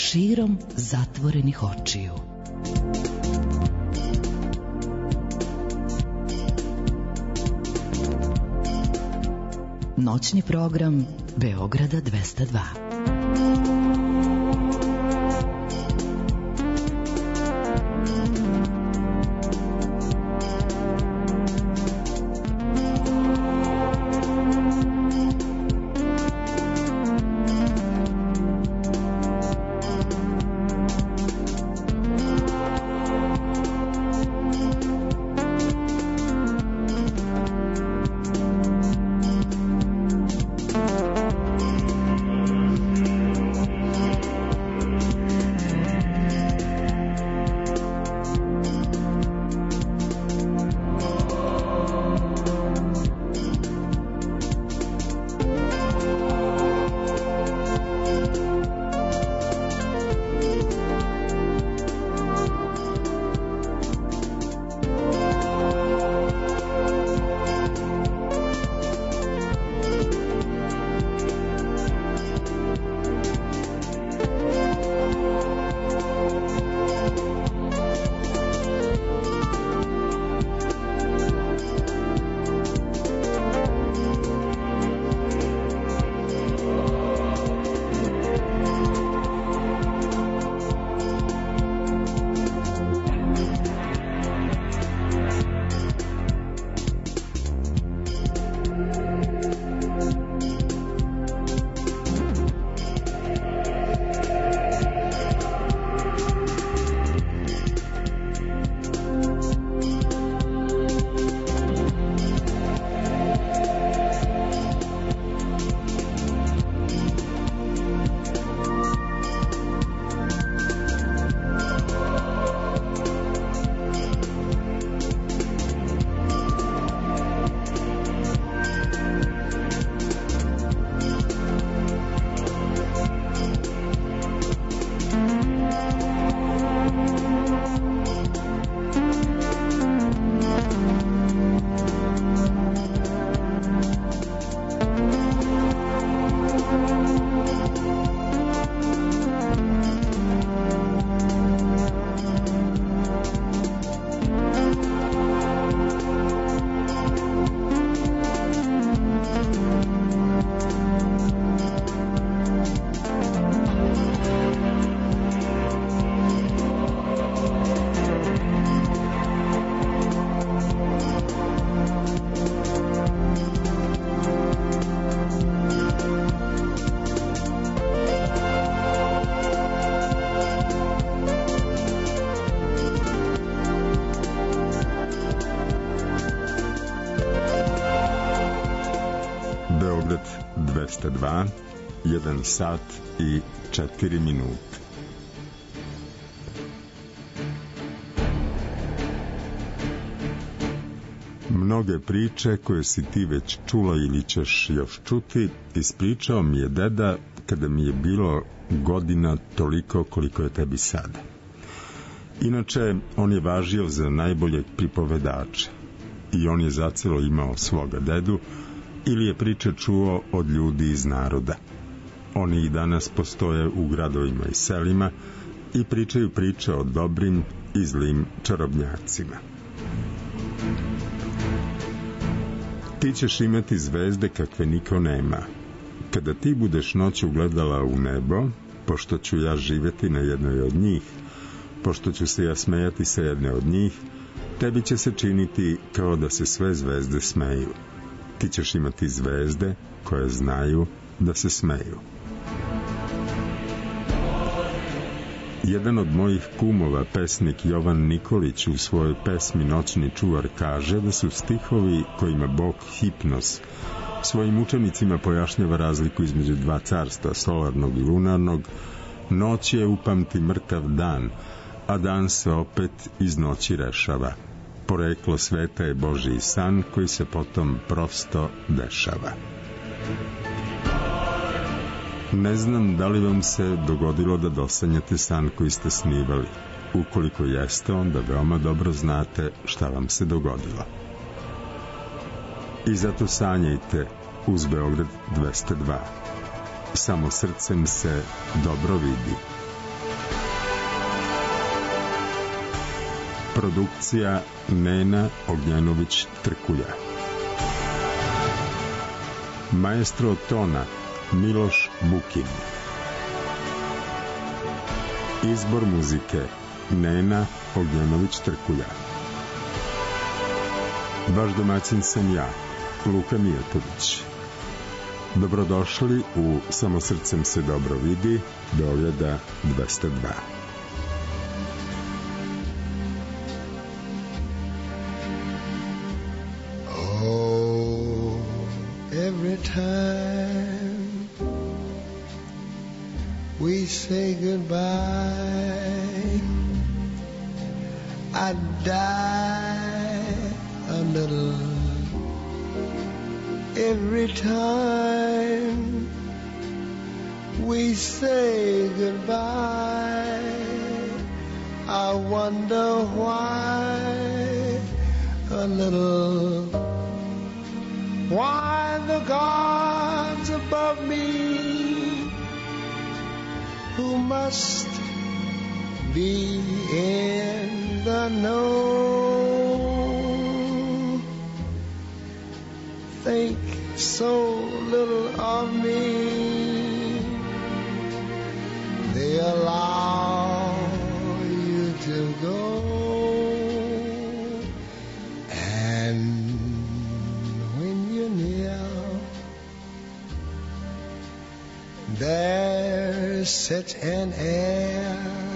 širom zatvorenih očiju. Noćni program Beograda 202. Beograd 202, 1 sat i 4 minute. Mnoge priče koje si ti već čula ili ćeš još čuti, ispričao mi je deda kada mi je bilo godina toliko koliko je tebi sada. Inače, on je važio za najboljeg pripovedača i on je zacelo imao svoga dedu ili je priče čuo od ljudi iz naroda. Oni i danas postoje u gradovima i selima i pričaju priče o dobrim i zlim čarobnjacima. Ti ćeš imati zvezde kakve niko nema. Kada ti budeš noću gledala u nebo, pošto ću ja živeti na jednoj od njih, pošto ću se ja smejati sa jedne od njih, tebi će se činiti kao da se sve zvezde smeju. Ti ćeš imati zvezde koje znaju da se smeju. Jedan od mojih kumova, pesnik Jovan Nikolić, u svojoj pesmi Noćni čuvar kaže da su stihovi kojima Bog Hipnos svojim učenicima pojašnjava razliku između dva carstva, solarnog i lunarnog. Noć je upamti mrtav dan, a dan se opet iz noći rešava. Poreklo sveta je Božji san koji se potom prosto dešava. Ne znam da li vam se dogodilo da dosanjate san koji ste snivali. Ukoliko jeste, onda veoma dobro znate šta vam se dogodilo. I zato sanjajte uz Beograd 202. Samo srcem se dobro vidi. Produkcija Nena Ognjanović-Trkulja. Maestro tona Miloš Bukin. Izbor muzike Nena Ognjanović-Trkulja. Vaš domaćin sam ja, Luka Mijatović. Dobrodošli u Samo srcem se dobro vidi, Beograda 202. Time we say goodbye, I die a little. Every time we say goodbye, I wonder why a little. Why the gods above me, who must be in the know, think so little of me, they allow you to go. There's such an air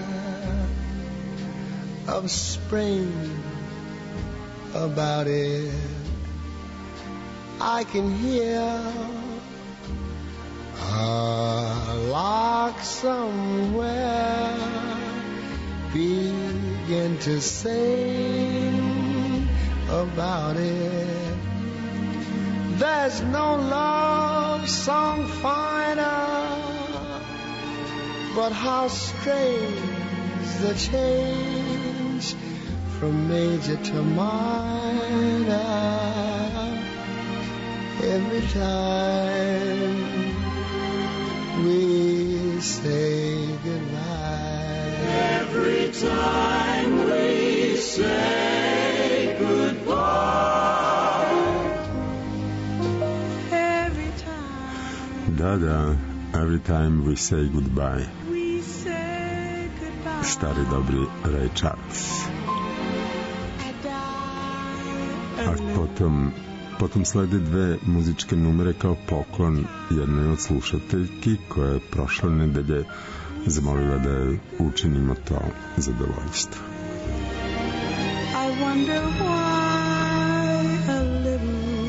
of spring about it. I can hear a lark somewhere begin to sing about it. There's no love song finer, but how strange the change from major to minor every time we say goodbye. Every time we say goodbye. Every time. Da, every time we say goodbye. Stari dobri Ray Charles. A potom slede dve muzičke numere kao poklon jednoj od slušateljki koja je prošle nedelje zamolila da je učinimo to zadovoljstvo. I wonder why a little,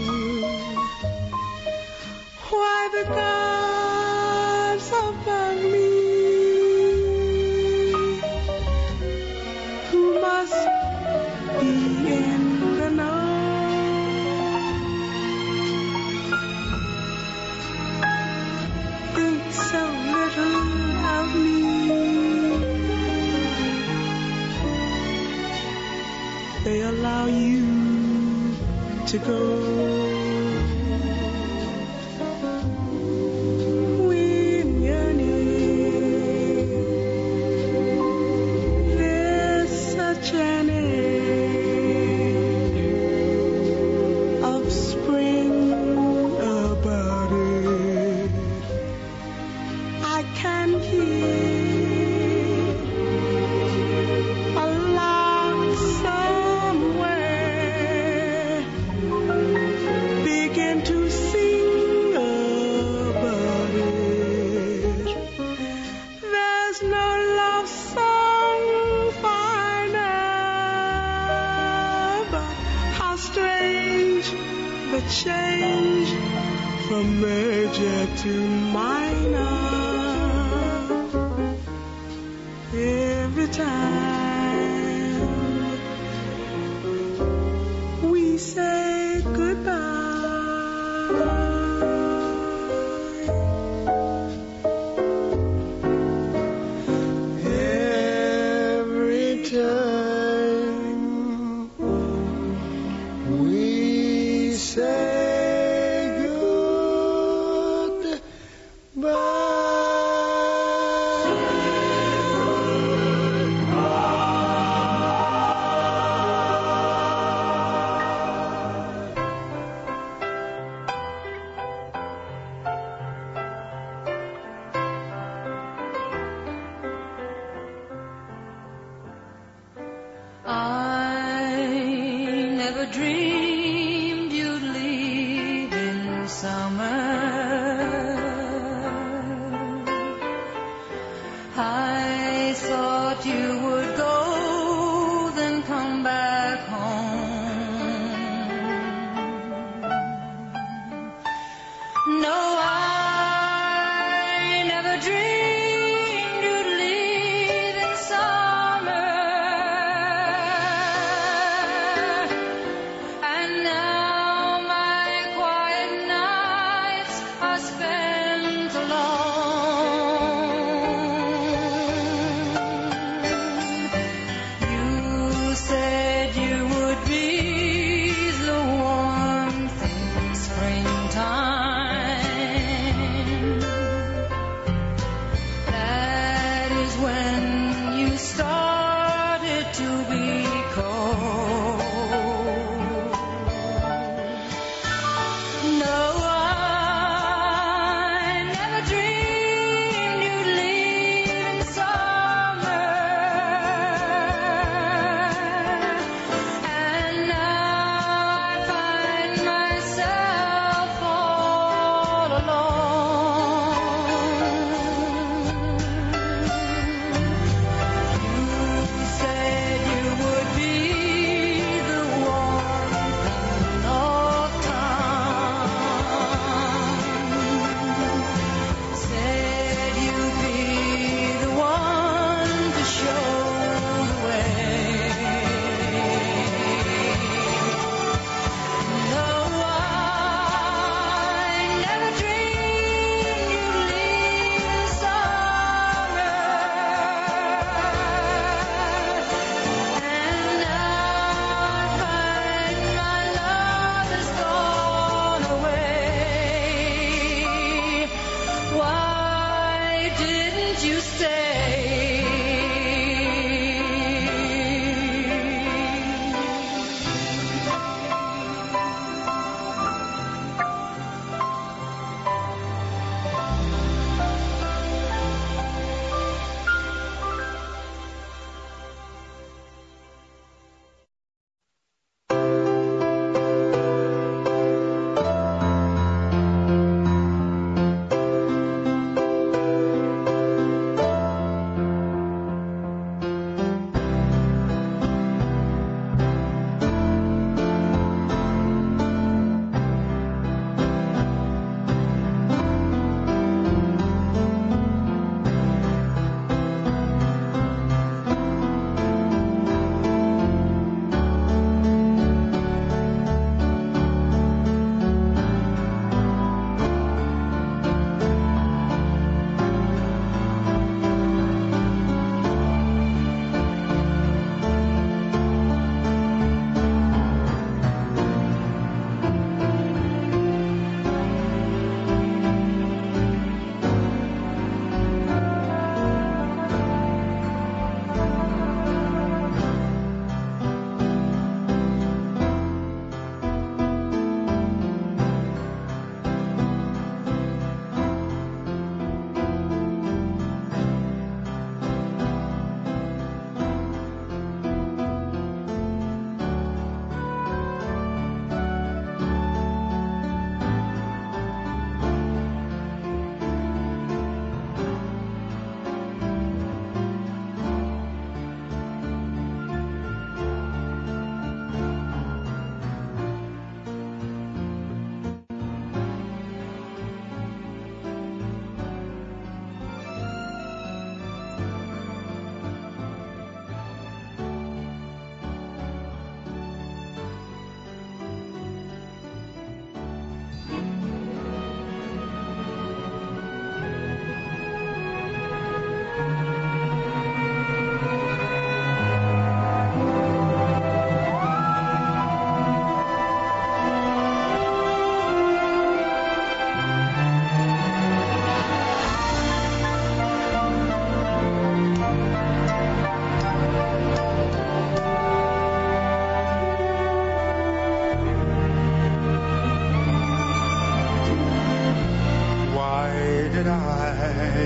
why the gods above me must be in the know, think so little of me, they allow you to go. Change from major to minor every time we say goodbye. Every time we say dreamed you'd leave in summer. I thought you would go, then come back home. No, I never dreamed you'd leave in summer. And now my quiet nights are spent alone. You said you would be the warmth in springtime. That is when you started to be cold. No, I never dreamed you'd leave in summer. And now I find myself all alone. You said you would be the warmth of time. Said you'd be the one to show the way. No, I never dreamed you'd leave in summer. And now I find my love has gone away. Why didn't you stay?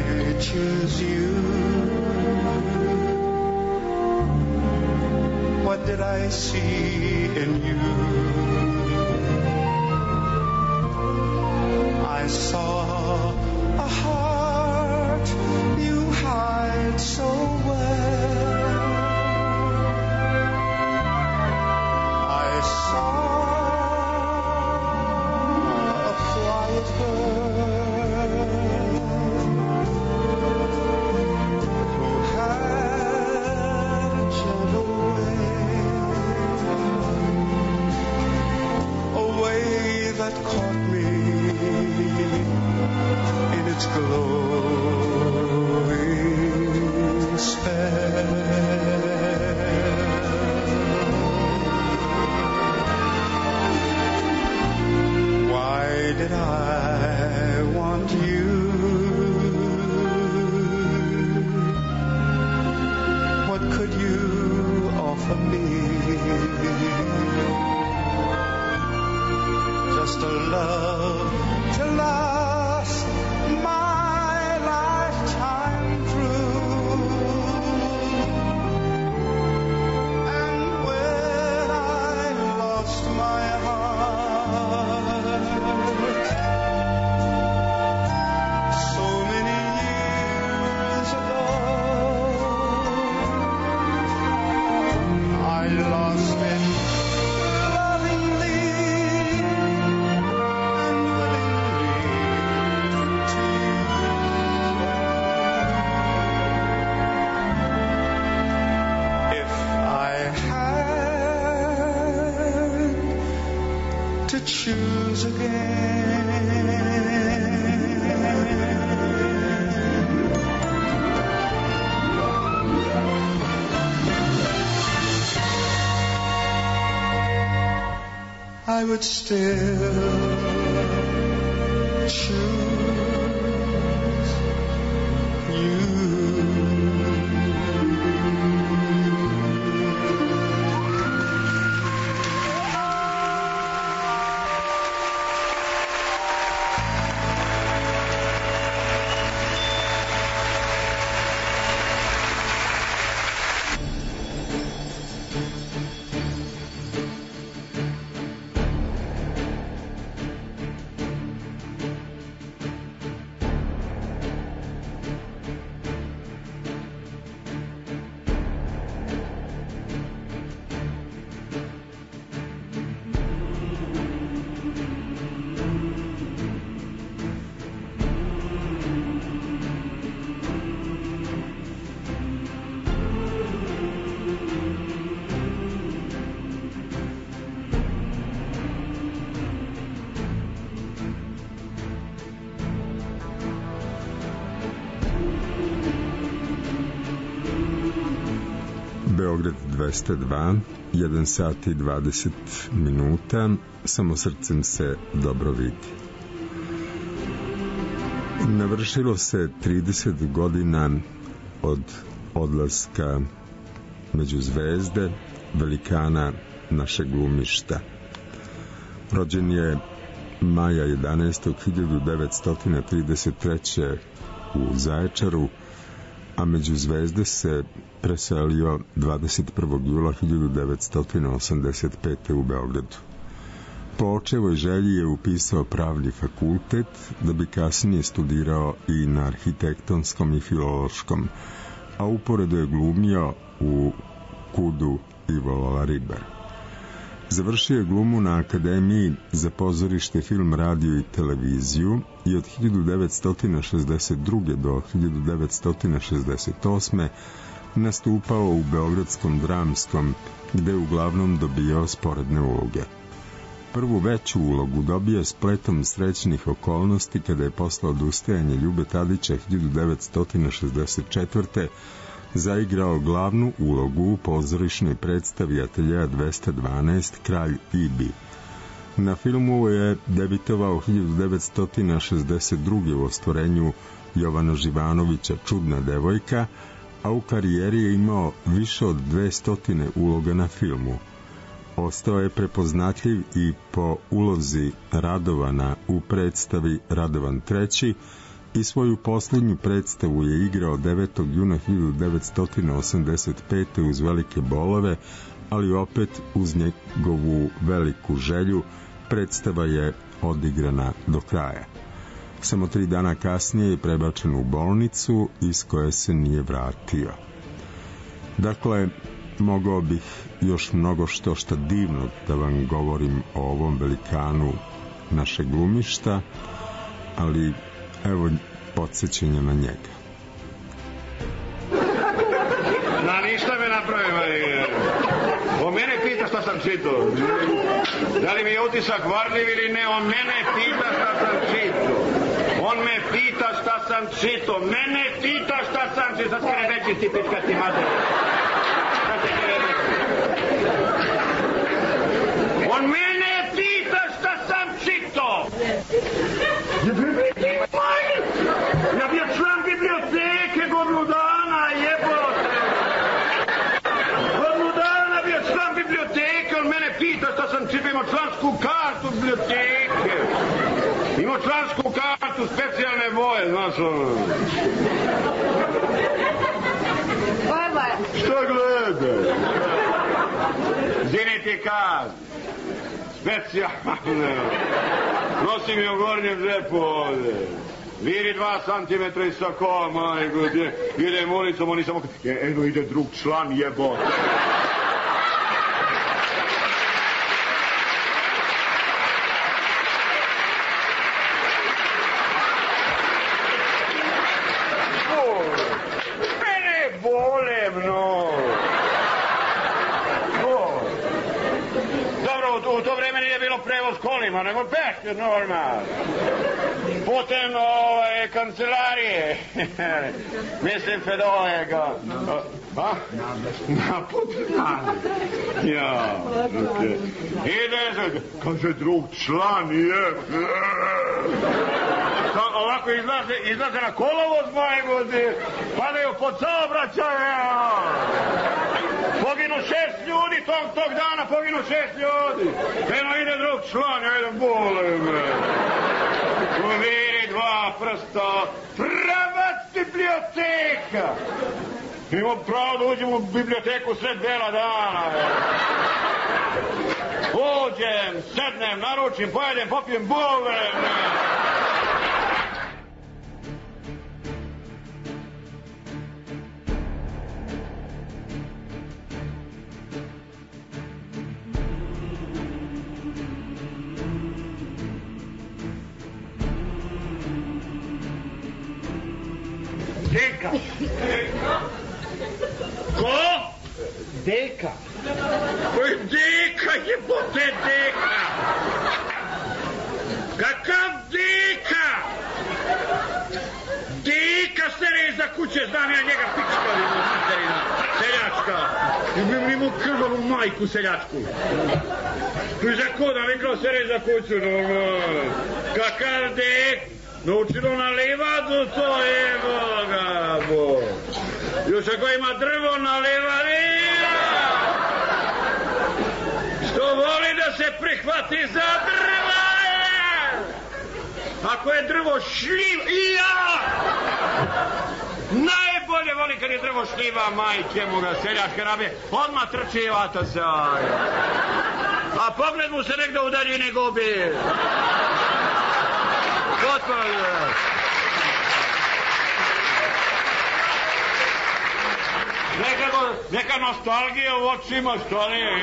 choose you? What what did I see in you? I saw a heart you hide so well. I saw a quiet girl who had a gentle way that caught me in its glowing spell. Why did I want you? What could you offer me? Just a love to last my lifetime through. And when I lost my heart so many years ago, I lost it lovingly and willingly to you. If I had to choose again, I would still choose you. Beograd 202, 1 sat i 20 minuta, samo srcem se dobro vidi. Navršilo se 30 godina od odlaska među zvezde, velikana našeg glumišta. Rođen je maja 11. 1933. u Zaječaru, a među zvezde se preselio 21. jula 1985. u Beogradu. Po očevoj želji je upisao pravni fakultet, da bi kasnije studirao i na arhitektonskom i filološkom, a uporedo je glumio u KUD-u Ivo Lola Ribar. Završio je glumu na Akademiji za pozorište, film, radio i televiziju i od 1962. do 1968. nastupao u Beogradskom dramskom, gde je uglavnom dobijao sporedne uloge. Prvu veću ulogu dobio spletom srećnih okolnosti kada je posle odustajanja Ljube Tadića 1964. zaigrao glavnu ulogu u pozorišnoj predstavi Ateljea 212 Kralj Ibi. Na filmu je debitovao 1962. u ostvarenju Jovana Živanovića Čudna devojka, a u karijeri je imao više od 200 uloga na filmu. Ostao je prepoznatljiv i po ulozi Radovana u predstavi Radovan III i svoju poslednju predstavu je igrao 9. juna 1985. uz velike bolove ali opet uz njegovu veliku želju predstava je odigrana do kraja. Samo 3 dana kasnije je prebačen u bolnicu iz koje se nije vratio. Dakle, mogao bih još mnogo što divno da vam govorim o ovom velikanu našeg glumišta, ali evo podsjećanja na njega. Na ništa me napravi, Marije. O mene pita šta sam čitao. Da li mi je utisak varljiv ili ne, on mene pita šta sam čitao. On me pita šta sam čitao. Mene pita šta sam čitao. Sad se rebeći ti pička ti mater. Sad se rebeći. On mene pita šta sam čitao. Ja bio član biblioteke godinu dana, jebote. Godinu dana bio član biblioteke, on mene pita šta sam čitao, imao člansku kartu biblioteke. Imao člansku kartu specijalne boje, znaš ono. Što gledaj? Zini ti kad? Specijalne. Nosim je u gornjem džepu ovde. Viri 2 centimetra i sako, majko, idem ulicom, oni samo... Eno ide drug član, jebote. Mene bole, bro. Dobro, u to vreme nije bilo prevoz kolima, nego peške normalno. Putem kancelarije. Mislim Fedovega. Na putem. Ja. Ide, kaže drug član je. Ovako izlaze na kolovoz moje godine. Padaju pod saobraćaje. Poginu 6 ljudi, tog dana poginu 6 ljudi. Eno ide drug član, ja idem bole me. Uviri 2 prsta, pravac biblioteka. Imam pravo da uđem u biblioteku sred bela dana. Uđem, sednem, naručim, pojedem, popijem bole. Deka. Ko? Deka. Koji Deka, jebote Deka? Kakav Deka? Deka sere iza kuće, znam ja njega pička, seljačka. Imamo krvavu majku seljačku. Iza koda, rekao sere iza kuću, normalno. Kakav Deka? Naučilo na livadu, to je Boga, Bog. Još ako ima drvo na livadima, što voli da se prihvati za drva je. Ako je drvo šljiv, i ja! Najbolje voli kad je drvo šljiva, majke mu ga, seljačke rabe, odmah trči i vata se. A pogled mu se negdje u daljini gubi. Gospodine. Neka nostalgija u očima, što nije?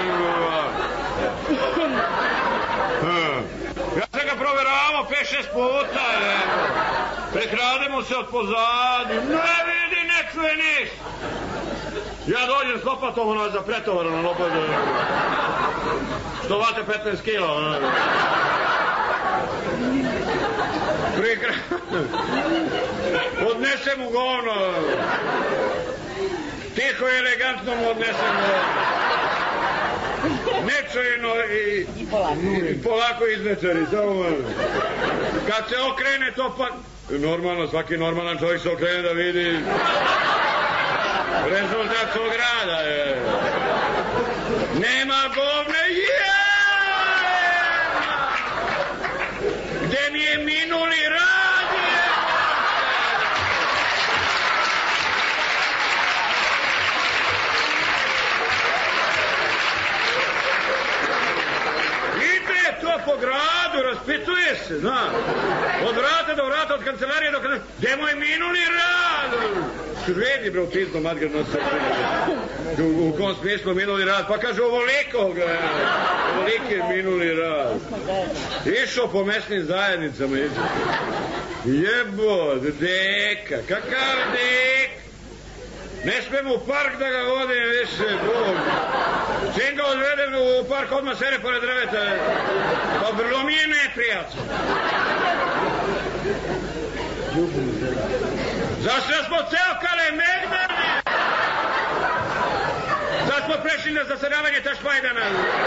Ja sam ga proveravao 5-6 puta, prekrademo se od pozadnje, ne vidi, ne čuje niš. Ja dođem s lopatom, ono za pretovarano lopatu. Što vate 15 kilo, odnesem mu ga ono, tiho i elegantno mu odnesem ga, nečajno i polako izvečeri, samo kad se okrene to pa, normalno, svaki normalan čovjek se okrene da vidi rezultat svog rada, nema govne, gde mi je minuli rad, po gradu, raspituje se, zna. Od vrata do vrata, od kancelarije do kancelarije. Gde moj minuli rad? Sredi, bre, u pizdu, Madger, nosa. U kom smislu minuli rad? Pa kaže, ovoliko ga. Ovoliki je minuli rad. Išao po mesnim zajednicama. Jebot, deka. Kakav dek? Ne smem u park da ga vodim više, Bog. Čim ga odvedem u park, odmah sere pored drveta. Pa vrlo mi je neprijatno. Zašto smo ceo Kalemegdani? Sad smo prešli na zasadavanje Tašmajdana.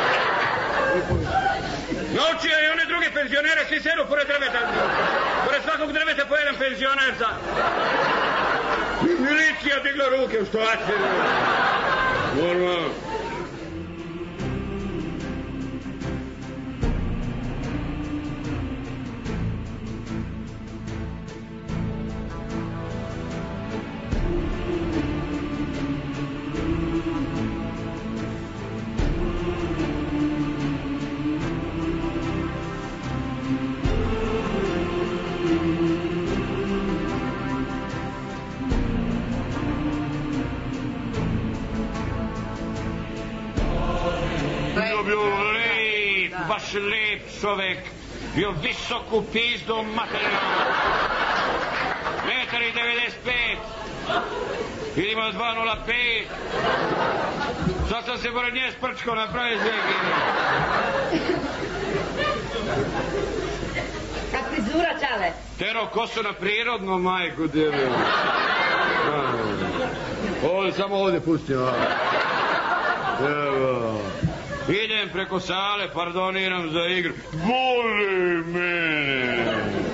Naučio je one druge penzionere, svi sedu pored drveta. Pored svakog drveta po jedan penzionerca. Milicija digla ruke, što će? Normalno. Baš lep čovek, bio visok u pizdu materijalno. 1,95 m. Vidimo 2,05. Sad sam se pored nje sprčkao na pravi zvijek. Kad frizura, čale? Tero kosu na prirodno, majku debelu. Ovdje, samo ovdje pustim. Evo. Idem preko sale, pardoniram za igru. Boli mene.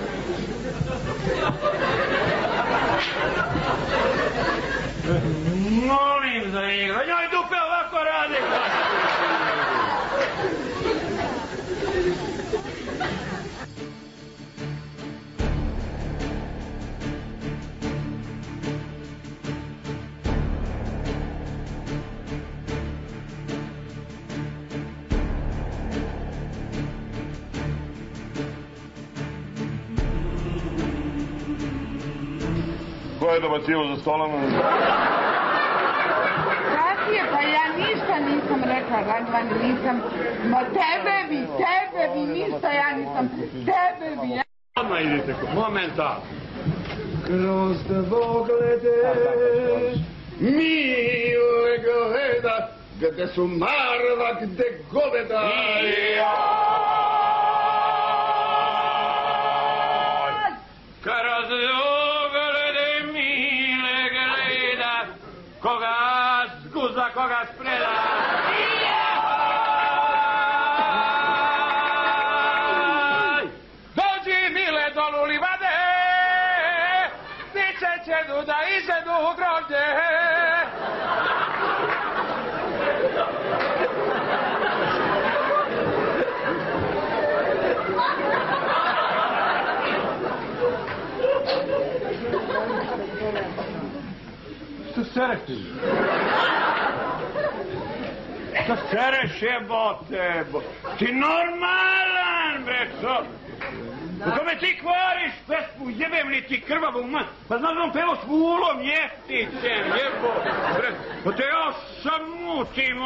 Molim za igru. Njoj dupe ovako radi. Ko je dobacivo za stolom? Kasije, pa ja ništa nisam rekla, Radovane, nisam. Ma tebe bi, ništa ja nisam. Tebe bi. Odmah idite, momentalno. Kroz tebo gledeš, mile gleda, gde su marva, gde goveda. Kroz uglede mile gleda, koga zguza, koga spreda. Dođi mile dolu livade, ptice ćedu da izedu u grožđe. Što sereš ti? Što sereš, jebote? Ti normalan, bre, co? U kome ti kvariš pesmu, jebem li ti krvavu pa znaš da on pevo s vulom jefticem, jebote, bre. Pa te ja samutim,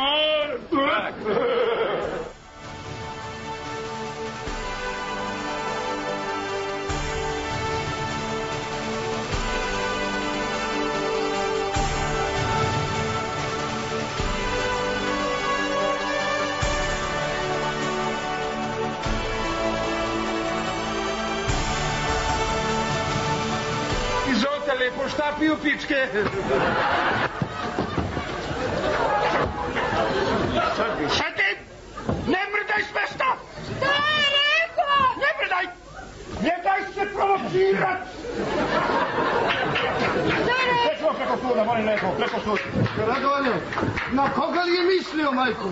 Lepo šta piju pičke? Šta ti? Ne mrdaj s mesta! Šta je rekao? Ne mrdaj! Ne daj se provocirat! Preko preko suda, molim lepo, preko suda. Radovane, na koga li je mislio, majku?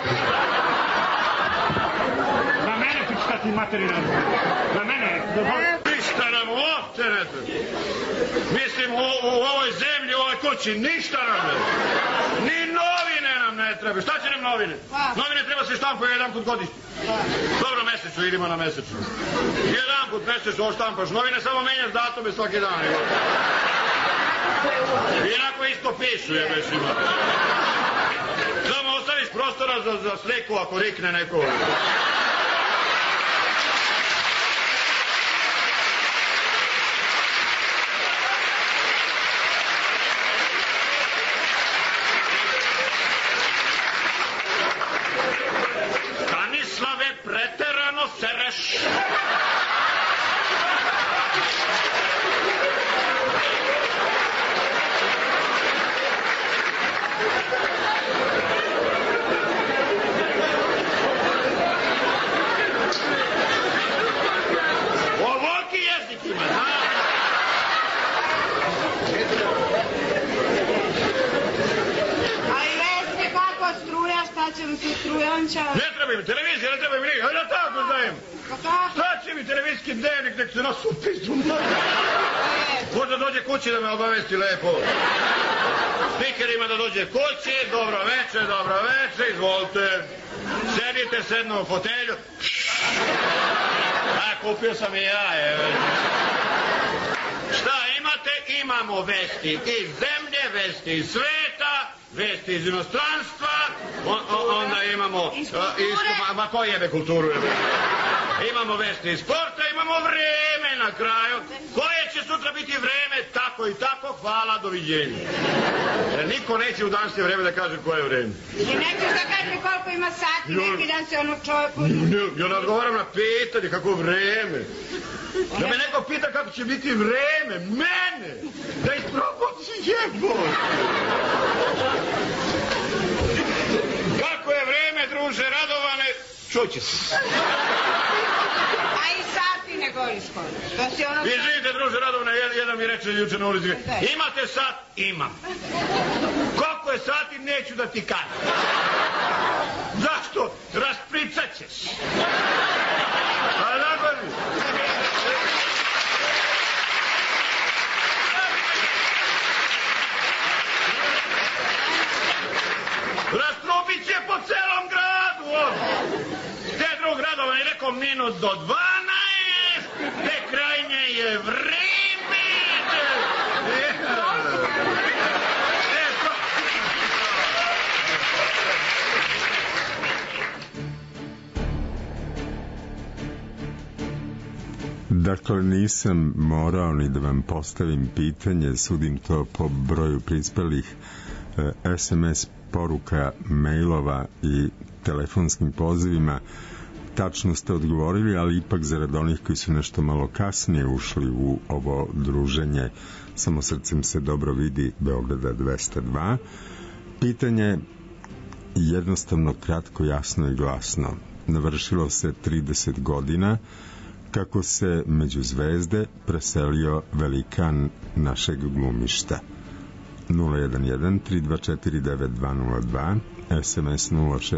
Na mene pička ti materina. Na mene. Ništa nam uopće ne treba. Mislim, u ovoj zemlji, u ovoj kući, ništa nam ne. Ni novine nam nam ne treba. Šta će nam novine? Novine treba se štampaju jedan put godišnje. Dobro, mesečno, idemo na mesečno. Jedan put mesečno oštampaš novine, samo menjaš datume svaki dan. Inako isto pišu, jebeš ima. Samo ostaviš prostora za sliku ako rikne neko. Stanislave, preterano sereš. Ovoliki jezik ima, znaš? A i vesti kako struja, šta će mi se strujanča? Ne treba mi televizija, ne treba mi nikak, ajde tako znajem. Šta će mi televizijski dnevnik, nek se nas upisu. Možda dođe kući da me obavesti lepo. Spikerima da dođe kući, dobro večer, izvolite. Sedite, sedno u fotelju. A, kupio sam i ja, Šta imate? Imamo vesti iz zemlje, vesti iz sveta, vesti iz inostranstva, onda imamo... Ma ko jebe kulturu, Imamo vesti iz sporta, imamo vreme na kraju. Koje će sutra biti vreme? Tako i tako, hvala, doviđenja. Jer niko neće u današnje vreme da kaže koje je vreme. I nećeš da kaže koliko ima sati, neki dan se onog čovjeku... Ja ne odgovaram na pitanje, kako vreme. Da me neko pita kako će biti vreme, mene, da isprobuci jebo. Kako je vreme, druže Radovane, čuće se. A i sati ne govori skoro. Izvinite, druže Radovane, jedan mi reče juče na ulici, imate sat? Imam. Koliko je sati, neću da ti kažem. Zašto? Raspričat ćeš. A dakle mi? Rastrubit će po celom gradu. Te drug Radovan je rekao minut do 12, te krajnje je vreme. Dakle, nisam morao ni da vam postavim pitanje, sudim to po broju prispelih SMS poruka, mailova i telefonskim pozivima. Tačno ste odgovorili, ali ipak zarad onih koji su nešto malo kasnije ušli u ovo druženje Samo srcem se dobro vidi, Beograda 202. Pitanje jednostavno, kratko, jasno i glasno. Navršilo se 30 godina kako se među zvezde preselio velikan našeg glumišta. 011-324-9202, SMS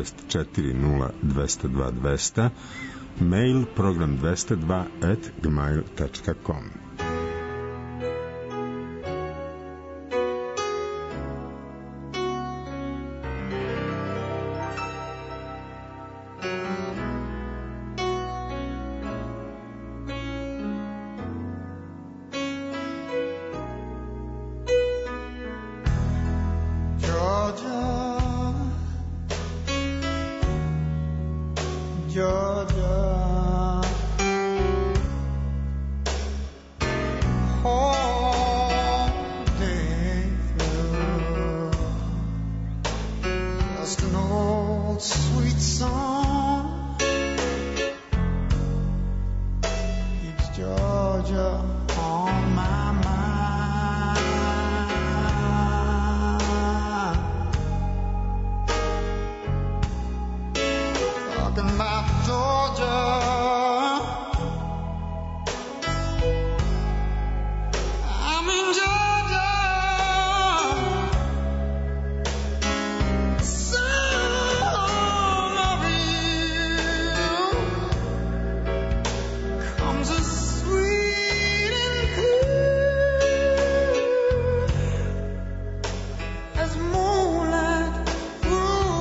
0640-202-200, mail program202@gmail.com. Moonlight, ooh.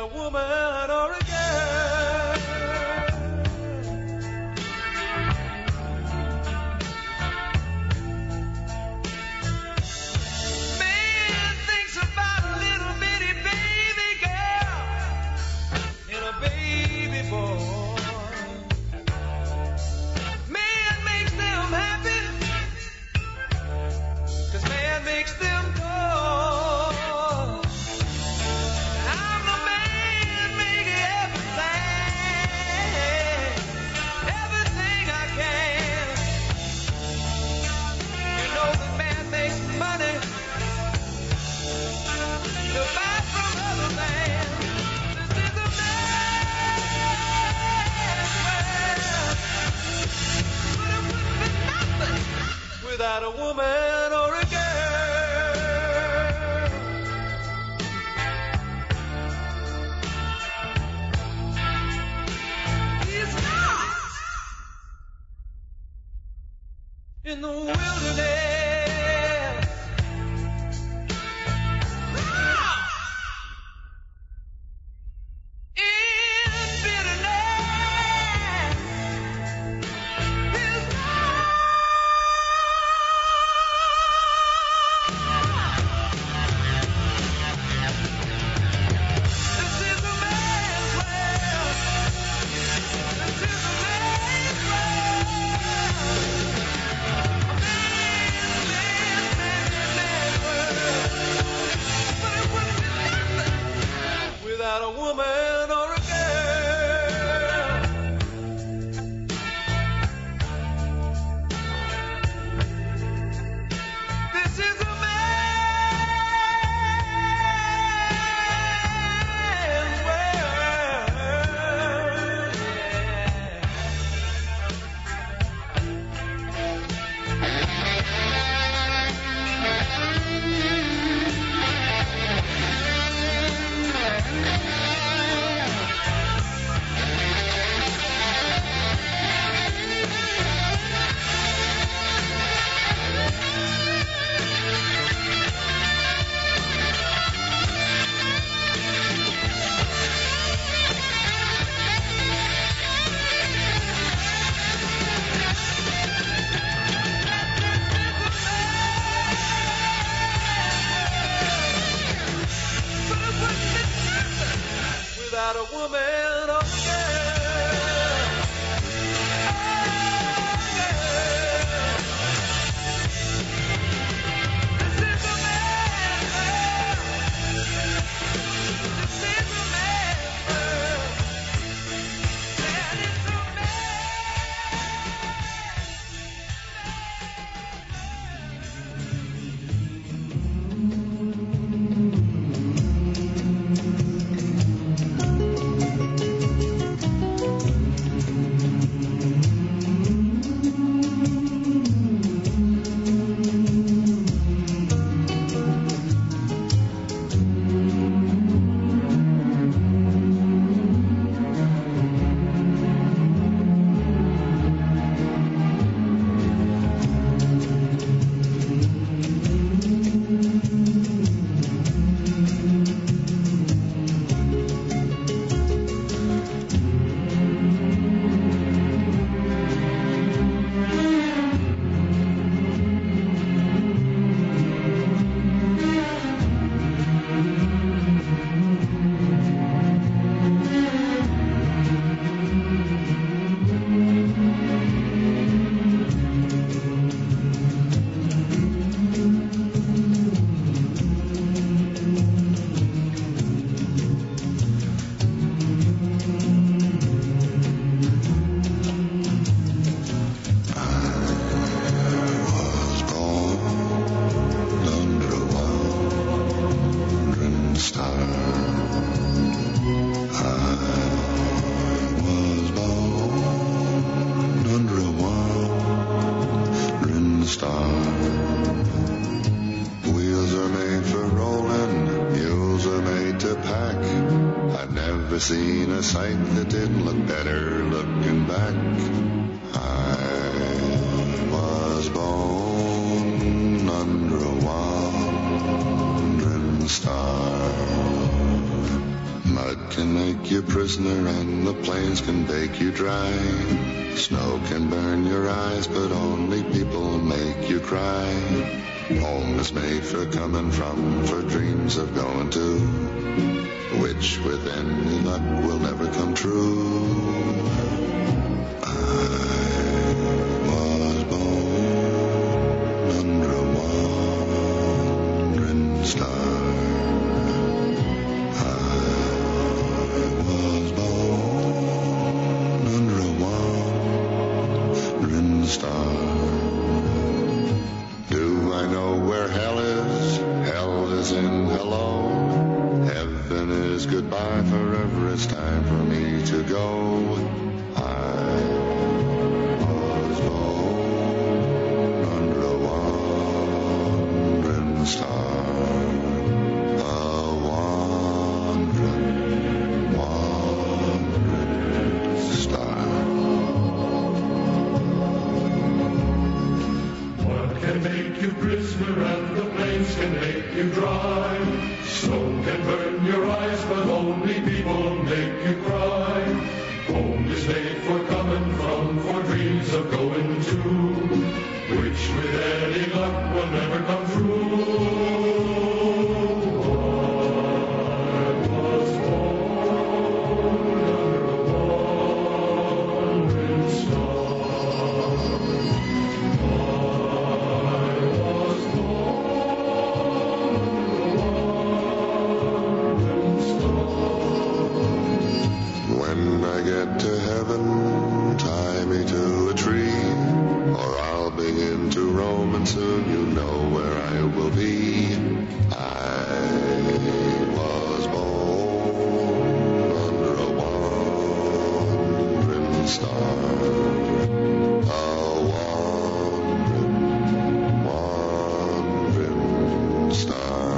woman or a girl. Man thinks about a little bitty baby girl and a baby boy. Man makes them happy, 'cause man makes them go. Without a woman or a girl. He's lost in the wilderness. Without a woman or a girl. This is a man's world. Without a woman or a girl. This is a man's world. This is a man's world. And it's a never seen a sight that didn't look better looking back. I was born under a wandering star. Mud can make you prisoner and the plains can bake you dry. Snow can burn your eyes, but only people make you cry. Home is made for coming from, for dreams of going to, which with any luck will never come true. I was born under a wandering star. I was born under a wandering star. Do I know where hell is? Hell is in hello. Heaven is goodbye forever. It's time for me to go. I was born under a wandering star. A wandering star. What can make you prisoner and the plains can make you dry? Snow can burn your eyes, but only people make you cry. Home is made for coming from, for dreams of going to, which with any luck will never come true. I was born under a wandering star. When I get to heaven, tie me to a tree, or I'll begin to roam, and soon you know where I will be. I was born under a wandering star. A wandering star.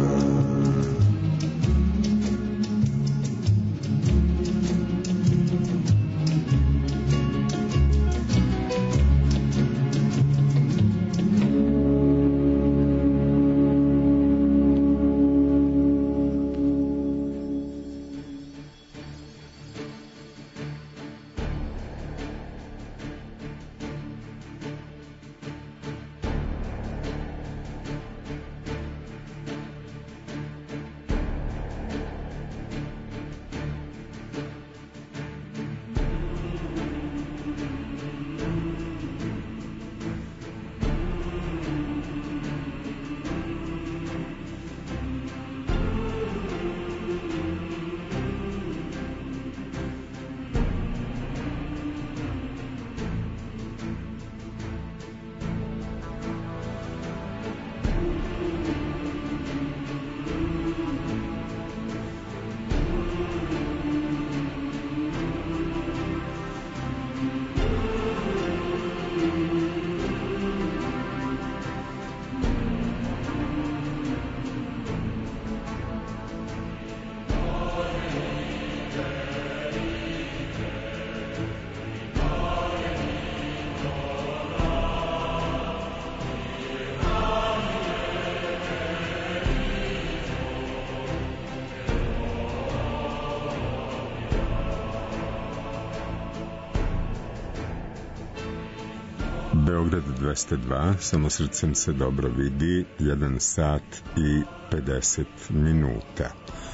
Beograd 202, samo srcem se dobro vidi, 1 sat i 50 minuta.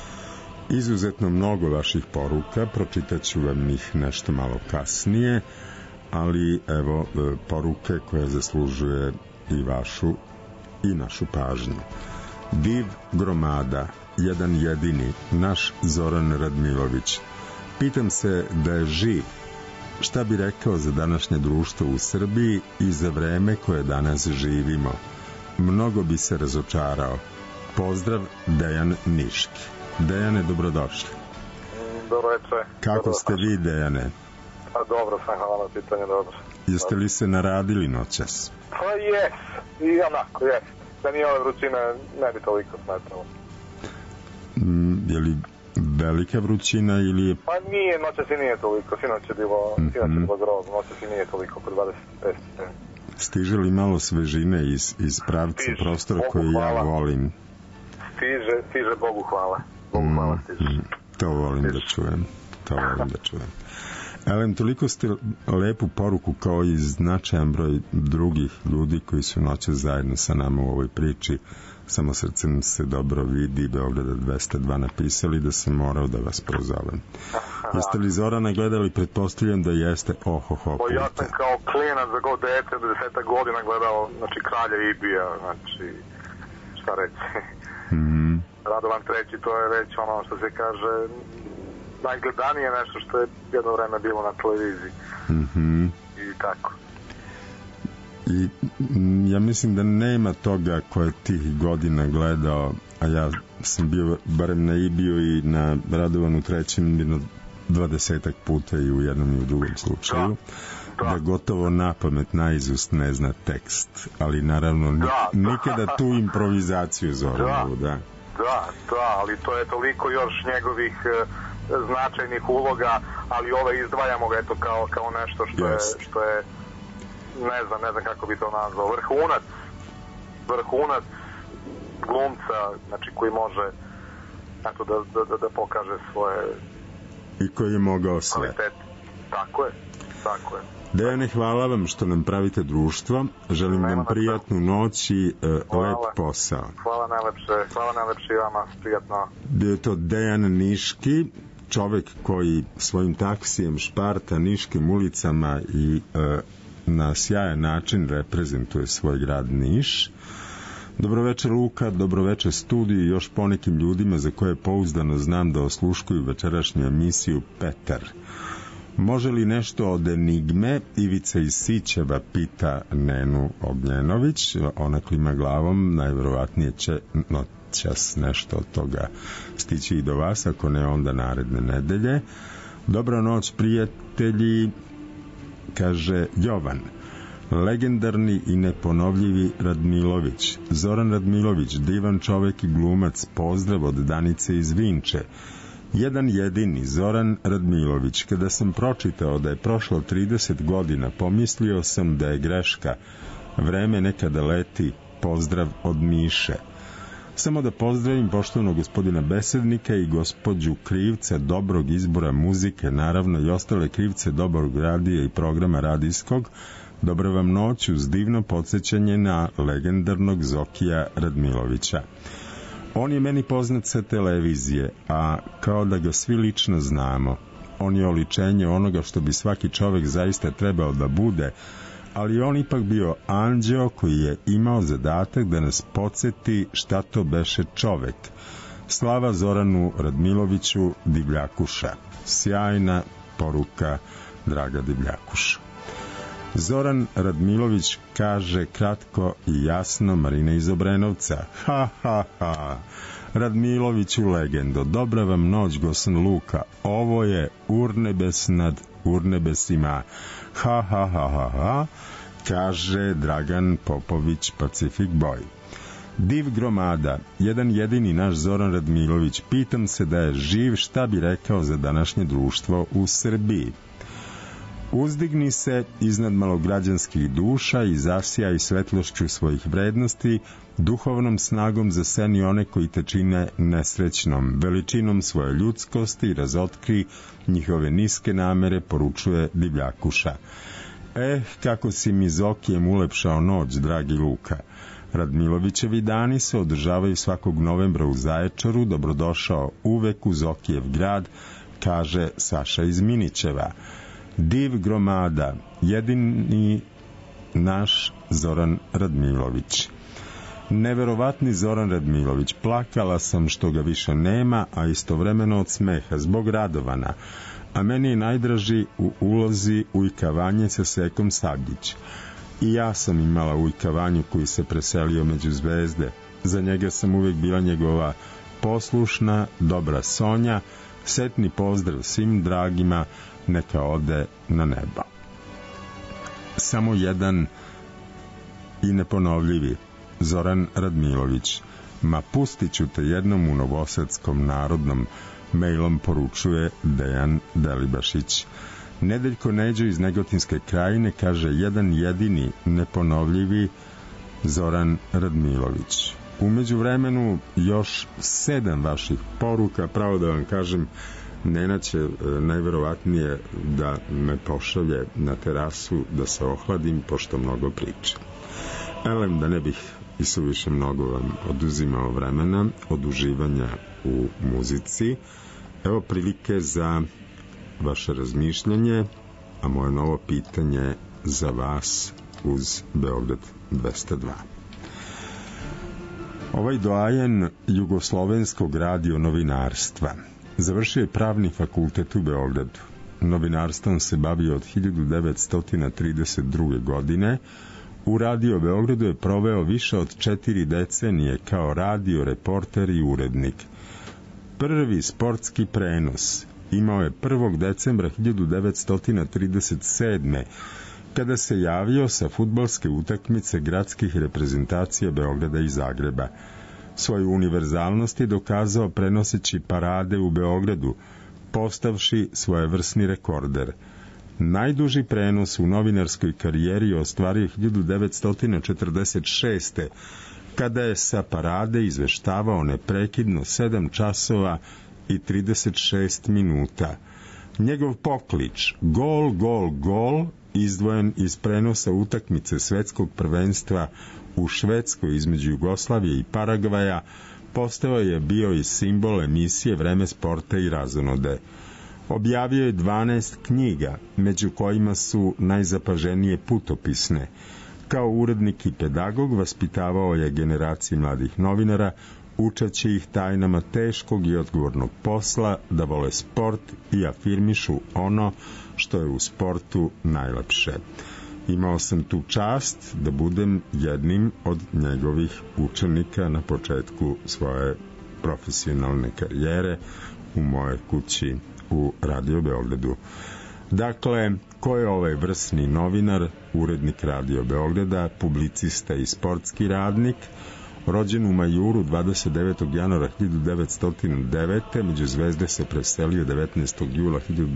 Izuzetno mnogo vaših poruka, pročitat ću vam ih nešto malo kasnije, ali evo poruke koje zaslužuje i vašu i našu pažnju. Div Gromada, jedan jedini, naš Zoran Radmilović. Pitam se da je živ, šta bi rekao za današnje društvo u Srbiji i za vreme koje danas živimo? Mnogo bi se razočarao. Pozdrav, Dejan Niški. Dejane, dobrodošli. Dobro večer. Kako ste vi, Dejane? Pa dobro sam, hvala na pitanju, dobro. Jeste li se naradili noćas? Pa jes, i onako, jes. Da nije ove vrućine, ne bi toliko smetalo. Je li velika vrućina ili je... Pa nije, noćas i nije toliko, sinoć je bilo grozno, noćas i nije toliko, oko 25 stepeni. Stiže li malo svežine iz pravca prostora koji ja volim? Stiže, Bogu hvala. Bogu hvala stiže. To volim da čujem. Elem, toliko ste lepu poruku kao i značajan broj drugih ljudi koji su noćas zajedno sa nama u ovoj priči. Samo srcem se dobro vidi, Beograda 202 napisali da sam morao da vas prozovem. Jeste li Zorana gledali? Pretpostavljam da jeste. Ja sam kao klinac za god dete do 10 godina gledao, znači, Kralja Ibija, znači, šta reći. Radovan III, to je već ono što se kaže najgledanije nešto što je jedno vreme bilo na televiziji. I tako. I ja mislim da nema toga ko je tih godina gledao, a ja sam bio barem na Ibiju i na Radovanu III jedno 20 puta i u jednom i u drugom slučaju, da gotovo napamet naizust ne zna tekst, ali naravno nikada tu improvizaciju Zoranovu, da, ali to je toliko još njegovih značajnih uloga, ali ove izdvajamo ga eto kao nešto što je ne znam kako bi to nazvao, vrhunac glumca, znači koji može eto da pokaže svoje i koji je mogao sve kvalitet. Tako je. Dejane, hvala vam što nam pravite društvo, želim vam prijatnu noć i lep posao. Hvala najlepše i vama, prijatno. Bio je to Dejan Niški, čovek koji svojim taksijem šparta niškim ulicama i na sjajan način reprezentuje svoj grad Niš. Dobroveče Luka, dobroveče studiju i još ponekim ljudima za koje pouzdano znam da osluškuju večerašnju emisiju. Petar. Može li nešto od enigme? Ivica iz Sićeva pita Nenu Ognjenović. Ona klima glavom, najverovatnije će noćas nešto od toga stići i do vas, ako ne onda naredne nedelje. Dobra noć prijatelji, kaže Jovan. Legendarni i neponovljivi Radmilović. Zoran Radmilović, divan čovek i glumac, pozdrav od Danice iz Vinče. Jedan jedini Zoran Radmilović. Kada sam pročitao da je prošlo 30 godina, pomislio sam da je greška. Vreme nekada leti. Pozdrav od Miše. Samo da pozdravim poštovanog gospodina Besednika i gospođu krivca dobrog izbora muzike, naravno i ostale krivce dobrog radija i programa radijskog. Dobra vam noć uz divno podsjećanje na legendarnog Zokija Radmilovića. On je meni poznat sa televizije, a kao da ga svi lično znamo. On je oličenje onoga što bi svaki čovek zaista trebao da bude, ali on ipak bio anđeo koji je imao zadatak da nas podsjeti šta to beše čovek. Slava Zoranu Radmiloviću Divljakuša. Sjajna poruka, draga Divljakuša. Zoran Radmilović kaže kratko i jasno, Marina iz Obrenovca. Radmiloviću legendo, dobra vam noć Gosan Luka, ovo je urnebes nad urnebesima. Kaže Dragan Popović, Pacific Boy. Div gromada, jedan jedini naš Zoran Radmilović, pitam se da je živ, šta bi rekao za današnje društvo u Srbiji. Uzdigni se iznad malograđanskih duša i zasijaj svetlošću svojih vrednosti, duhovnom snagom zaseni one koji te čine nesrećnom, veličinom svoje ljudskosti i razotkri njihove niske namere, poručuje Divljakuša. Kako si mi Zokijem ulepšao noć, dragi Luka. Radmilovićevi dani se održavaju svakog novembra u Zaječaru, dobrodošao uvek u Zokijev grad, kaže Saša iz Minićeva. Div gromada, jedini naš Zoran Radmilović. Neverovatni Zoran Radmilović, plakala sam što ga više nema, a istovremeno od smeha, zbog Radovana, a meni je najdraži u ulozi ujkavanje sa Sekom Sagić. I ja sam imala ujkavanju koji se preselio među zvezde. Za njega sam uvek bila njegova poslušna, dobra Sonja. Setni pozdrav svim dragima, neka ode na nebo. Samo jedan i neponovljivi Zoran Radmilović. Ma pustit ću te jednom u Novosadskom narodnom, mailom poručuje Dejan Delibašić. Nedeljko Neđo iz Negotinske krajine kaže jedan jedini neponovljivi Zoran Radmilović. U međuvremenu još 7 vaših poruka, pravo da vam kažem, Nena će najverovatnije da me pošalje na terasu da se ohladim, pošto mnogo pričam. Elem, da ne bih i suviše mnogo vam oduzimao vremena od uživanja u muzici, evo prilike za vaše razmišljanje, a moje novo pitanje za vas uz Beograd 202. Ovaj doajen jugoslovenskog radio novinarstva završio je pravni fakultet u Beogradu. Novinarstvom se bavio od 1932. godine. U Radio Beogradu je proveo više od 4 decenije kao radio reporter i urednik. Prvi sportski prenos imao je 1. decembra 1937. kada se javio sa fudbalske utakmice gradskih reprezentacija Beograda i Zagreba. Svoju univerzalnost je dokazao prenoseći parade u Beogradu, postavši svojevrsni rekorder. Najduži prenos u novinarskoj karijeri ostvario 1946. kada je sa parade izveštavao neprekidno 7 časova i 36 minuta. Njegov poklič "Gol, gol, gol", izdvojen iz prenosa utakmice svetskog prvenstva u Švedskoj između Jugoslavije i Paragvaja, postao je bio i simbol emisije Vreme sporta i razonode. Objavio je 12 knjiga, među kojima su najzapaženije putopisne. Kao urednik i pedagog vaspitavao je generacije mladih novinara, učeći ih tajnama teškog i odgovornog posla, da vole sport i afirmišu ono što je u sportu najlepše. Imao sam tu čast da budem jednim od njegovih učenika na početku svoje profesionalne karijere u mojoj kući u Radio Beogradu. Dakle, ko je ovaj vrsni novinar, urednik Radio Beograda, publicista i sportski radnik, rođen u Majuru 29. januara 1909. Među zvezde se preselio 19. jula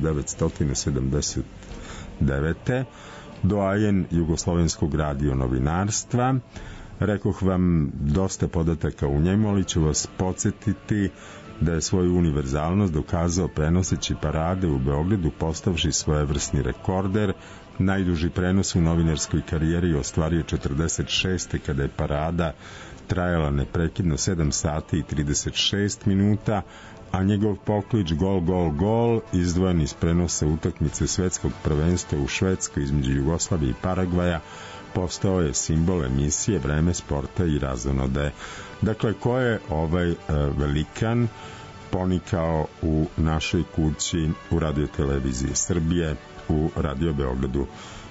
1979. Doajen jugoslovenskog radio novinarstva. Rekoh vam dosta podataka u njemu, ali ću vas podsjetiti da je svoju univerzalnost dokazao prenoseći parade u Beogradu, postavši svojevrsni rekorder. Najduži prenos u novinarskoj karijeri ostvario 46. kada je parada trajala neprekidno 7 sati i 36 minuta, a njegov poklič "Gol, gol, gol", izdvojen iz prenosa utakmice svetskog prvenstva u Švedskoj između Jugoslavije i Paragvaja, postao je simbol emisije Vreme sporta i razonode. Dakle, ko je ovaj velikan ponikao u našoj kući u Radio-televiziji Srbije u Radio Beogradu?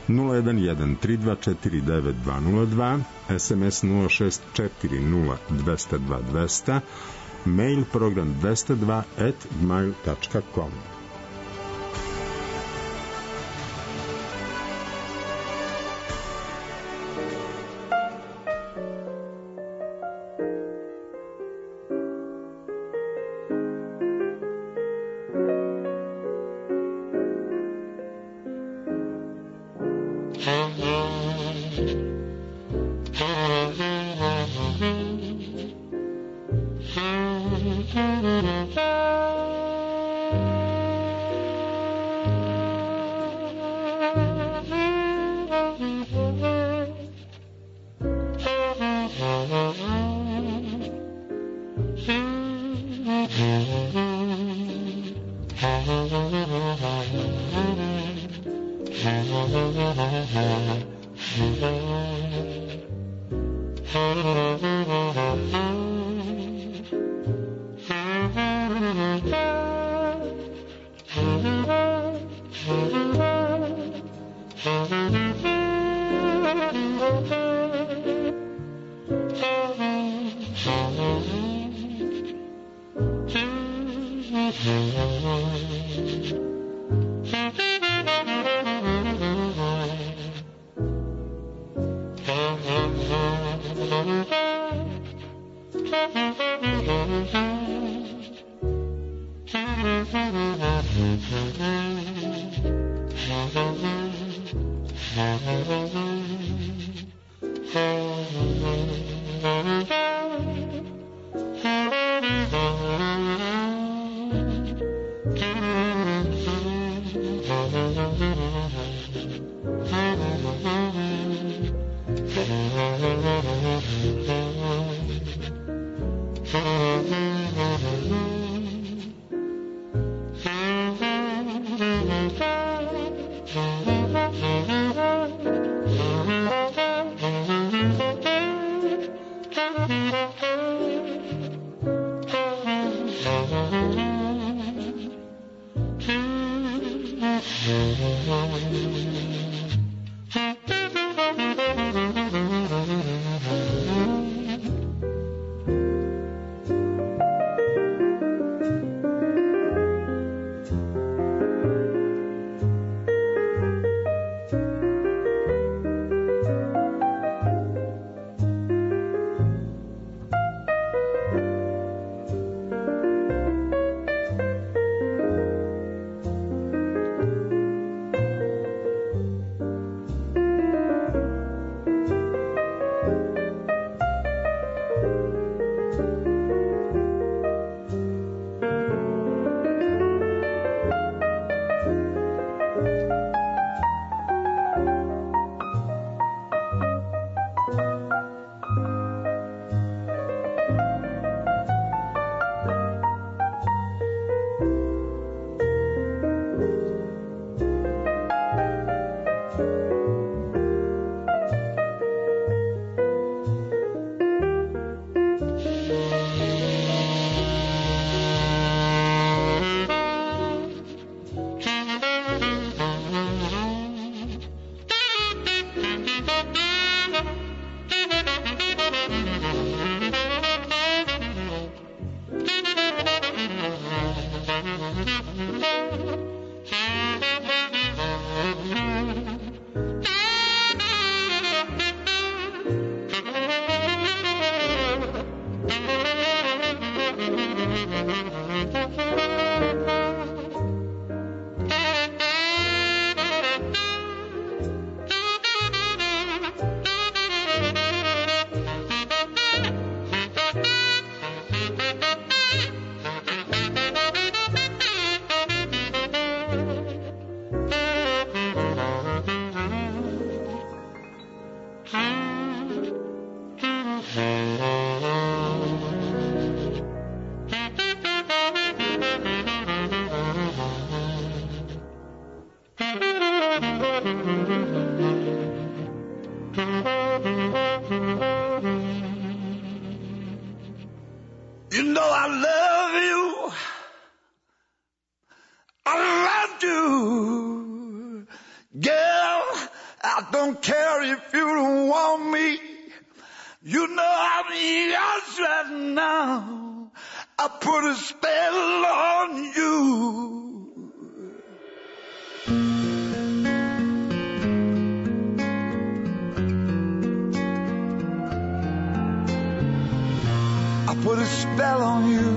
011-3249-202, SMS 0640-202-200, mail program 202@gmail.com. You know I love you. I love you. Girl, I don't care if you don't want me. You know I'm yours right now. I put a spell on you. Put a spell on you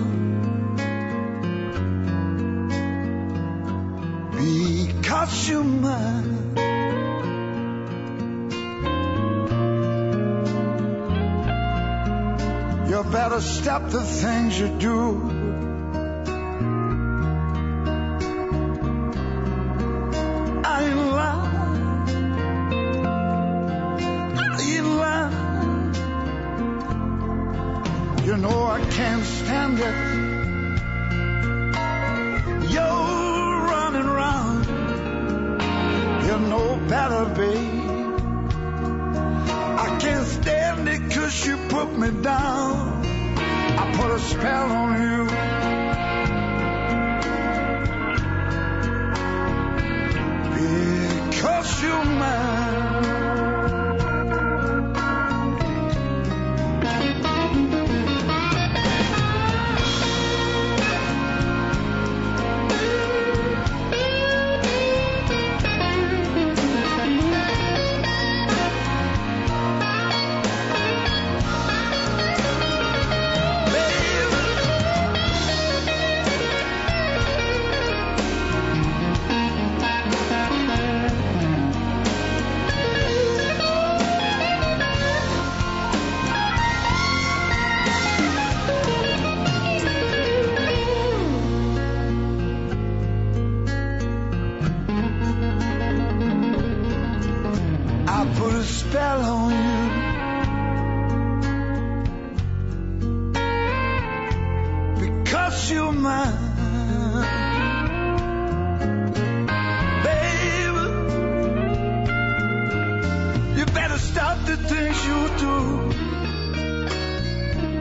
because you're mine. You better stop the things you do. I ain't lying. You know I can't stand it. You're running around. You know better, babe. I can't stand it 'cause you put me down. I put a spell on you. Because you're mine. Spell on you. Because you're mine. Baby, you better stop the things you do.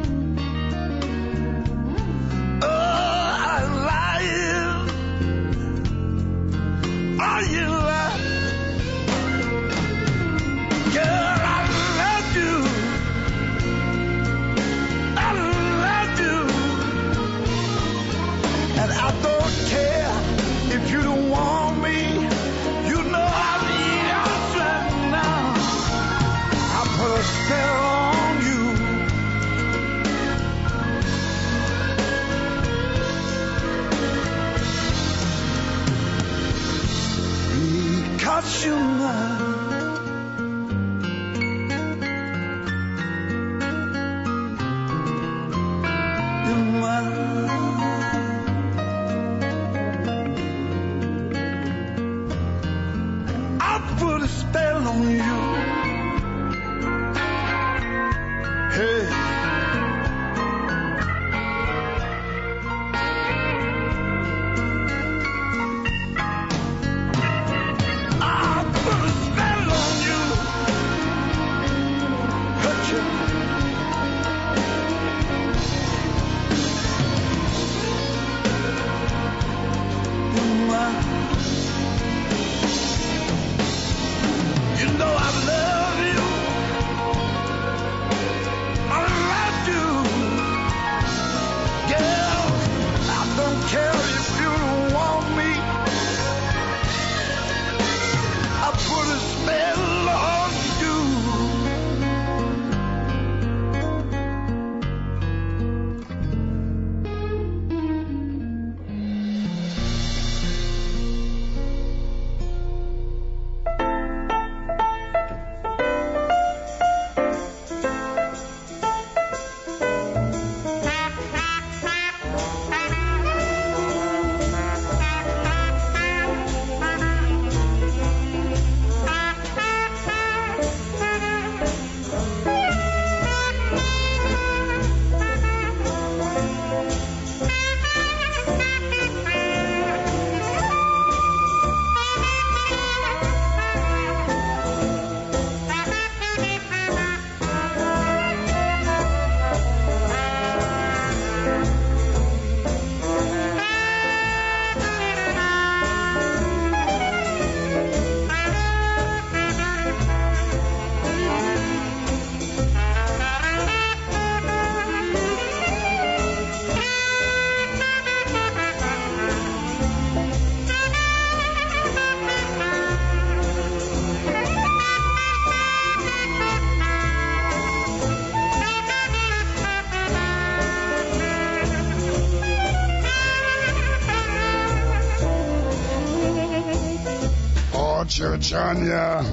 Churchanya,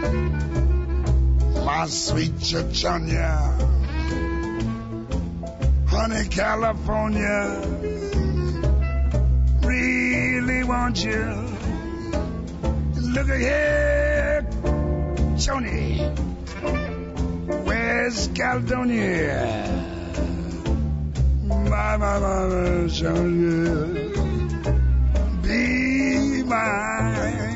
my sweet Churchanya, honey California, really want you. Look here, Johnny, where's Caledonia? My Johnny, be mine.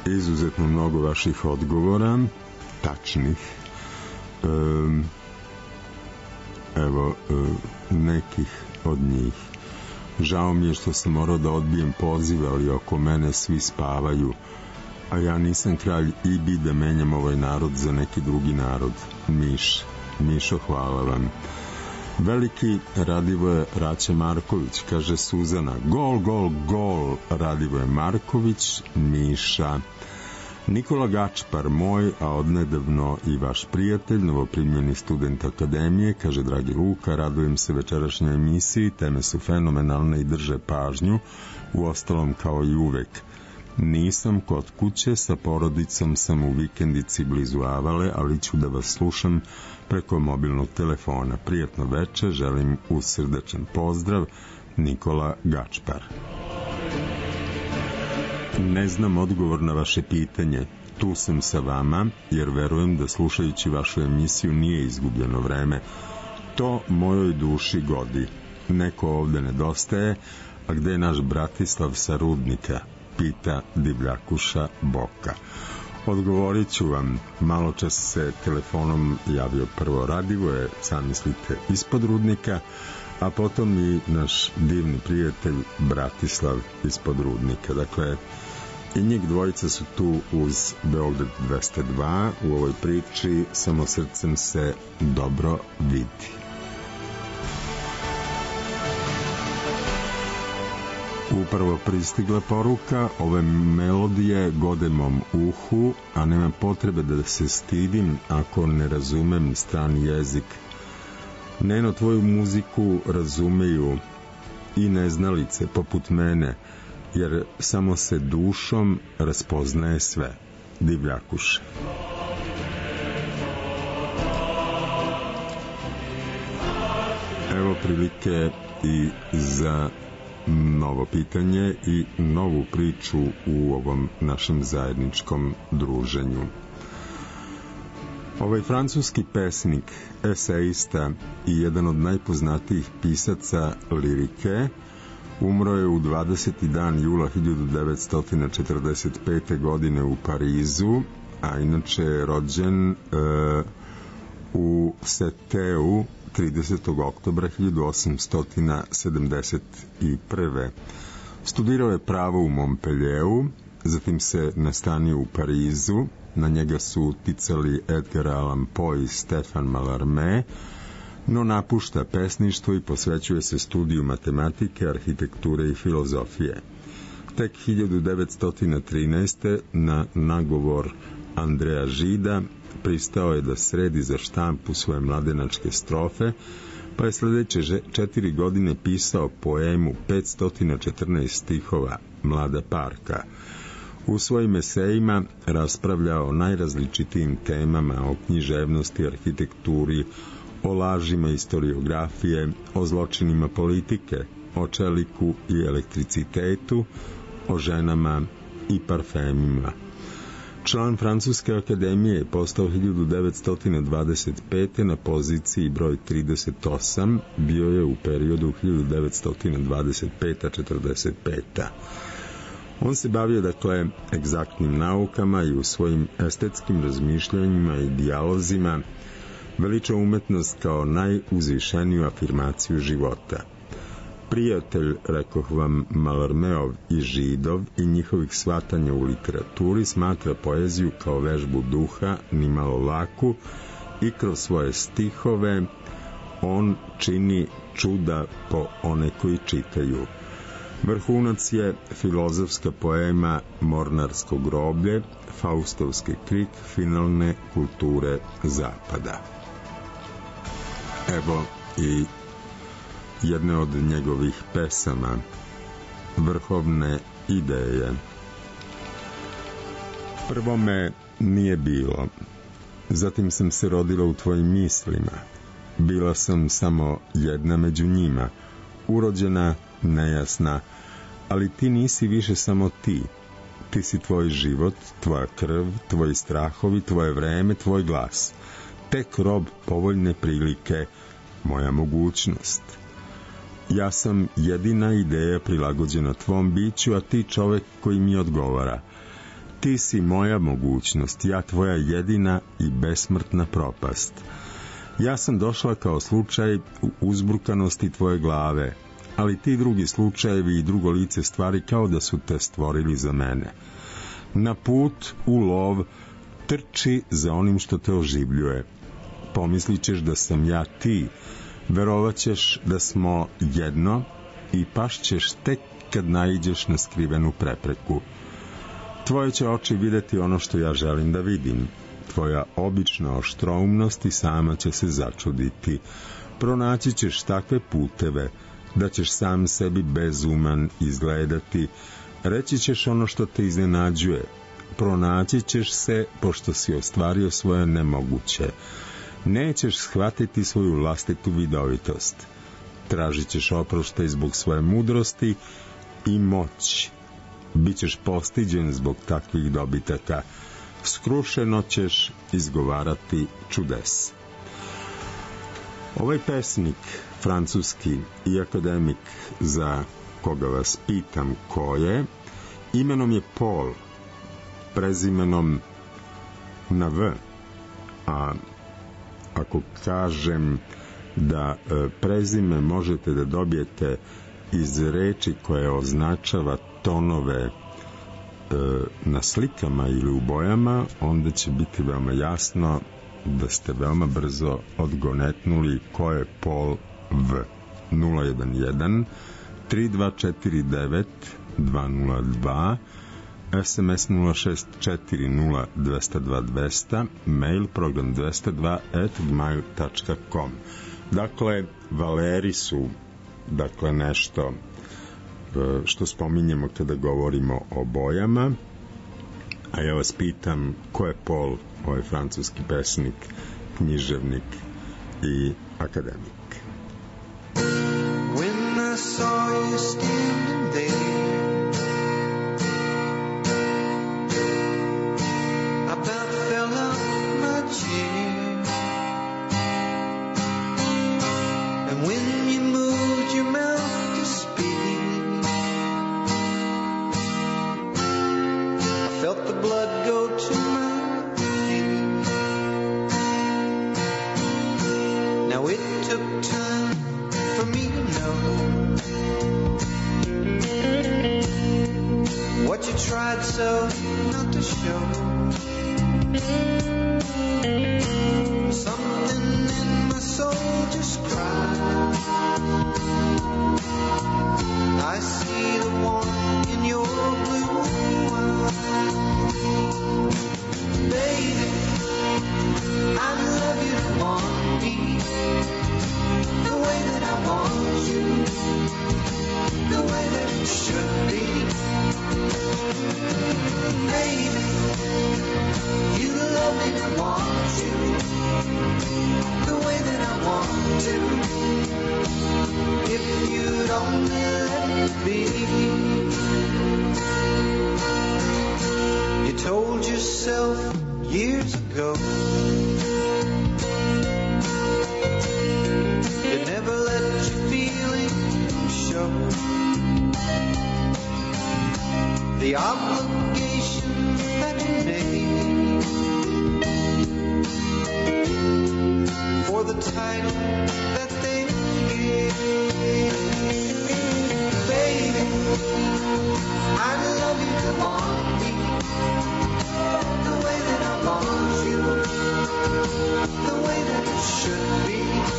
izuzetno mnogo vaših odgovora, tačnih. Evo nekih od njih. Žao mi je što sam morao da odbijem poziv, ali oko mene svi spavaju, a ja nisam kralj i bi da menjam ovaj narod za neki drugi narod. Mišo, hvala vam. Veliki Radivoje Raća Marković, kaže Suzana. Gol, gol, gol, Radivoje Marković, Miša. Nikola Gačpar, moj, a odnedavno i vaš prijatelj, novoprimljeni student akademije, kaže dragi Luka, radujem se večerašnjoj emisiji, teme su fenomenalne i drže pažnju, uostalom kao i uvek. Nisam kod kuće, sa porodicom sam u vikendici blizu Avale, ali ću da vas slušam preko mobilnog telefona. Prijatno veče, želim uz srdačan pozdrav, Nikola Gačpar. Ne znam odgovor na vaše pitanje. Tu sam sa vama, jer verujem da slušajući vašu emisiju nije izgubljeno vreme. To mojoj duši godi. Neko ovde nedostaje, a gde je naš Bratislav sa Rudnika? Pita divljakuša Boka. Odgovorit ću vam. Malo čas se telefonom javio prvo Radivoje, zamislite, ispod Rudnika, a potom i naš divni prijatelj Bratislav ispod Rudnika. Dakle, i njih dvojica su tu uz Beograd 202 u ovoj priči, samo srcem se dobro vidi. Upravo pristigla poruka, ove melodije gode mom uhu, a nema potrebe da se stidim ako ne razumem strani jezik. Neno, tvoju muziku razumeju i neznalice poput mene, jer samo se dušom raspoznaje sve. Divljakuše. Evo prilike i za novo pitanje i novu priču u ovom našem zajedničkom druženju. Ovaj francuski pesnik, eseista i jedan od najpoznatijih pisaca lirike umro je u 20. dan jula 1945. godine u Parizu, a inače je rođen u Seteu 30. oktobra 1871. Studirao je pravo u Montpellieru, zatim se nastanio u Parizu, na njega su uticali Edgar Allan Poe i Stefan Mallarmé, no napušta pesništvo i posvećuje se studiju matematike, arhitekture i filozofije. Tek 1913. na nagovor Andreja Žida pristao je da sredi za štampu svoje mladenačke strofe, pa je sledeće 4 godine pisao poemu 514 stihova Mlada parka. U svojim esejima raspravljao o najrazličitijim temama, o književnosti, arhitekturi, o lažima istoriografije, o zločinima politike, o čeliku i elektricitetu, o ženama i parfemima. Član Francuske akademije je postao 1925. na poziciji broj 38, bio je u periodu 1925-45. On se bavio, dakle, egzaktnim naukama i u svojim estetskim razmišljanjima i dijalozima veličao umetnost kao najuzvišeniju afirmaciju života. Prijatelj, rekoh vam, Mallarméov i Židov i njihovih shvatanja u literaturi smatra poeziju kao vežbu duha, nimalo laku, i kroz svoje stihove on čini čuda po one koji čitaju. Vrhunac je filozofska poema Mornarsko groblje, Faustovski krik finalne kulture Zapada. Evo i jedne od njegovih pesama, Vrhovne ideje. Prvo me nije bilo, zatim sam se rodila u tvojim mislima. Bila sam samo jedna među njima, urođena, nejasna, ali ti nisi više samo ti. Ti si tvoj život, tvoja krv, tvoji strahovi, tvoje vreme, tvoj glas. Tek rob povoljne prilike, moja mogućnost. Ja sam jedina ideja prilagođena tvom biću, a ti čovek koji mi odgovara. Ti si moja mogućnost, ja tvoja jedina i besmrtna propast. Ja sam došla kao slučaj u uzburkanosti tvoje glave, ali ti drugi slučajevi i drugo lice stvari kao da su te stvorili za mene. Na put u lov trči za onim što te oživljuje. Pomislit ćeš da sam ja ti, verovat ćeš da smo jedno i pašćeš tek kad naiđeš na skrivenu prepreku. Tvoje će oči videti ono što ja želim da vidim. Tvoja obična oštroumnost i sama će se začuditi. Pronaći ćeš takve puteve da ćeš sam sebi bezuman izgledati. Reći ćeš ono što te iznenađuje. Pronaći ćeš se pošto si ostvario svoje nemoguće. Nećeš shvatiti svoju vlastitu vidovitost. Tražit ćeš oproštaj zbog svoje mudrosti i moći. Bićeš postiđen zbog takvih dobitaka. Skrušeno ćeš izgovarati čudes. Ovaj pesnik, francuski i akademik za koga vas pitam ko je, imenom je Paul, prezimenom na V, a ako kažem da prezime možete da dobijete iz reči koje označava tonove na slikama ili u bojama, onda će biti veoma jasno da ste veoma brzo odgonetnuli ko je Paul V. 011 3249 202, SMS 0640 202 200, mail program 202@gmail.com. Dakle, valeri su nešto što spominjemo kada govorimo o bojama, a ja vas pitam ko je Paul, ovaj francuski pesnik, književnik i akademik. When I saw you standing there, I about fell out my chair, and when you moved your mouth to speak, I felt the blood go to my feet. Now it took time for me to know what you tried so not to show. Something in my soul just cried. I see the one in your blue eyes. Baby, I love you to want me the way that I want you, the way that it should be. Baby, you love me and want you, the way that I want to. If you'd only let me be. You told yourself years ago you'd never let your feelings show. The obligation that you made for the title that they gave. Baby, I love you to want me the way that I want you, the way that it should be.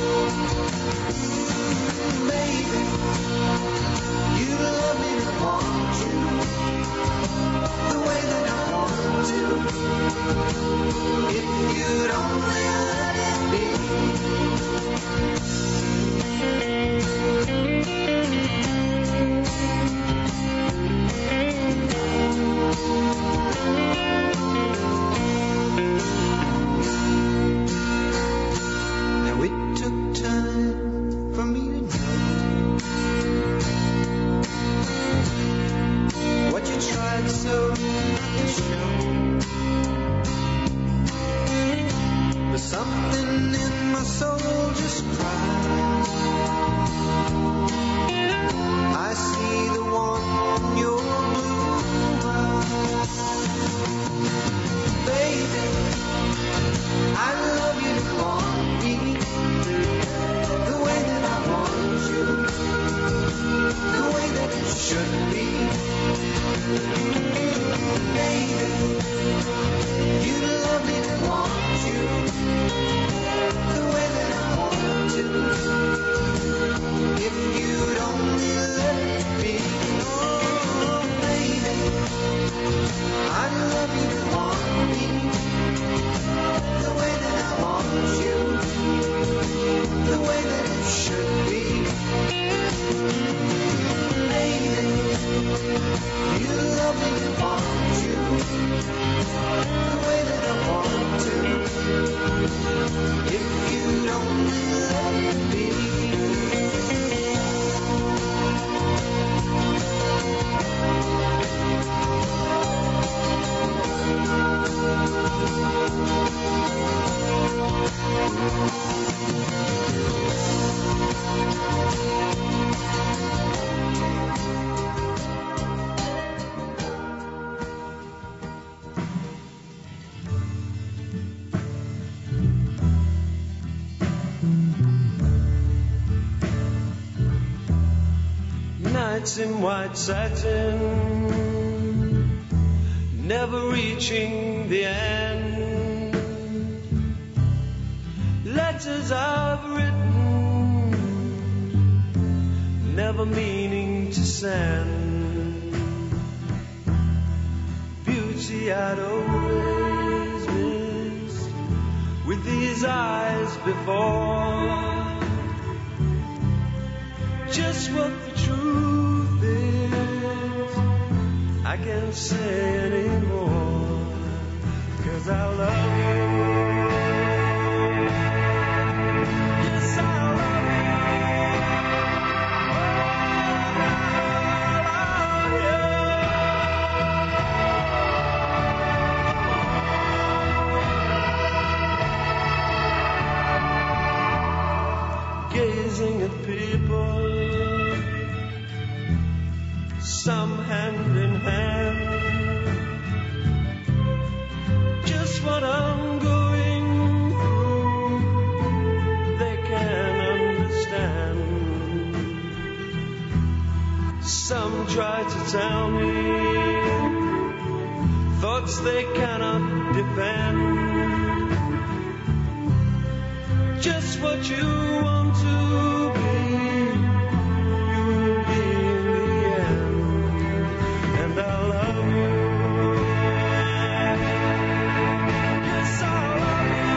Baby, you love me to want you, Nights in white satin, never reaching the end. Letters I've written, never meaning to send. Beauty I'd always missed with these eyes before. Just what the truth is, I can't say anymore, 'cause I love you. Yes, I love you. Gazing at people, some hand in hand, just what I'm going through, they can understand. Some try to tell me thoughts they cannot defend, just what you want to be, you will be in the end. And I love you. Yes, I love you.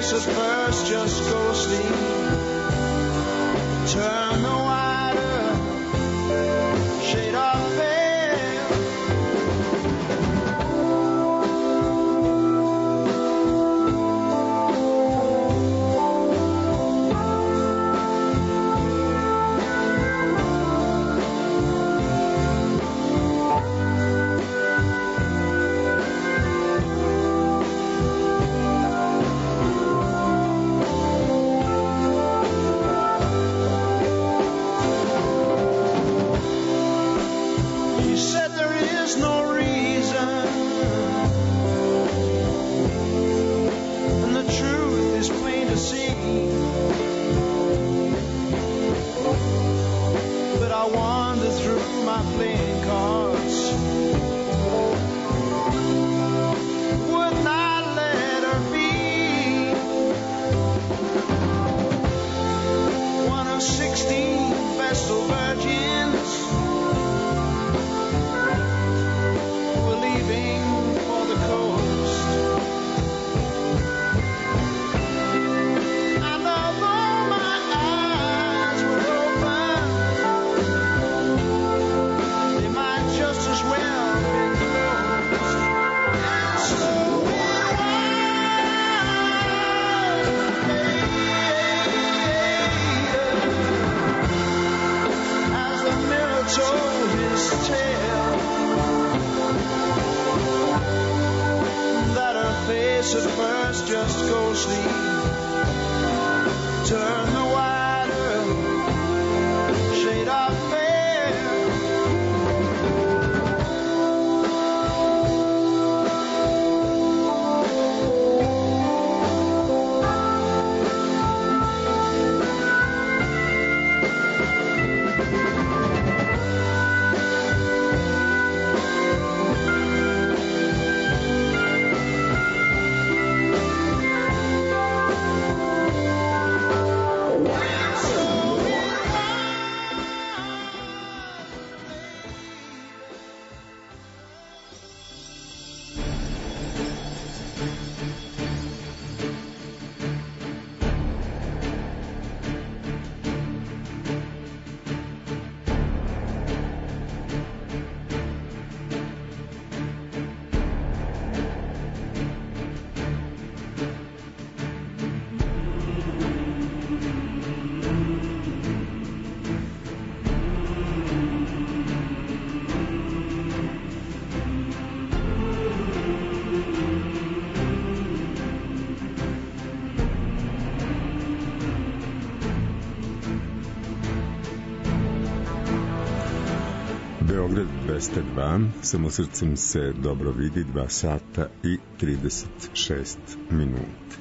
face at first just go sleep. Turn the wider shade of veil. Beograd 202, samo srcem se dobro vidi, 2 sata i 36 minuta.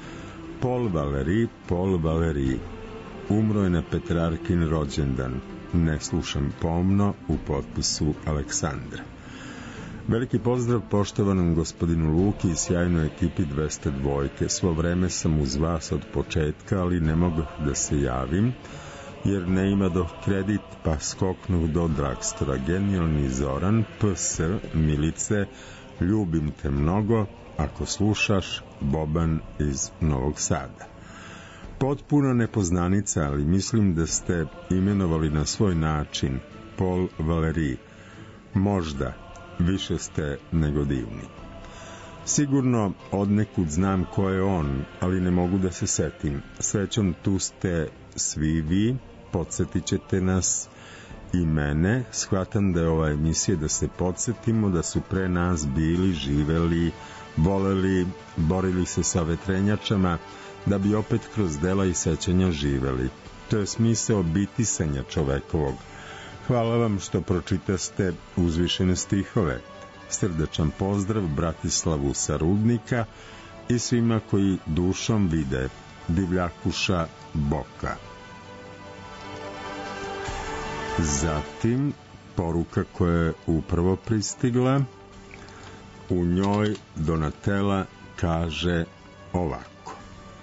Paul Valéry, umro je na Petrarkin rođendan, ne slušam pomno, u potpisu Aleksandra. Veliki pozdrav poštovanom gospodinu Luki i sjajnoj ekipi 202. Svo vreme sam uz vas od početka, ali ne mogu da se javim, jer ne ima do kredit, pa skoknuh do Dragstora. Genijalni Zoran, PS, Milice, ljubim te mnogo, ako slušaš, Boban iz Novog Sada. Potpuno nepoznanica, ali mislim da ste imenovali na svoj način, Paul Valéry. Možda, više ste nego divni. Sigurno odnekud znam ko je on, ali ne mogu da se setim. Srećom, tu ste svi vi, podsjetit ćete nas i mene. Shvatam da je ova emisija da se podsjetimo da su pre nas bili, živeli, voleli, borili se sa vetrenjačama, da bi opet kroz dela i sećanja živeli. To je smisao bitisanja čovekovog. Hvala vam što pročitaste uzvišene stihove. Srdačan pozdrav Bratislavu sa Rudnika i svima koji dušom vide Divljakuša Boka. Zatim, poruka koja je upravo pristigla, u njoj Donatela kaže ovako: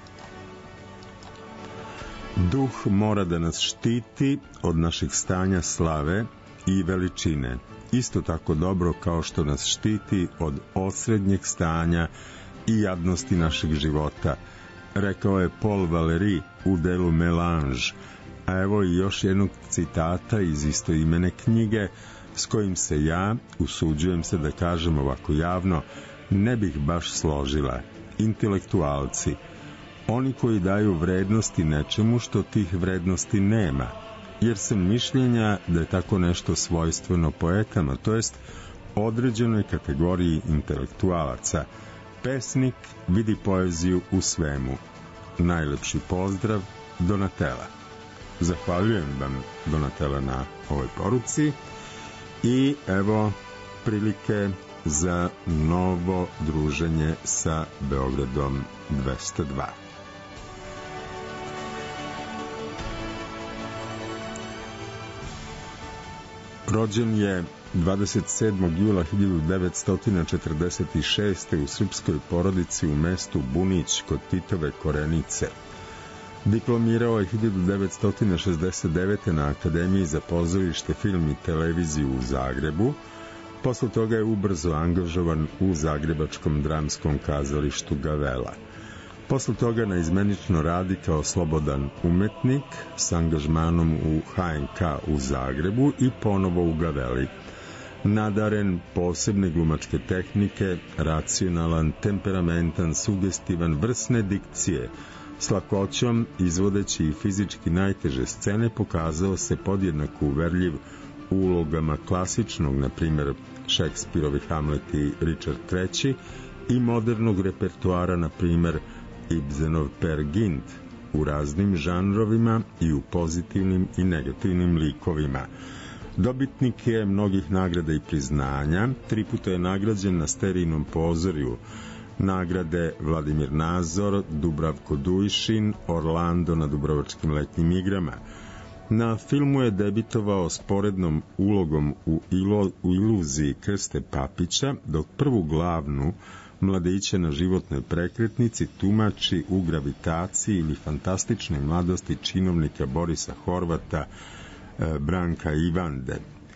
duh mora da nas štiti od naših stanja slave i veličine, isto tako dobro kao što nas štiti od osrednjeg stanja i jadnosti našeg života, rekao je Paul Valéry u delu Melange, a evo i još jednog citata iz istoimene knjige s kojim se ja, usuđujem se da kažem ovako javno, ne bih baš složila. Intelektualci, oni koji daju vrednosti nečemu što tih vrednosti nema, jer sam mišljenja da je tako nešto svojstveno poetama, to jest određenoj kategoriji intelektualaca. Pesnik vidi poeziju u svemu. Najlepši pozdrav, Donatella. Zahvaljujem vam, Donatella, na ovoj poruci i evo prilike za novo druženje sa Beogradom 202. Rođen je 27. jula 1946. u srpskoj porodici u mestu Bunić kod Titove Korenice. Diplomirao je 1969. na Akademiji za pozorište, film i televiziju u Zagrebu. Posle toga je ubrzo angažovan u Zagrebačkom dramskom kazalištu Gavela. Posle toga naizmenično radi kao slobodan umetnik s angažmanom u HNK u Zagrebu i ponovo u Gaveli. Nadaren posebne glumačke tehnike, racionalan, temperamentan, sugestivan, vrsne dikcije, s lakoćom izvodeći i fizički najteže scene, pokazao se podjednako uverljiv u ulogama klasičnog, na primjer Šekspirovi Hamlet i Richard III, i modernog repertoara, na primjer Ibsenov Peer Gynt, u raznim žanrovima i u pozitivnim i negativnim likovima. Dobitnik je mnogih nagrada i priznanja, 3 puta je nagrađen na Sterijnom pozorju, nagrade Vladimir Nazor, Dubravko Dujšin, Orlando na Dubrovačkim letnjim igrama. Na filmu je debitovao sporednom ulogom u iluziji Krste Papića, dok prvu glavnu, mladića na životnoj prekretnici, tumači u Gravitaciji ili Fantastičnoj mladosti činovnika Borisa Horvata, Branka Ivande.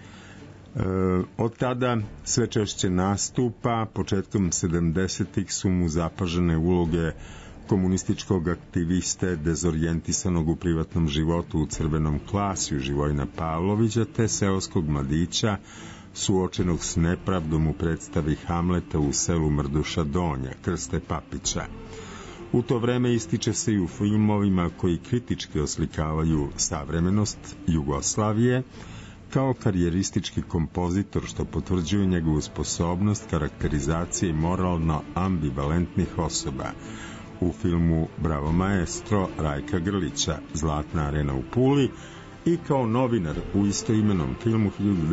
Od tada sve češće nastupa, početkom 70-ih su mu zapažene uloge komunističkog aktiviste dezorijentisanog u privatnom životu u Crvenom klasju Živojina Pavlovića, te seoskog mladića suočenog s nepravdom u predstavi Hamleta u selu Mrduša Donja, Krste Papića. U to vreme ističe se i u filmovima koji kritički oslikavaju savremenost Jugoslavije, kao karijeristički kompozitor, što potvrđuje njegovu sposobnost karakterizacije moralno ambivalentnih osoba, u filmu Bravo maestro Rajka Grlića, Zlatna arena u Puli, i kao novinar u istoimenom filmu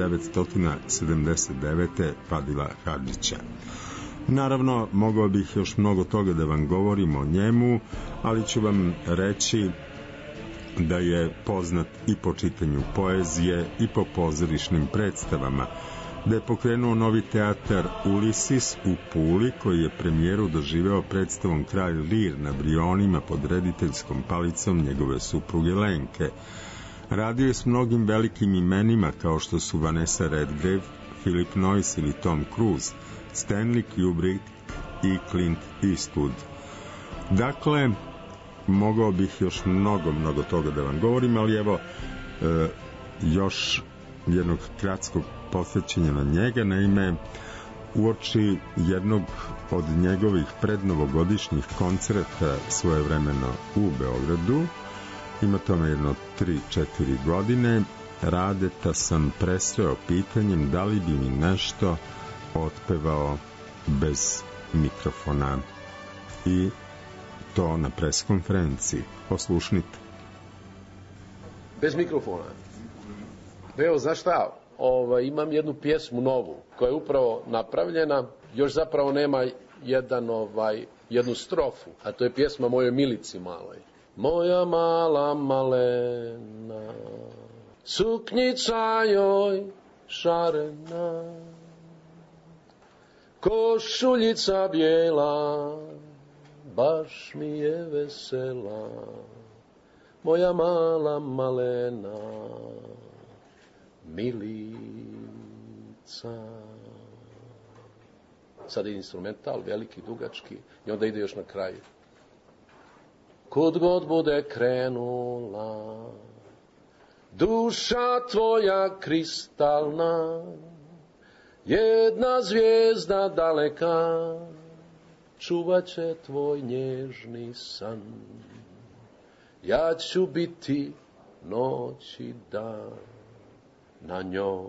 1979. Fadila Hadžića. Naravno, mogao bih još mnogo toga da vam govorim o njemu, ali ću vam reći da je poznat i po čitanju poezije i po pozorišnim predstavama, da je pokrenuo novi teatar Ulisis u Puli, koji je premijeru doživeo predstavom Kralj Lir na Brionima pod rediteljskom palicom njegove supruge Lenke. Radio je s mnogim velikim imenima kao što su Vanessa Redgrave, Philip Noyce ili Tom Cruise, Stanley Kubrick i Clint Eastwood. Dakle, mogao bih još mnogo toga da vam govorim, ali evo još jednog kratskog posvećenja na njega. Naime, uoči jednog od njegovih prednovogodišnjih koncerta svojevremeno u Beogradu, ima tome jedno 3-4 godine, Radeta sam presreo pitanjem da li bi mi nešto otpevao bez mikrofona, i to na preskonferenciji. Poslušnite. Bez mikrofona. Evo, znaš šta, imam jednu pjesmu novu koja je upravo napravljena, još zapravo nema jednu strofu, a to je pjesma Mojoj Milici maloj. Moja mala malena, suknjica joj šarena, košuljica bijela, baš mi je vesela, moja mala malena, Milica. Sad je instrumental, veliki, dugački, i onda ide još na kraju. kud god bude krenula, duša tvoja kristalna, jedna zvijezda daleka, čuvat će tvoj nježni san. Ja ću biti noć i dan na njoj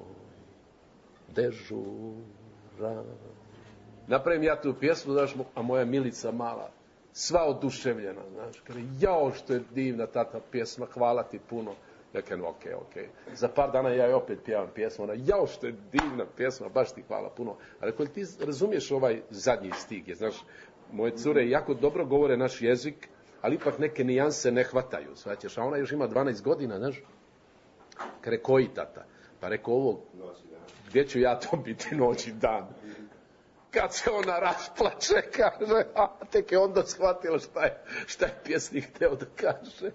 dežuran. Napravim ja tu pjesmu, znaš, a moja Milica mala, sva oduševljena, znaš, kaže, jao što je divna tata pjesma, hvala ti puno. Ja kažem, okej. Za par dana ja je opet pjevam pjesmu, ona, jao što je divna pjesma, baš ti hvala puno. Ali ako ti razumiješ ovaj zadnji stih, je, znaš, moje cure jako dobro govore naš jezik, ali ipak neke nijanse ne hvataju, shvaćaš, a ona još ima 12 godina, znaš, kaže, koji tata? Pa rekao ovo, gdje ću ja to biti noć i dan? Kad se ona rasplače, kaže, a tek je onda shvatila šta je pjesnik hteo da kaže.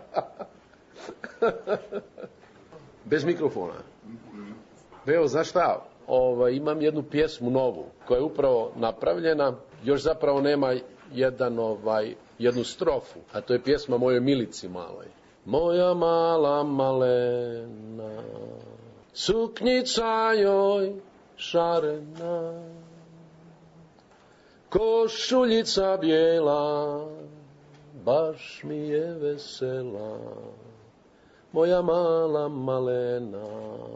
Bez mikrofona. Evo, znaš šta, imam jednu pjesmu novu, koja je upravo napravljena, još zapravo nema jednu strofu, a to je pjesma mojoj Milici maloj. Moja mala malena, suknjica joj šarena, košuljica bijela, baš mi je vesela, moja mala malena,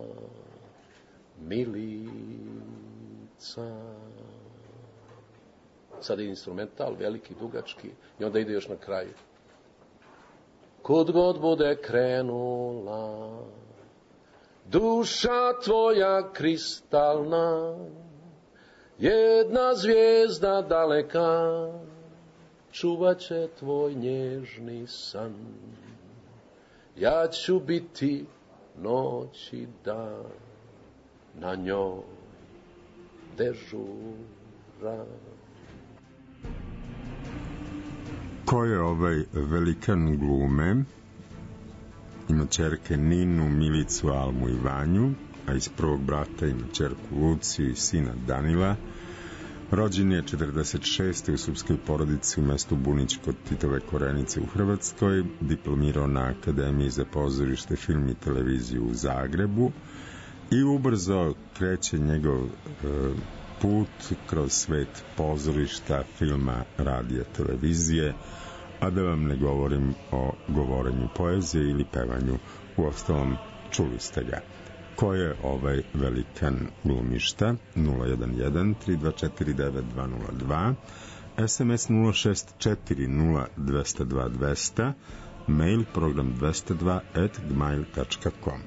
Milica. Sad je instrumental, veliki, dugački, i onda ide još na kraju. Kud god bude krenula, duša tvoja kristalna, jedna zvijezda daleka, čuvat će tvoj nježni san. Ja ću biti noć i dan na njoj dežuran. Ko je ovaj velikan glume? Ima ćerke Ninu, Milicu, Almu i Vanju, a iz prvog brata ima ćerku Luciju i sina Danila. Rođen je 46. u srpskoj porodici u mestu Bunić kod Titove Korenice u Hrvatskoj, diplomirao na Akademiji za pozorište, film i televiziju u Zagrebu i ubrzo kreće njegov put kroz svet pozorišta, filma, radija, televizije, a da vam ne govorim o govorenju poezije ili pevanju, uostalom čuli ste ga. Ko je ovaj velikan glumišta? 011-324-9202, SMS 064-0202, mail program 202@gmail.com.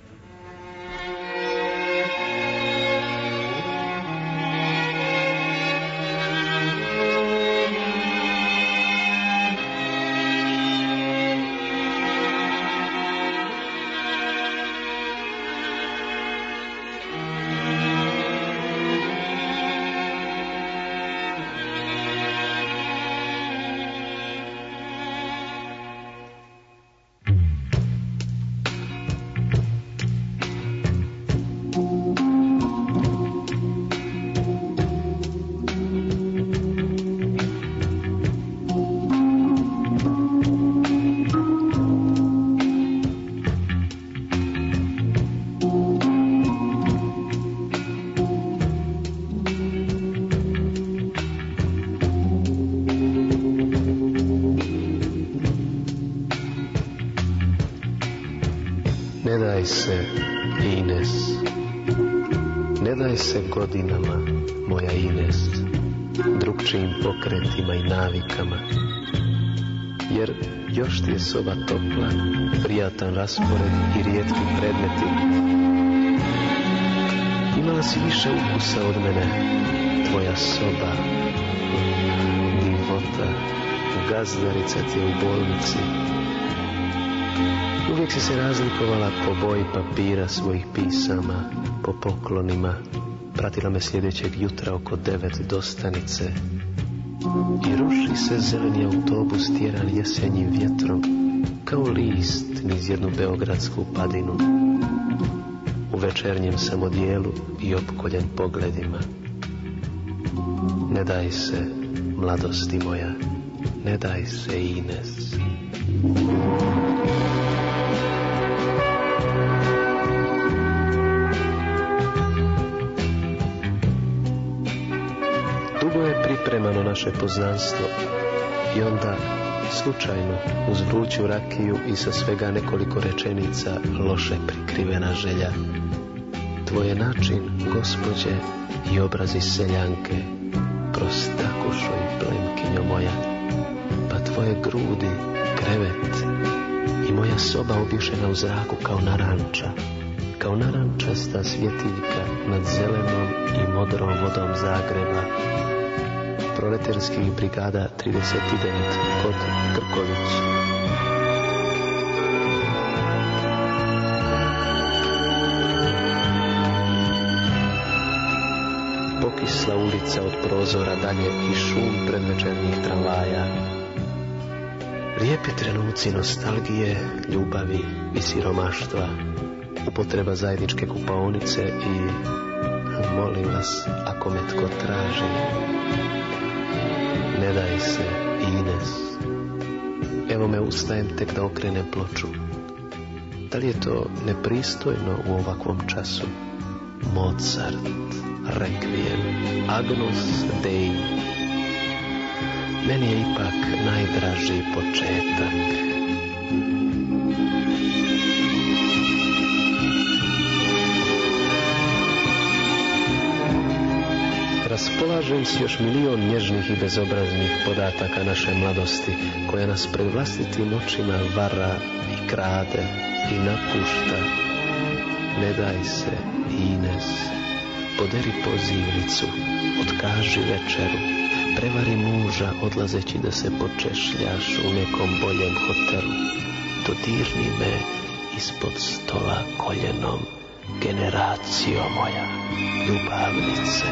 Ne daj se, Ines, ne daj se godinama, moja Ines, drugčijim pokretima i navikama, jer još ti je soba topla, prijatan raspored i rijetki predmeti. Imala si više ukusa od mene, tvoja soba, divota, gazdarica ti je u bolnici. Uvijek si se razlikovala po boji papira svojih pisama, po poklonima, pratila me sljedećeg jutra oko 9 do stanice i ruši se zeleni autobus tjeran jesenjim vjetrom, kao list niz jednu beogradsku padinu. U večernjem sam odijelu i opkoljen pogledima. Ne daj se, mladosti moja, ne daj se, Ines. Dugo je pripremano naše poznanstvo i onda, slučajno, uz vruću rakiju i sa svega nekoliko rečenica, loše prikrivena želja. Tvoje način, gospođe, i obrazi seljanke, prostakušo i plemkinjo moja, pa tvoje grudi, krevet i moja soba objušena u zraku kao narančasta svjetiljka nad zelenom i modrom vodom Zagreba, proleterskih brigada 39 kod Krković. Pokisla ulica od prozora dalje i šum predvečernjih tramvaja. Lijepi trenuci nostalgije, ljubavi i siromaštva, upotreba zajedničke kupaonice i, molim vas, ako me tko traži, ne daj se, Ines. Evo me ustajem tek da okrenem ploču. Da li je to nepristojno u ovakvom času? Mozart, Requiem, Agnus Dei. Meni je ipak najdraži početak. Raspolažem s još milion nježnih i bezobraznih podataka naše mladosti, koja nas pred vlastitim očima vara i krade i napušta. Ne daj se, Ines. Poderi pozivnicu, otkaži večeru, prevari muža odlazeći da se počešljaš u nekom boljem hotelu. Dodirni me ispod stola koljenom, generacijo moja, ljubavnice.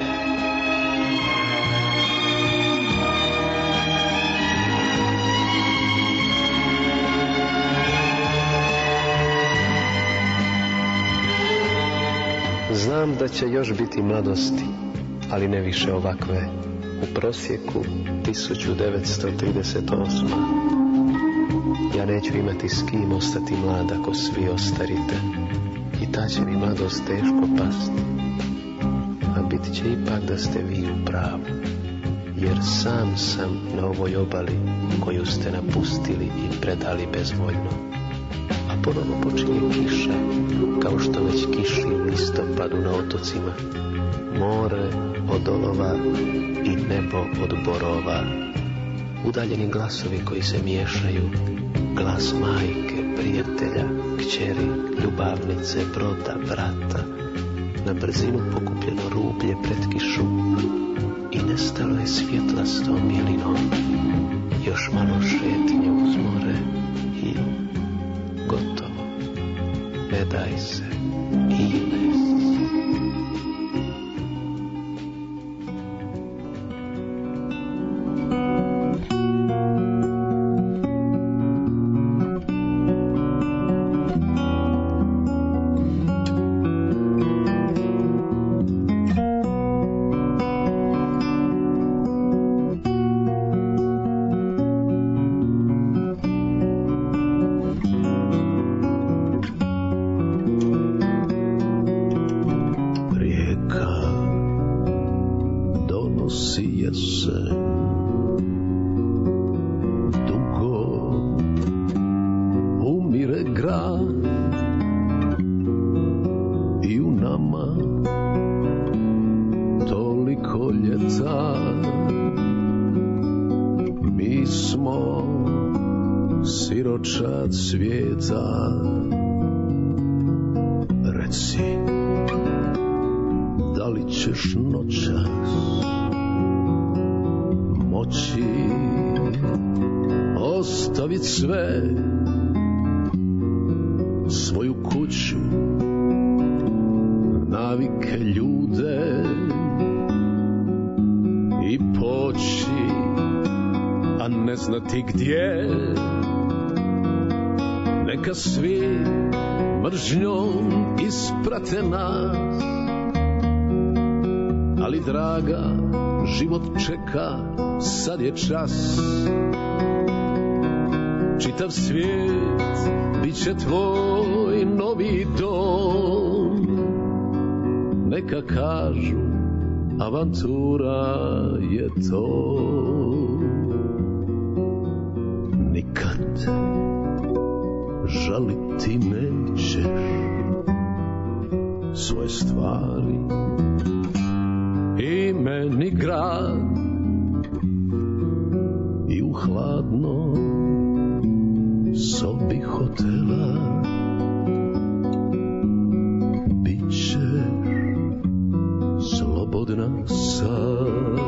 Znam da će još biti mladosti, ali ne više ovakve. U prosjeku 1938. Ja neću imati s kim ostati mlad ako svi ostarite. I ta će mi mladost teško pasti. A biti će ipak da ste vi u pravu. Jer sam sam na ovoj obali koju ste napustili i predali bezvoljno. A ponovno počinje kiša, kao što već kiši u listopadu na otocima. More od olova i nebo od borova. Udaljeni glasovi koji se miješaju. Glas majke, prijatelja, kćeri, ljubavnice, broda, brata. Na brzinu pokupljeno rublje pred kišu. I nestalo je svjetlastom jelinom. Još malo šetnje uz more i gotovo. Ne daj se, Ines. siročad svijeta. Reci, da li ćeš noćas moći ostavit sve, svoju kuću, navike, ljude i poći, a ne znati gdje. Neka svi mržnjom isprate nas, ali draga, život čeka, sad je čas. Čitav svijet bit će tvoj novi dom. Neka kažu, avantura je to. Nikad žaliti nećeš svoje stvari i meni grad i u hladno sobi hotela bit ćeš slobodna sad.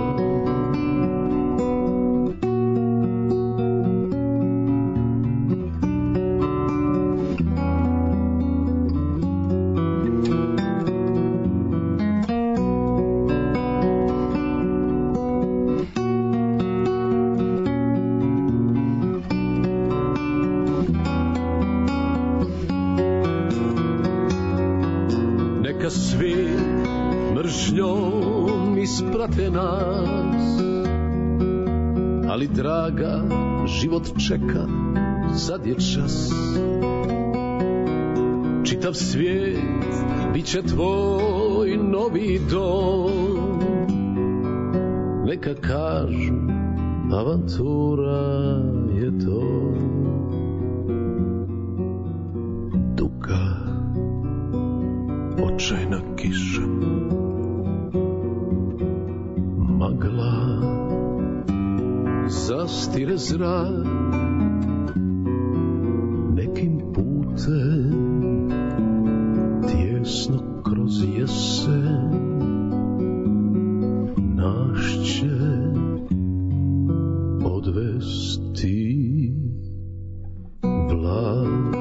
Svi mržnjom isprate nas, ali draga, život čeka, sad je čas. Čitav svijet bit će tvoj novi dom. Neka kažu, avantura je to. Očajna kiša, magla, zastire zrak, nekim putem, tjesno kroz jesen, naš će odvesti vlak.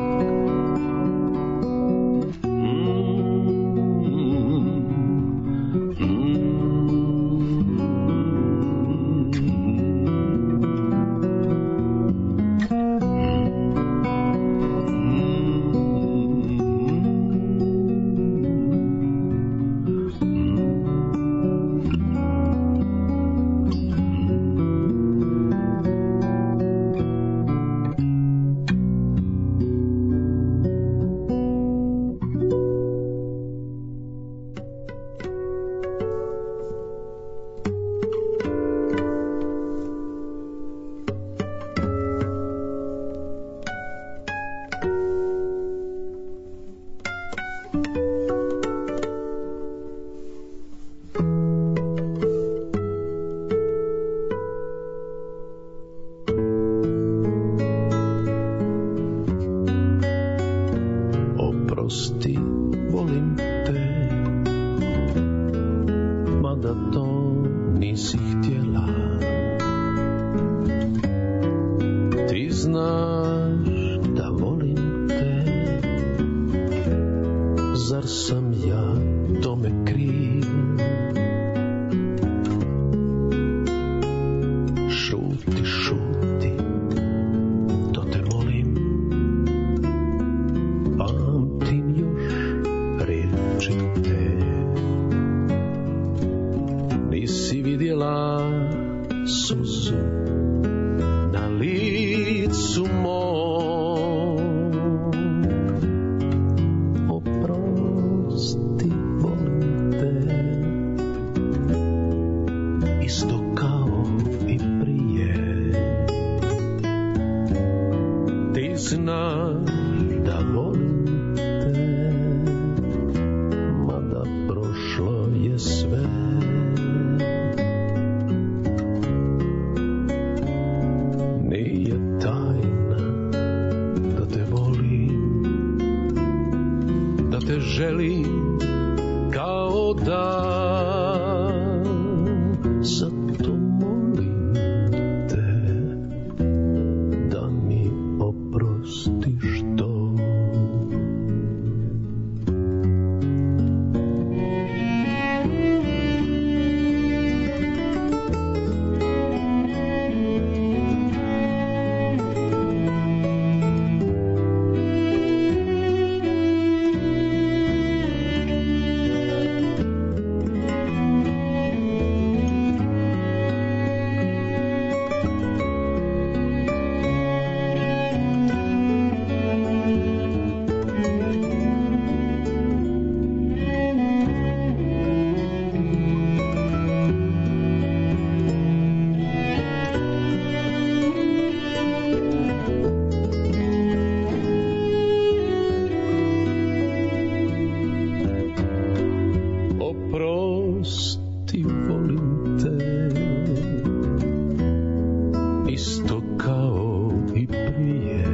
isto kao i prije.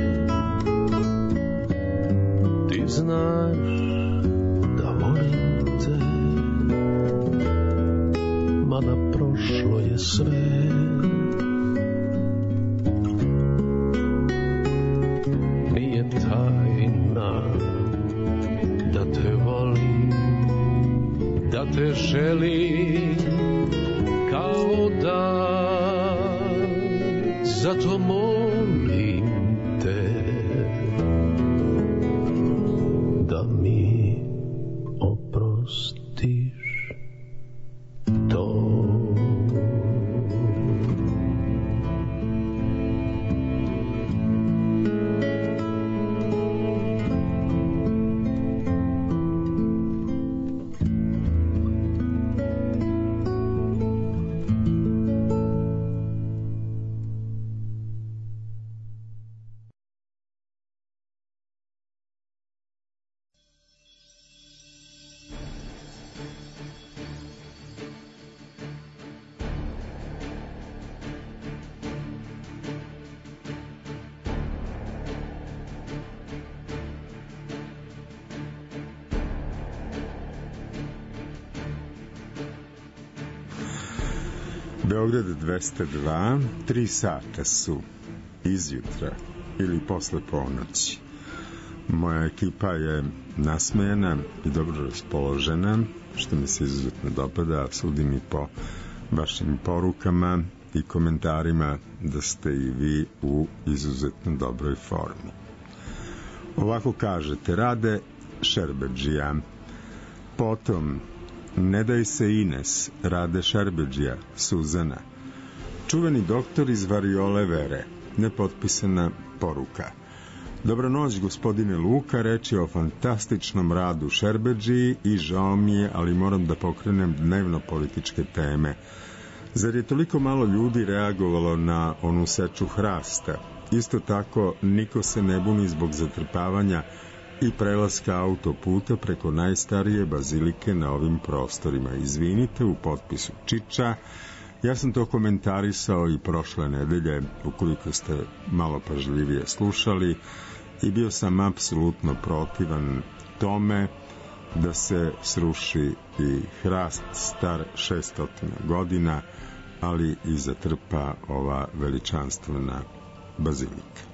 Ti znaš da volim te, mada prošlo je sve. Nije tajna da te volim, da te želim kao da. Zato molim te da mi oprostiš to. Beograd 202, 3 sata su izjutra ili posle ponoći. Moja ekipa je nasmejana i dobro raspoložena, što mi se izuzetno dopada. Sudim i po vašim porukama i komentarima da ste i vi u izuzetno dobroj formi. Ovako kažete: Rade Šerbedžija, potom Ne daj se Ines, Rade Šerbedžija, Suzana, čuveni doktor iz Variole Vere, nepotpisana poruka. Dobro noć, gospodine Luka, reč je o fantastičnom radu Šerbedžiji i žao mi je, ali moram da pokrenem dnevno političke teme. Zar je toliko malo ljudi reagovalo na onu seču hrasta? Isto tako, niko se ne buni zbog zatrpavanja i prelaska autoputa preko najstarije bazilike na ovim prostorima. Izvinite, u potpisu Čiča. Ja sam to komentarisao i prošle nedelje, ukoliko ste malo pažljivije slušali, i bio sam apsolutno protivan tome da se sruši i hrast star 600 godina, ali i zatrpa ova veličanstvena bazilika.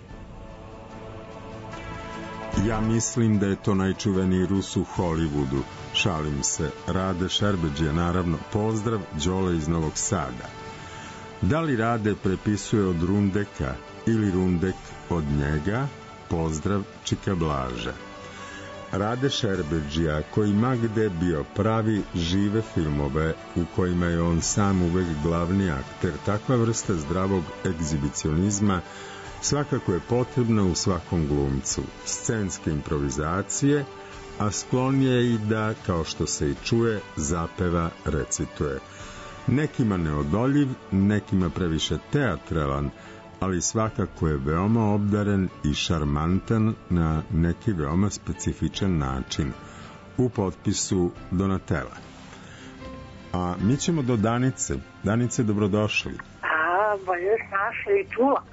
Ja mislim da je to najčuveniji Rus u Hollywoodu. Šalim se. Rade Šerbedžija, naravno. Pozdrav, Đole iz Novog Sada. Da li Rade prepisuje od Rundeka ili Rundek od njega? Pozdrav, Čika Blaža. Rade Šerbedžija, koji ma gde bio, pravi žive filmove u kojima je on sam uvek glavni akter. Takva vrsta zdravog egzibicionizma svakako je potrebna u svakom glumcu. Scenske improvizacije, a sklon je i da, kao što se i čuje, zapeva, recituje. Nekima neodoljiv, nekima previše teatralan, ali svakako je veoma obdaren i šarmantan na neki veoma specifičan način. U potpisu Donatela. A mi ćemo do Danice. Danice, dobrodošli. Bolje našli i čula.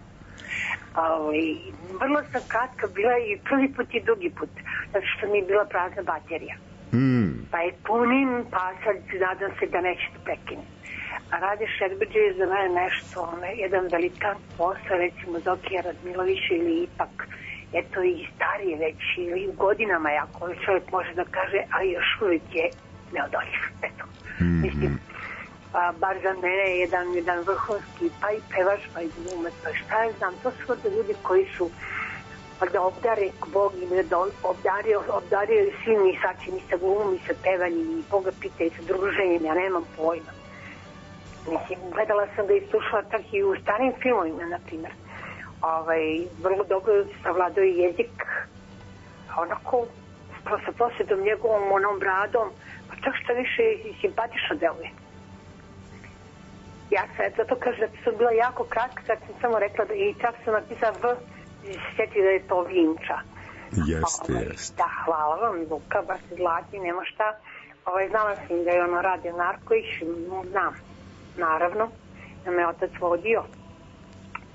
Vrlo sam kratka bila i prvi put i drugi put, zato što mi je bila prazna baterija. Pa je punim, pa sad nadam se da neće da prekine. Rade Šerbedžija je za mene nešto, jedan velikan posao, recimo Zokija Radmilovića ili ipak, eto i starije već, ili u godinama, ako čovjek može da kaže, ali još uvijek je neodoljiv. Eto, mislim, bar za mene je jedan vrhunski, pa i pevač, pa i glumac, pa šta ja znam, to su da ljudi koji su da obdare Bog im da obdario svi mi sačini sa glumom i sa pevanjem i Boga pita i sa druženjem, ja nemam pojma. Mislim, gledala sam da je slušala tak i u starim filmovima, na primjer. Vrlo dobro savladao je jezik, onako, sa posjedom njegovom onom bradom, pa čak što više i simpatično deluje. Ja sam zato kažem da sam bila jako kratka, kad sam samo rekla da i čak sam napisala sjeti da je to Vinča. Jeste. Da, hvala vam, Luka, baš se zlati, nema šta. Znala sam da je ono Radio Narković, znam, naravno, da me otac vodio.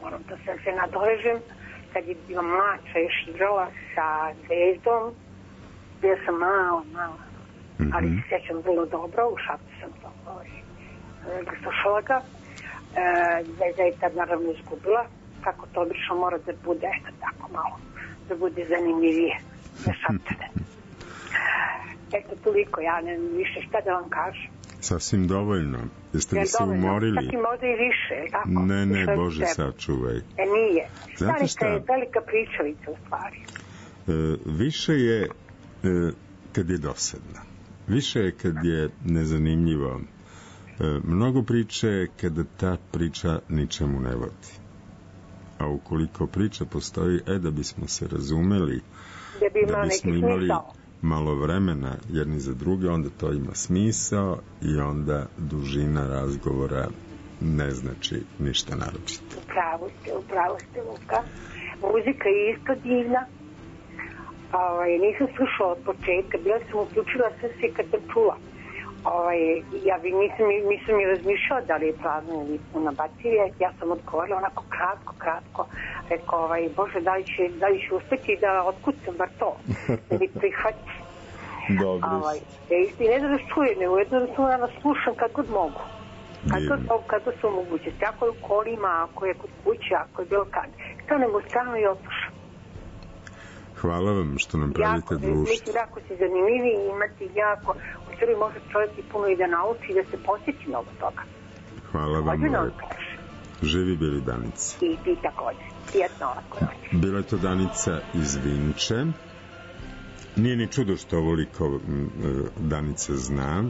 moram da se nadovežem, kad je bila mlača još igrala sa Zvezdom, bio sam mala, ali se sjećam vrlo dobro, u Šapcu sam to slušala ga. Zvezda je tad naravno izgubila, kako to obično mora da bude, tako malo, da bude zanimljivije za Šapčane. Eto, toliko, ja ne više šta da vam kažem. Sasvim dovoljno. Jeste li se umorili? Čak i možda i više, tako? Ne, Bože, sačuvaj. Nije. Znate šta? Je velika pričalica u stvari. Više je kad je dosadna. Više je kad je nezanimljivo. Mnogo priče je kada ta priča ničemu ne vodi. A ukoliko priča postoji, da bismo se razumeli, da bismo imali malo vremena jedni za druge, onda to ima smisao i onda dužina razgovora ne znači ništa naročito. Upravo ste, Luka. Muzika je isto divna. Nisam slušala od početka, bila sam uključila sve kad sam čula. Ja nisam ni razmišljala da li je prazno ili puna baterija. Ja sam odgovorila onako kratko. Rekao, Bože, da li ću uspeti da otkucam bar to, da mi prihvati. Dobro. I ne da čujem, nego jednostavno ja slušam kad god mogu. Kad god su mogućnosti. Ako je u kolima, ako je kod kuće, ako je bilo kad. Stanem u stranu i odslušam. Hvala vam što nam pravite društvo. Mislim, jako se zanimljivi i imati jako, u stvari može čovjek i puno i da nauči i da se posjeti mnogo toga. Hvala vam. Živi bili Danica. I ti također. Prijetno ovako noć. Bila je to Danica iz Vinče. Nije ni čudo što ovoliko Danica zna.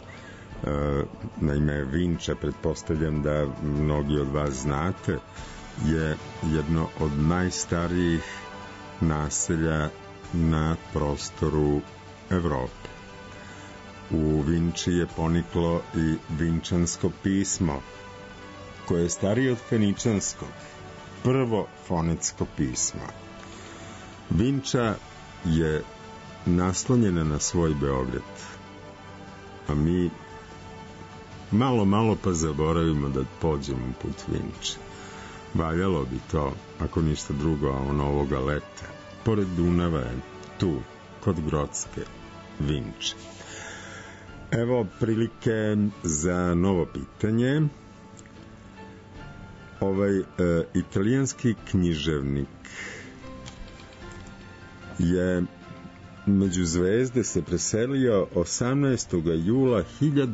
Naime, Vinča, pretpostavljam da mnogi od vas znate, je jedno od najstarijih naselja na prostoru Evrope. U Vinči je poniklo i vinčansko pismo, koje je starije od feničanskog, prvo fonetsko pismo. Vinča je naslonjena na svoj Beograd, a mi malo pa zaboravimo da pođemo put Vinče. Valjalo bi to, ako ništa drugo, ovoga leta. Pored Dunava je tu, kod Grocke, Vinče. Evo prilike za novo pitanje. Italijanski književnik je među zvezde se preselio 18. jula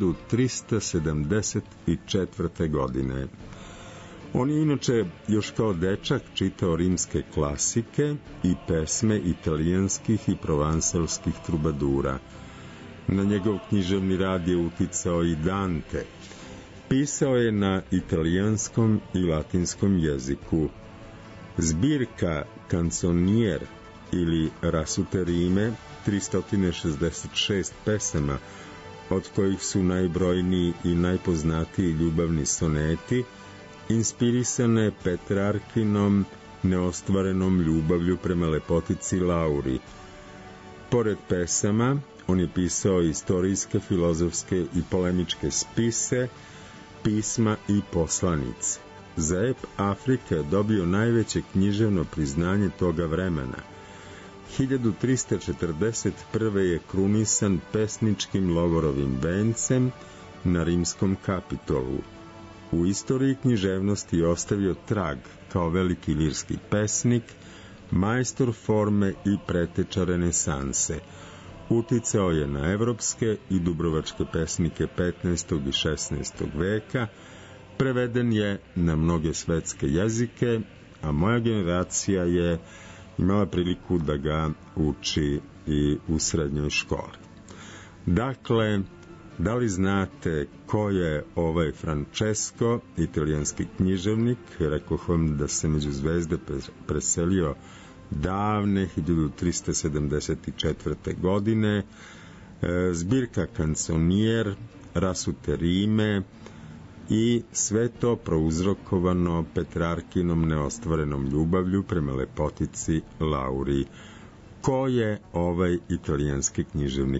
1374. godine. On je inače još kao dečak čitao rimske klasike i pesme italijanskih i provansalskih trubadura. Na njegov književni rad je uticao i Dante. Pisao je na italijanskom i latinskom jeziku. Zbirka Canzonier ili Rasute rime, 366 pesama, od kojih su najbrojniji i najpoznatiji ljubavni soneti, inspirisane Petrarkinom neostvarenom ljubavlju prema lepotici Lauri. Pored pesama, on je pisao istorijske, filozofske i polemičke spise, pisma i poslanice. Za ep Afrika je dobio najveće književno priznanje toga vremena. 1341. je krunisan pesničkim lovorovim vencem na rimskom Kapitolu. U istoriji književnosti je ostavio trag kao veliki lirski pesnik, majstor forme i preteča renesanse. Uticao je na evropske i dubrovačke pesnike 15. i 16. veka, preveden je na mnoge svetske jezike, a moja generacija je imala priliku da ga uči i u srednjoj školi. Dakle, da li znate ko je ovaj Francesco, italijanski književnik? Rekoh vam da se među zvezde preselio davne 1374. godine. Zbirka Canzonier, Rasute rime i sve to prouzrokovano Petrarkinom neostvarenom ljubavlju prema lepotici Lauri. Ko je ovaj italijanski književnik?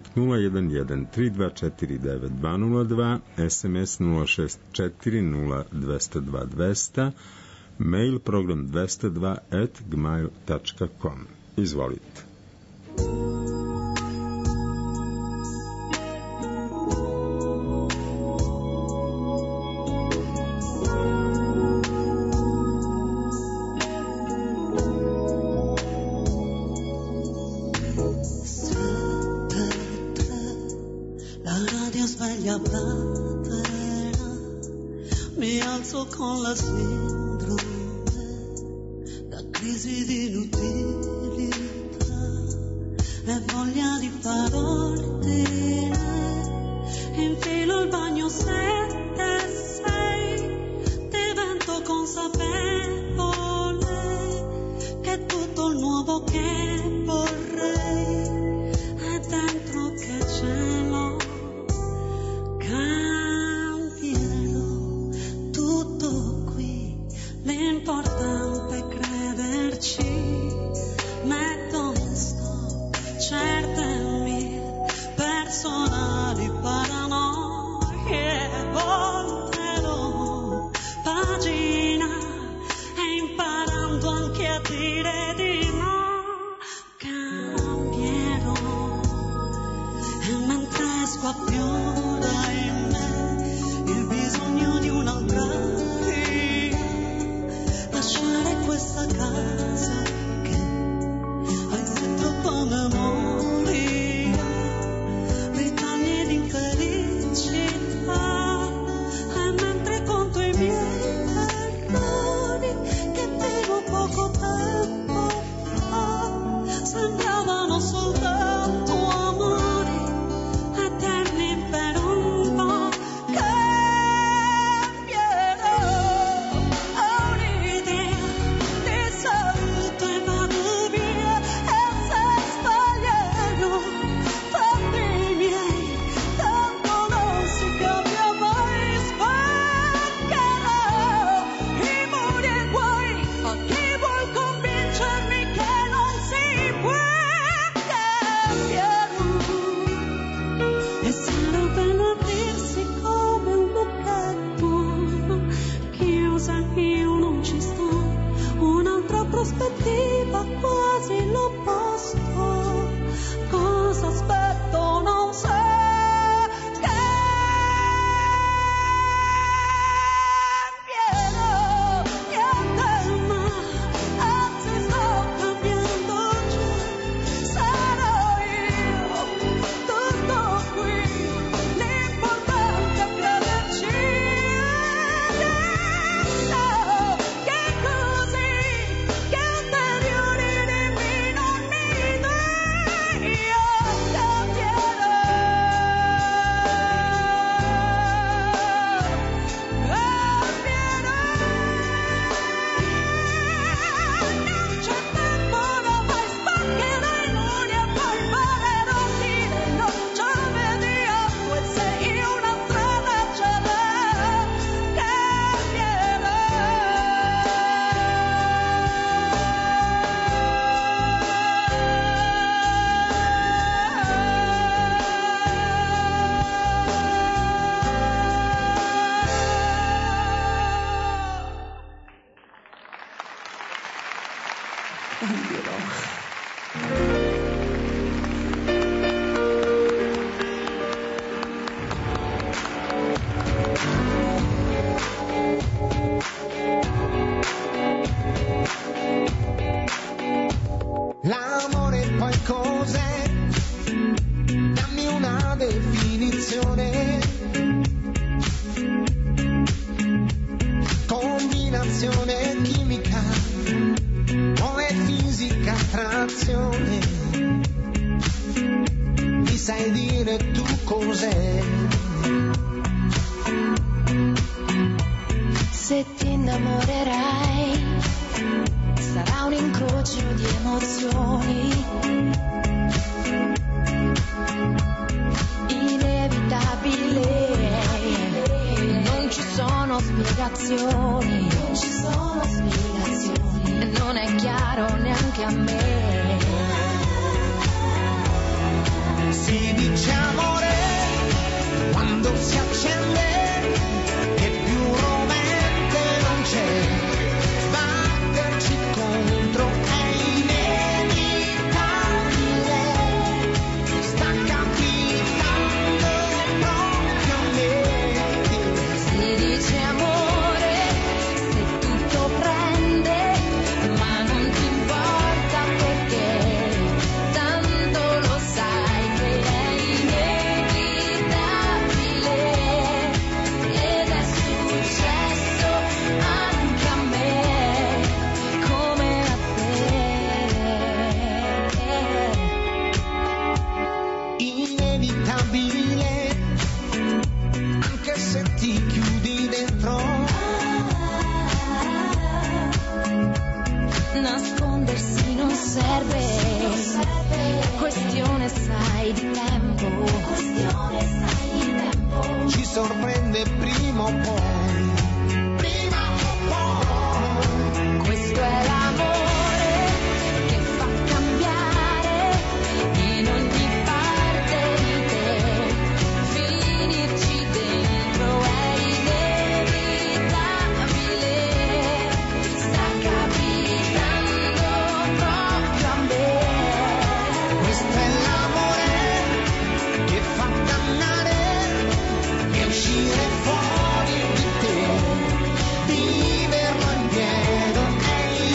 011-3249-202, SMS 064-0202-200, Mail program 202@gmail.com. Izvolite. Mi alzo con la sindrome da crisi di inutilità e voglia di far ordine. Infilo il bagno 7-6, divento consapevole che tutto il nuovo che vorrei è dentro che ce l'ho. L'importante è crederci, metto in stop certe mie personali paranoie, volterò pagina e imparando anche a dire di no, cambierò e mentre squaffiora in me il bisogno di un'altra lasciare questa casa che ha in sé troppa memoria, ritagli di infelicità, e mentre conto i miei errori che vivo poco tempo fa, sembravano soltanto amori eterni per un po'. Prospettiva quasi l'opposto, cosa aspetto non so, cambierò, niente ma, anzi sto cambiando già, sarò io, tutto qui, l'importante è crederci, che così L'amore poi cos'è? Dammi una definizione. Combinazione chimica o è fisica attrazione? Mi sai dire tu cos'è? Se ti innamorerai sarà un incrocio di emozioni inevitabile, non ci sono spiegazioni, e non è chiaro neanche a me. Si dice amore quando si accende, che più rovente non c'è. serve, questione sai di tempo, ci sorprende prima o poi, questo è l'amore che fa cambiare in ogni parte di te, finirci dentro è inevitabile, sta capitando proprio a me, questo è l'amore che fa dannare e uscire fuori di te, viverlo in pieno è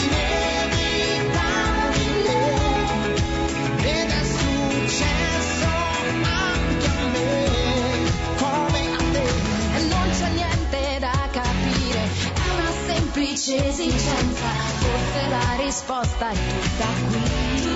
inevitabile ed è successo anche a me come a te. e non c'è niente da capire, è una semplice esigenza, forse la risposta è tutta qui,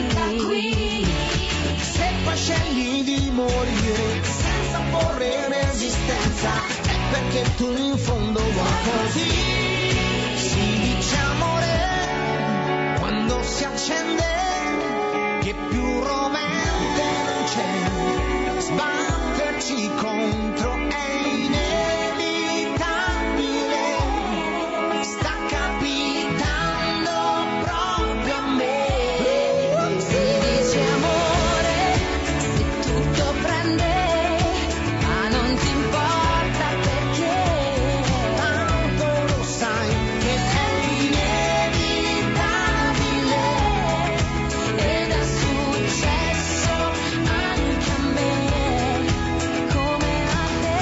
Se poi scegli di morire senza porre resistenza è perché tu in fondo vuoi così. Si dice amore quando si accende, che più rovente non c'è, sbatterci contro è inevitabile, sta capitando proprio a me. si dice amore se tutto prende, ma non ti importa perché, Tanto lo sai che è inevitabile ed è successo anche a me come a te.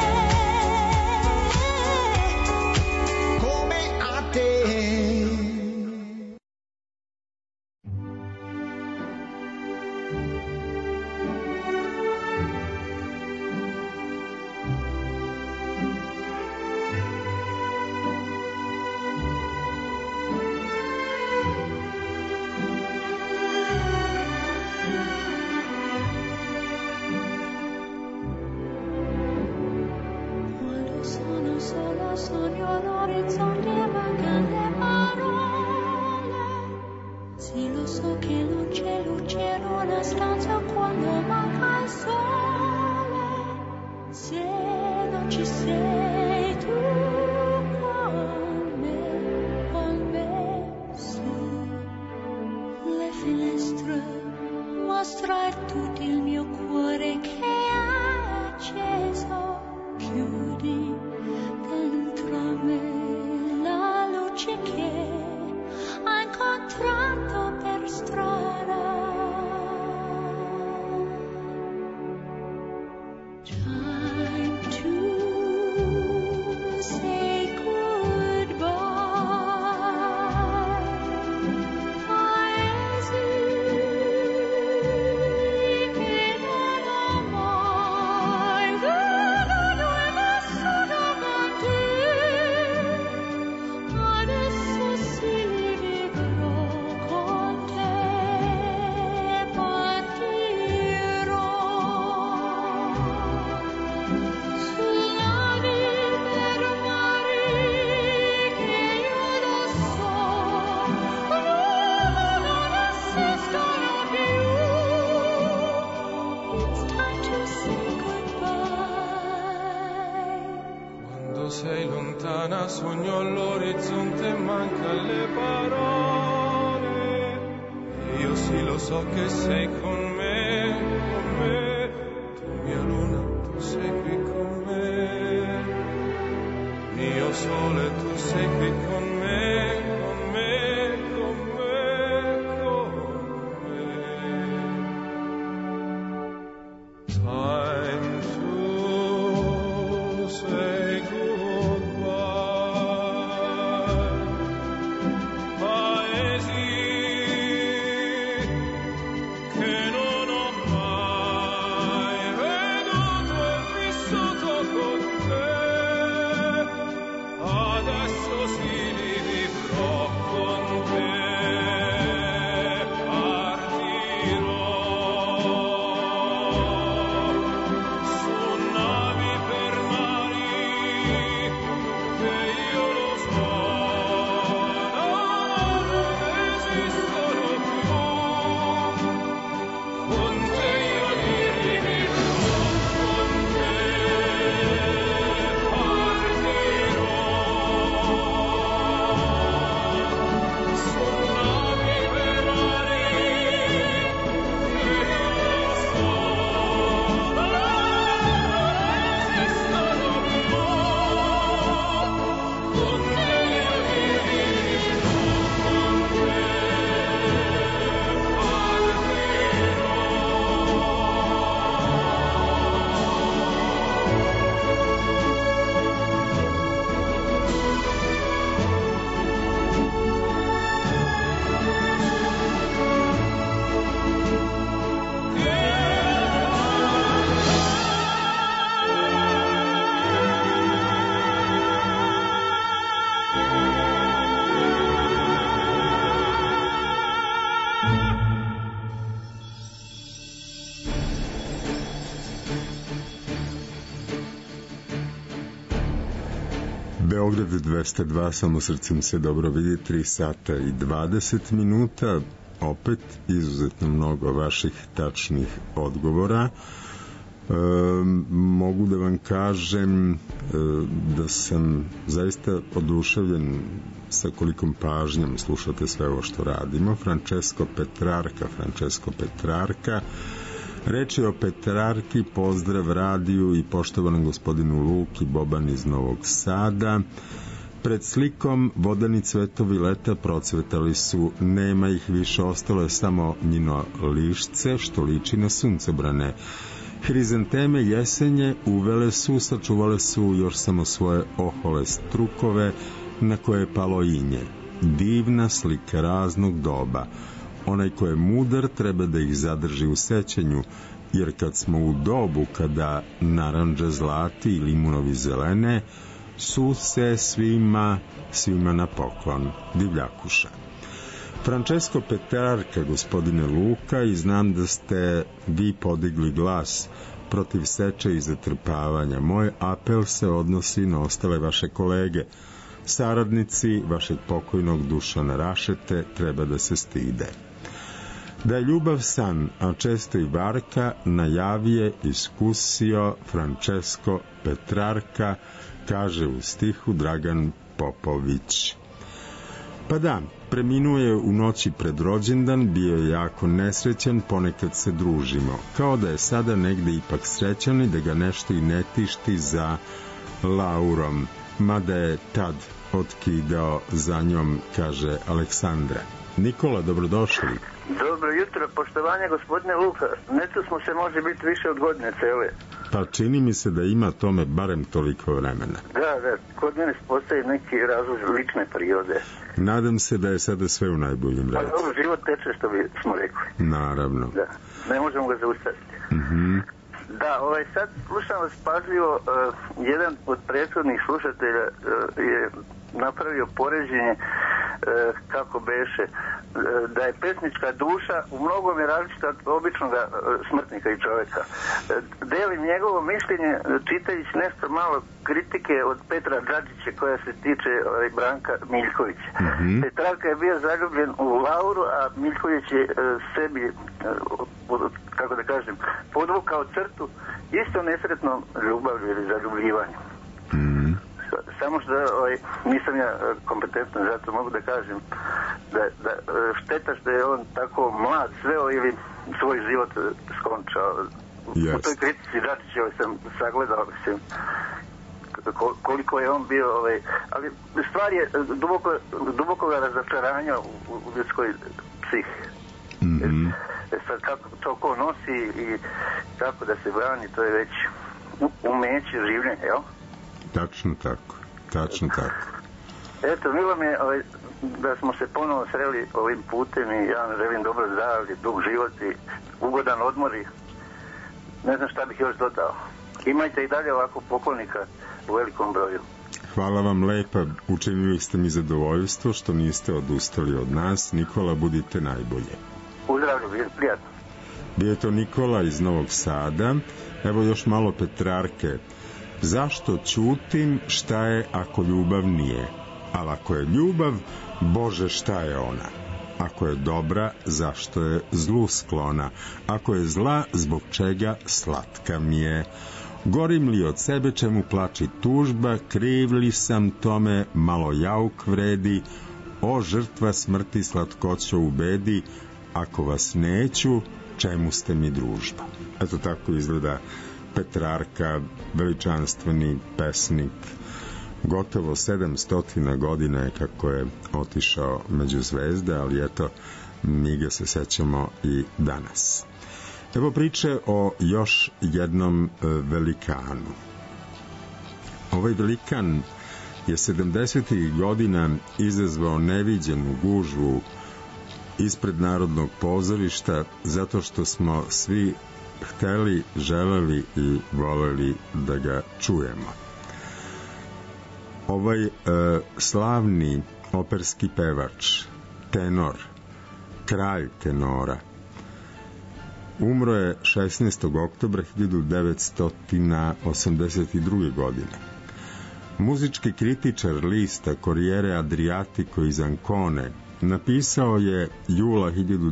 come a te. Quando sono sola sogno all'orizzonte e mancano le parole. Sì, lo so che non c'è luce in una stanza quando manca il sole. Se non ci sei tu con me, sì. Le finestre mostra tutto il mio cuore che è acceso. Chiudi dentro me la luce che ho incontrato per strada. Time to say goodbye. Paesi che non ho mai veduto e vissuto con te. Adesso sì vivrò con te, partirò sulla vita per mari che io lo so, non esistono più. It's time to say goodbye. Quando sei lontana sogno all'orizzonte e manca le parole. Io sì lo so che sei con me, tu mia luna, tu sei qui con me. Mio sole, tu sei qui con me, con me, con me, con me. Time to say goodbye. Paesi che non ho mai Beograd 202, samo srcem se dobro vidi, 3 sata i 20 minuta, opet izuzetno mnogo vaših tačnih odgovora. Mogu da vam kažem da sam zaista oduševljen sa kolikom pažnjom slušate sve ovo što radimo. Francesco Petrarka. Reč je o Petrarki, pozdrav radiju i poštovanom gospodinu Luki Boban iz Novog Sada. Pred slikom vodeni cvetovi leta procvetali su, nema ih više, ostalo je samo njino lišće što liči na suncobrane. Hrizanteme jesenje uvele su, sačuvale su još samo svoje ohole strukove na koje je palo inje. Divna slika raznog doba. Onaj ko je mudar treba da ih zadrži u sećanju, jer kad smo u dobu kada narandže zlati i limunovi zelene, su se svima na poklon. Divljakuša. Francesco Petrarka, gospodine Luka, i znam da ste vi podigli glas protiv seče i zatrpavanja. Moj apel se odnosi na ostale vaše kolege. Saradnici vašeg pokojnog Dušana Rašete treba da se stide. Da je ljubav san, a često i varka, najavije iskusio Francesco Petrarka, kaže u stihu Dragan Popović. Pa da, preminuo je u noći pred rođendan, bio je jako nesrećan, ponekad se družimo. Kao da je sada negde ipak srećan i da ga nešto i ne tišti za Laurom, mada je tad otkidao za njom, kaže Aleksandra. Nikola, dobrodošli. Dobro jutro, poštovanje gospodine Luka. Neto smo se može biti više od godine cele. Pa čini mi se da ima tome barem toliko vremena. Da, kod mene postoji neki razlog lične prirode. Nadam se da je sada sve u najboljim redu. Pa dobro, život teče, što smo rekli. Naravno. Da, ne možemo ga zaustaviti. Da, sad slušam vas pažljivo, jedan od prethodnih slušatelja je napravio poređenje kako beše, da je pesnička duša u mnogome različita od običnog smrtnika i čoveka. Delim njegovo mišljenje čitajući nešto malo kritike od Petra Džadžića koja se tiče Branka Miljkovića. Petrarka je bio zaljubljen u Lauru, a Miljković je sebi, kako da kažem, podvukao crtu isto nesretnom ljubavlju ili zaljubljivanju. Samo što nisam ja kompetentan, zato mogu da kažem da šteta što je on tako mlad sveo ili svoj život skončao. U toj kritici Dačićevoj sam sagledao koliko je on bio, ali stvar je dubokog razočaranja u ljudskoj psihi. Sad kako to ko nosi i kako da se brani, to je već umeće življenja, jel? Tačno tako. Eto, milo mi je da smo se ponovo sreli ovim putem i ja vam želim dobro zdravlje, dug život i ugodan odmor i ne znam šta bih još dodao. Imajte i dalje ovako poklonika u velikom broju. Hvala vam lepa, učinili ste mi zadovoljstvo što niste odustali od nas. Nikola, budite najbolje. Uzdravlju, prijatno. Bio je to Nikola iz Novog Sada. Evo još malo Petrarke. Zašto ćutim, šta je ako ljubav nije? Ali ako je ljubav, Bože, šta je ona? Ako je dobra, zašto je zlu sklona? Ako je zla, zbog čega slatka mi je? Gorim li od sebe, čemu plači tužba? Kriv li sam tome, malo jauk vredi? O, žrtva smrti, slatkoćo u bedi, ako vas neću, čemu ste mi družba? Eto tako izgleda Petrarka, veličanstveni pesnik. Gotovo 700 godina je kako je otišao među zvezde, ali eto, mi ga se sećamo i danas. Evo priče o još jednom velikanu. Ovaj velikan je 70. godina izazvao neviđenu gužvu ispred Narodnog pozorišta zato što smo svi hteli, želeli i voleli da ga čujemo. Ovaj slavni operski pevač, tenor, kralj tenora, umro je 16. oktobra 1982. godine. Muzički kritičar lista Corriere Adriatico iz Ancone napisao je jula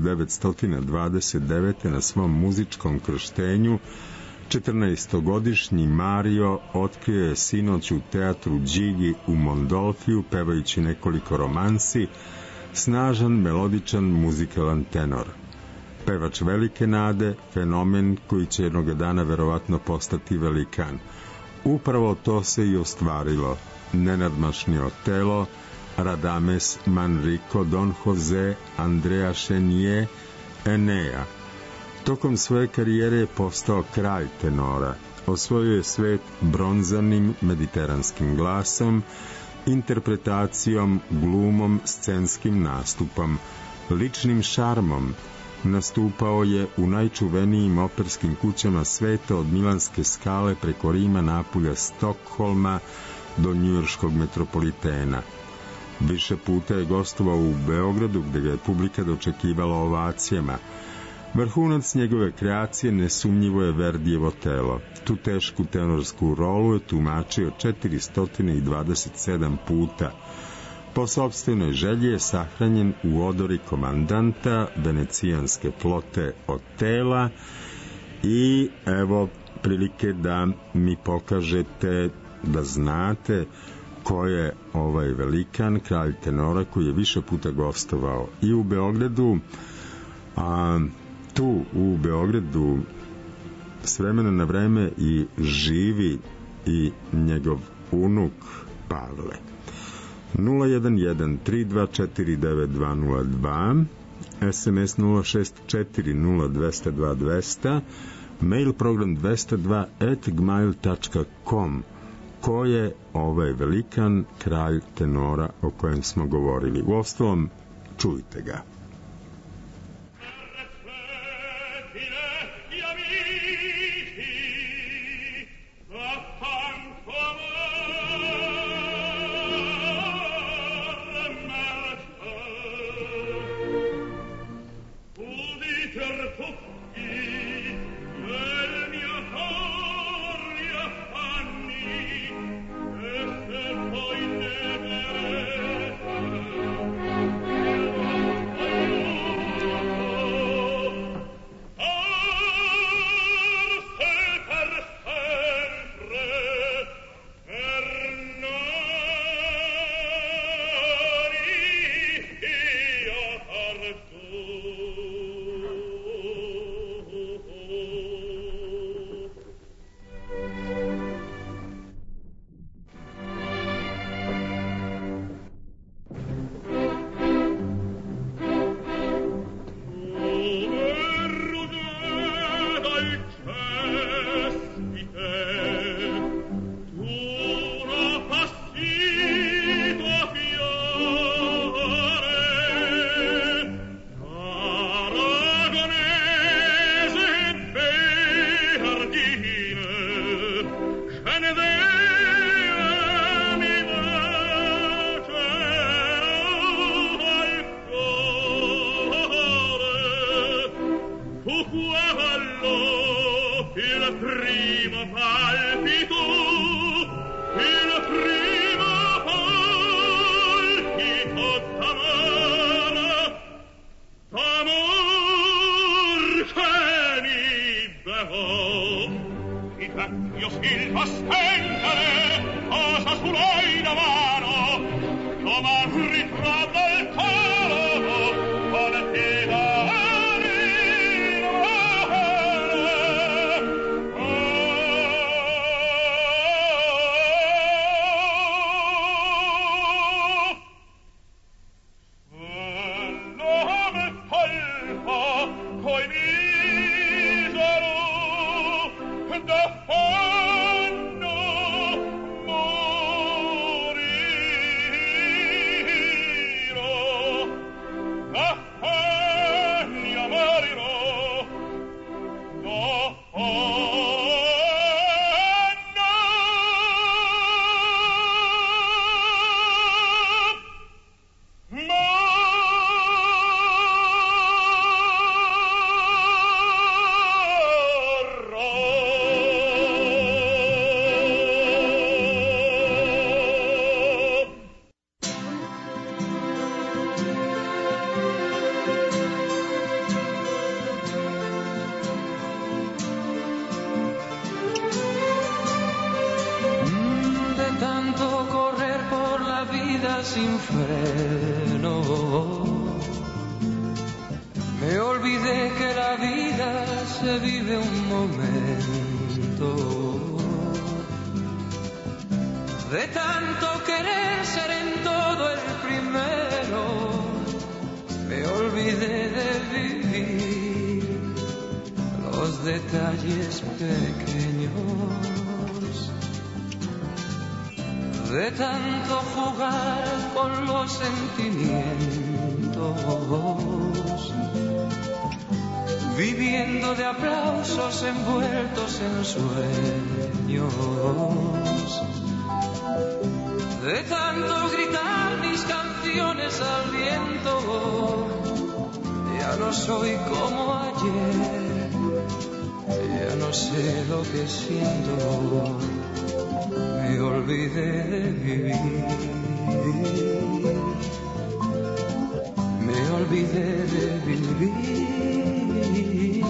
1929. na svom muzičkom krštenju: 14-godišnji Mario otkrio je sinoć u teatru Đigi u Mondolfiju, pevajući nekoliko romansi, snažan, melodičan, muzikalan tenor. Pevač velike nade, fenomen koji će jednog dana verovatno postati velikan. Upravo to se i ostvarilo. Nenadmašni Otelo, Radames, Manrico, Don Jose, Andrea Chenier, Enea. Tokom svoje karijere je postao kralj tenora. Osvojio je svet bronzanim mediteranskim glasom, interpretacijom, glumom, scenskim nastupom, ličnim šarmom. Nastupao je u najčuvenijim operskim kućama sveta, od Milanske Skale preko Rima, Napulja, Stokholma do njujorškog metropolitena. Više puta je gostovao u Beogradu, gde ga je publika dočekivala ovacijama. Vrhunac njegove kreacije nesumnjivo je Verdijevo Otelo. Tu tešku tenorsku rolu je tumačio 427 puta. Po sopstvenoj želji je sahranjen u odori komandanta venecijanske flote Otela i evo prilike da mi pokažete da znate ko je ovaj velikan, kralj tenora, koji je više puta gostovao i u Beogradu, a tu u Beogradu s vremena na vreme i živi i njegov unuk Pavle. 011-324-9202, SMS 064-0202, mail program 202@gmail.com. Ko je ovaj velikan, kralj tenora o kojem smo govorili? Uostalom, čujte ga. No sin freno. Me olvidé que la vida se vive un momento. De tanto querer ser en todo el primero, me olvidé de vivir los detalles pequeños. De tanto jugar con los sentimientos, viviendo de aplausos envueltos en sueños. De tanto gritar mis canciones al viento, ya no soy como ayer, ya no sé lo que siento, me olvidé de vivir, me olvidé de vivir,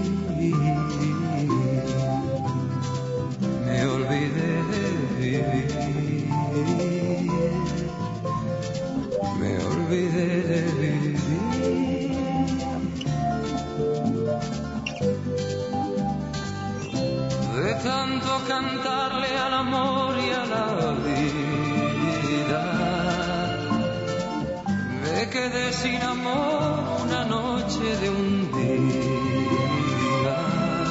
me olvidé de vivir. Me olvidé de vivir. De tanto cantarle al amor y a la vida, me quedé sin amor una noche de un día.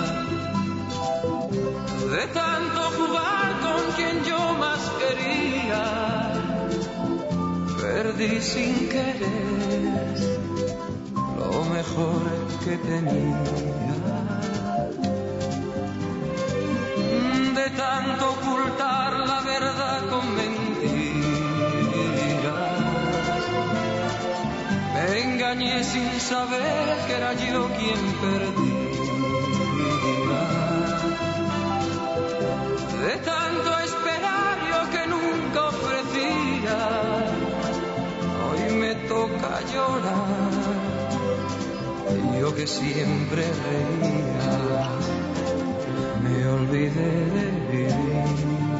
De tanto jugar con quien yo más quería, perdí sin querer lo mejor que tenía. De tanto ocultar la verdad con mentiras, me engañé sin saber que era yo quien perdía. De tanto esperar yo que nunca ofrecía, hoy me toca llorar, yo que siempre reía, me olvidé de vivir,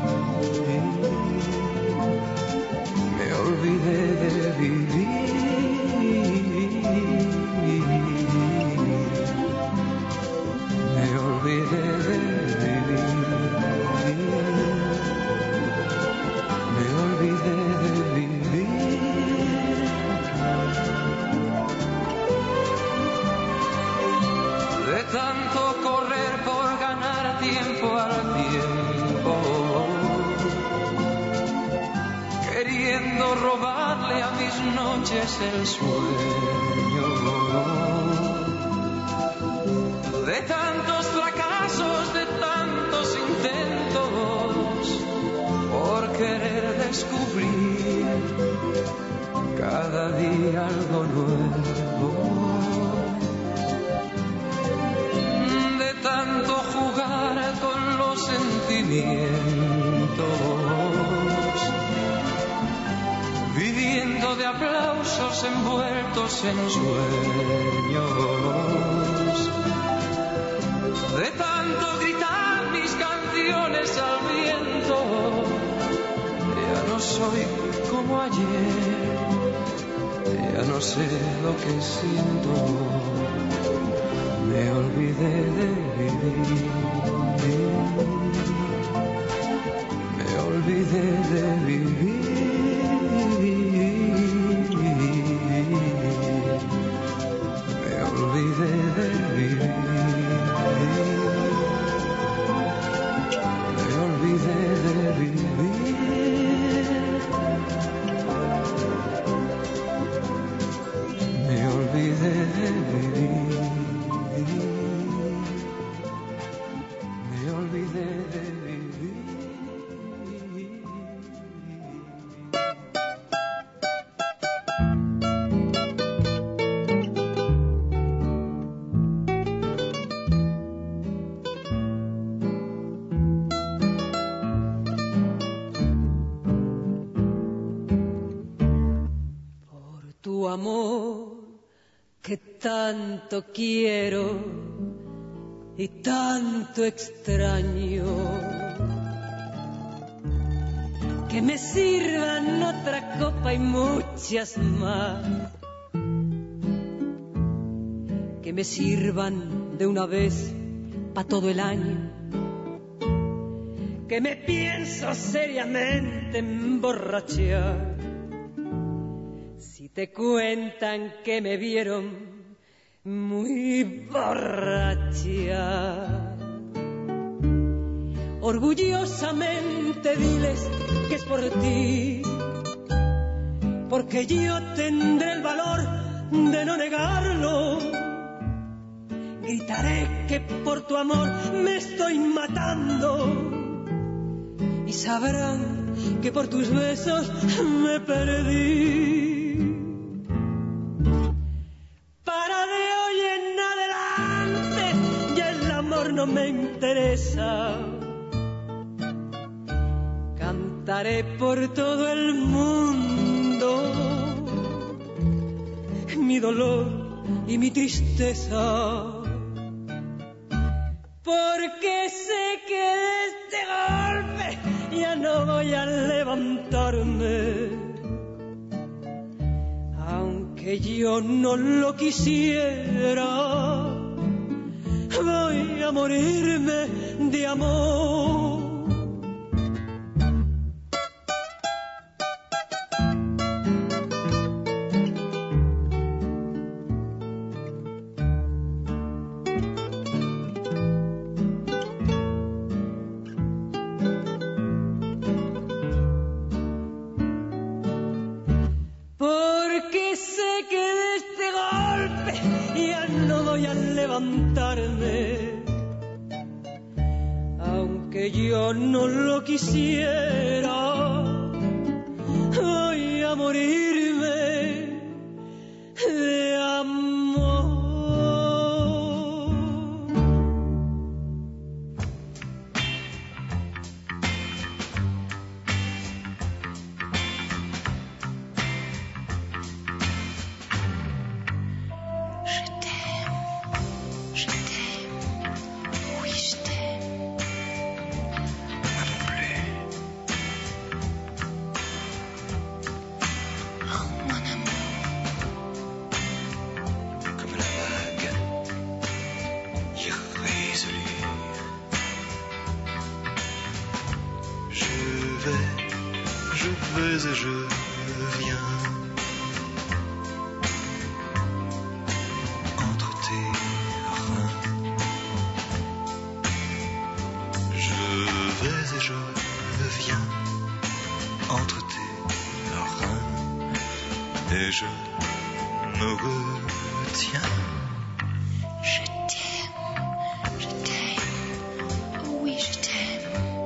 me olvidé de vivir, me olvidé de vivir, me olvidé de vivir. De tanto correr por ganar tiempo al tiempo, queriendo robarle a mis noches el sueño. De tantos fracasos, de tantos intentos, por querer descubrir cada día algo nuevo. De tanto jugar con los sentimientos, viviendo de aplausos envueltos en sueños. De tanto gritar mis canciones al viento, ya no soy como ayer, ya no sé lo que siento, me olvidé de vivir, me olvidé de vivir, me olvidé de vivir. Me olvidé de vivir, me olvidé de vivir, me olvidé de vivir. Amor que tanto quiero y tanto extraño, que me sirvan otra copa y muchas más, que me sirvan de una vez pa' todo el año, que me pienso seriamente emborrachar. Si te cuentan que me vieron muy borracha, orgullosamente diles que es por ti, porque yo tendré el valor de no negarlo. Gritaré que por tu amor me estoy matando, y sabrán que por tus besos me perdí. Para de hoy en adelante ya el amor no me interesa. Cantaré por todo el mundo mi dolor y mi tristeza, porque sé que de este golpe ya no voy a levantarme, aunque yo no lo quisiera. Voy a morirme de amor. Porque sé que de este golpe ya no voy a levantarme, aunque yo no lo quisiera. Voy a morirme de amor. Et je viens entre tes reins. Je vais et je viens entre tes reins, et je me retiens. Je t'aime, oh oui je t'aime.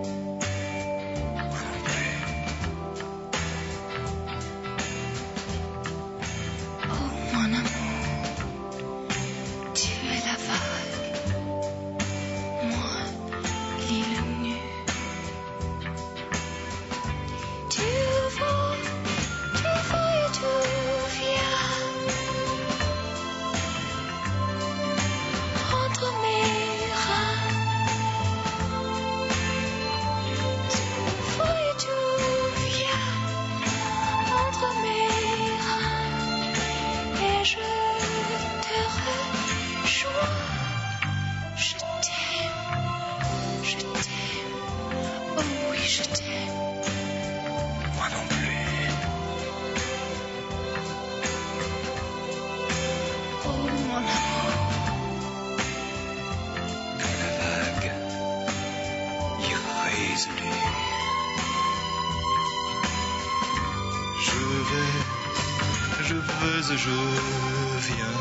Je viens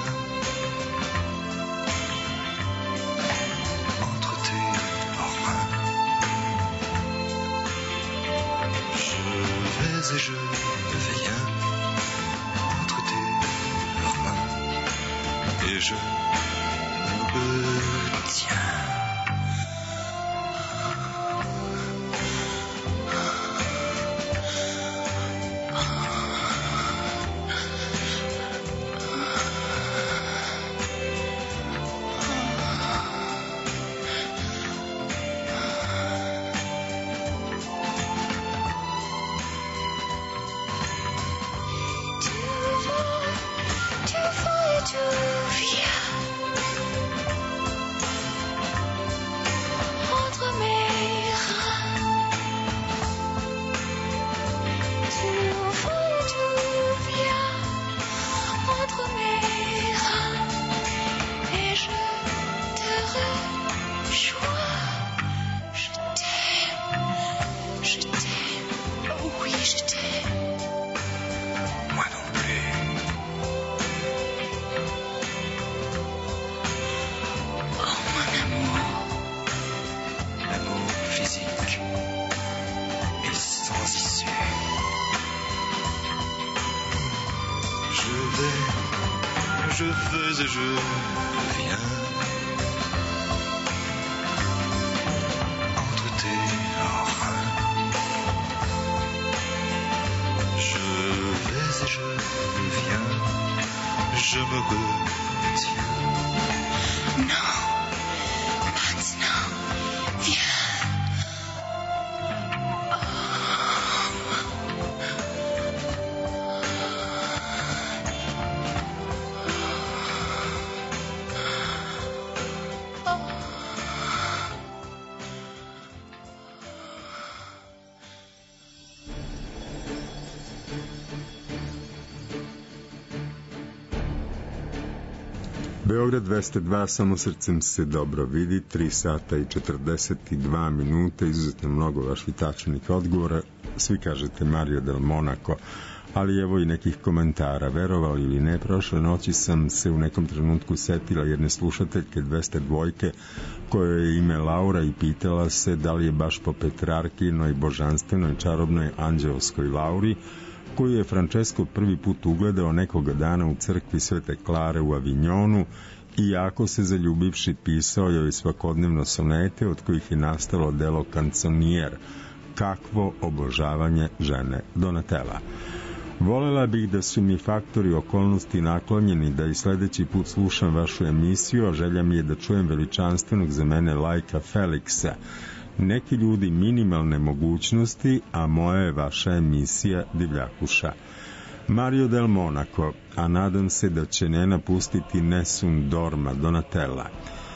entre tes reins. Je vais et je viens entre tes reins, et je me retiens. Je vais et je viens entre tes reins. Je vais et je viens, je me retiens. Non, maintenant, viens. Beograd 202, samo srcem se dobro vidi, 3 sata i 42 minuta, izuzetno mnogo vaših tačnih odgovora, svi kažete Mario del Monaco, ali evo i nekih komentara, verovali ili ne, prošle noći sam se u nekom trenutku setila jedne slušateljke 202 koje je ime Laura i pitala se da li je baš po Petrarkinoj, božanstvenoj, čarobnoj, anđelskoj Lauri, koju je Francesco prvi put ugledao nekoga dana u crkvi Svete Klare u Avignonu, iako se zaljubivši pisao joj svakodnevno sonete od kojih je nastalo delo Canzonier. Kakvo obožavanje žene Donatella. Volela bih da su mi faktori okolnosti naklonjeni da i sledeći put slušam vašu emisiju, a želja mi je da čujem veličanstvenog za mene lajka Feliksa. Neki ljudi minimalne mogućnosti, a moja je vaša emisija Divljakuša. Mario del Monaco, a nadam se da će ne napustiti Nessun Dorma Donatella.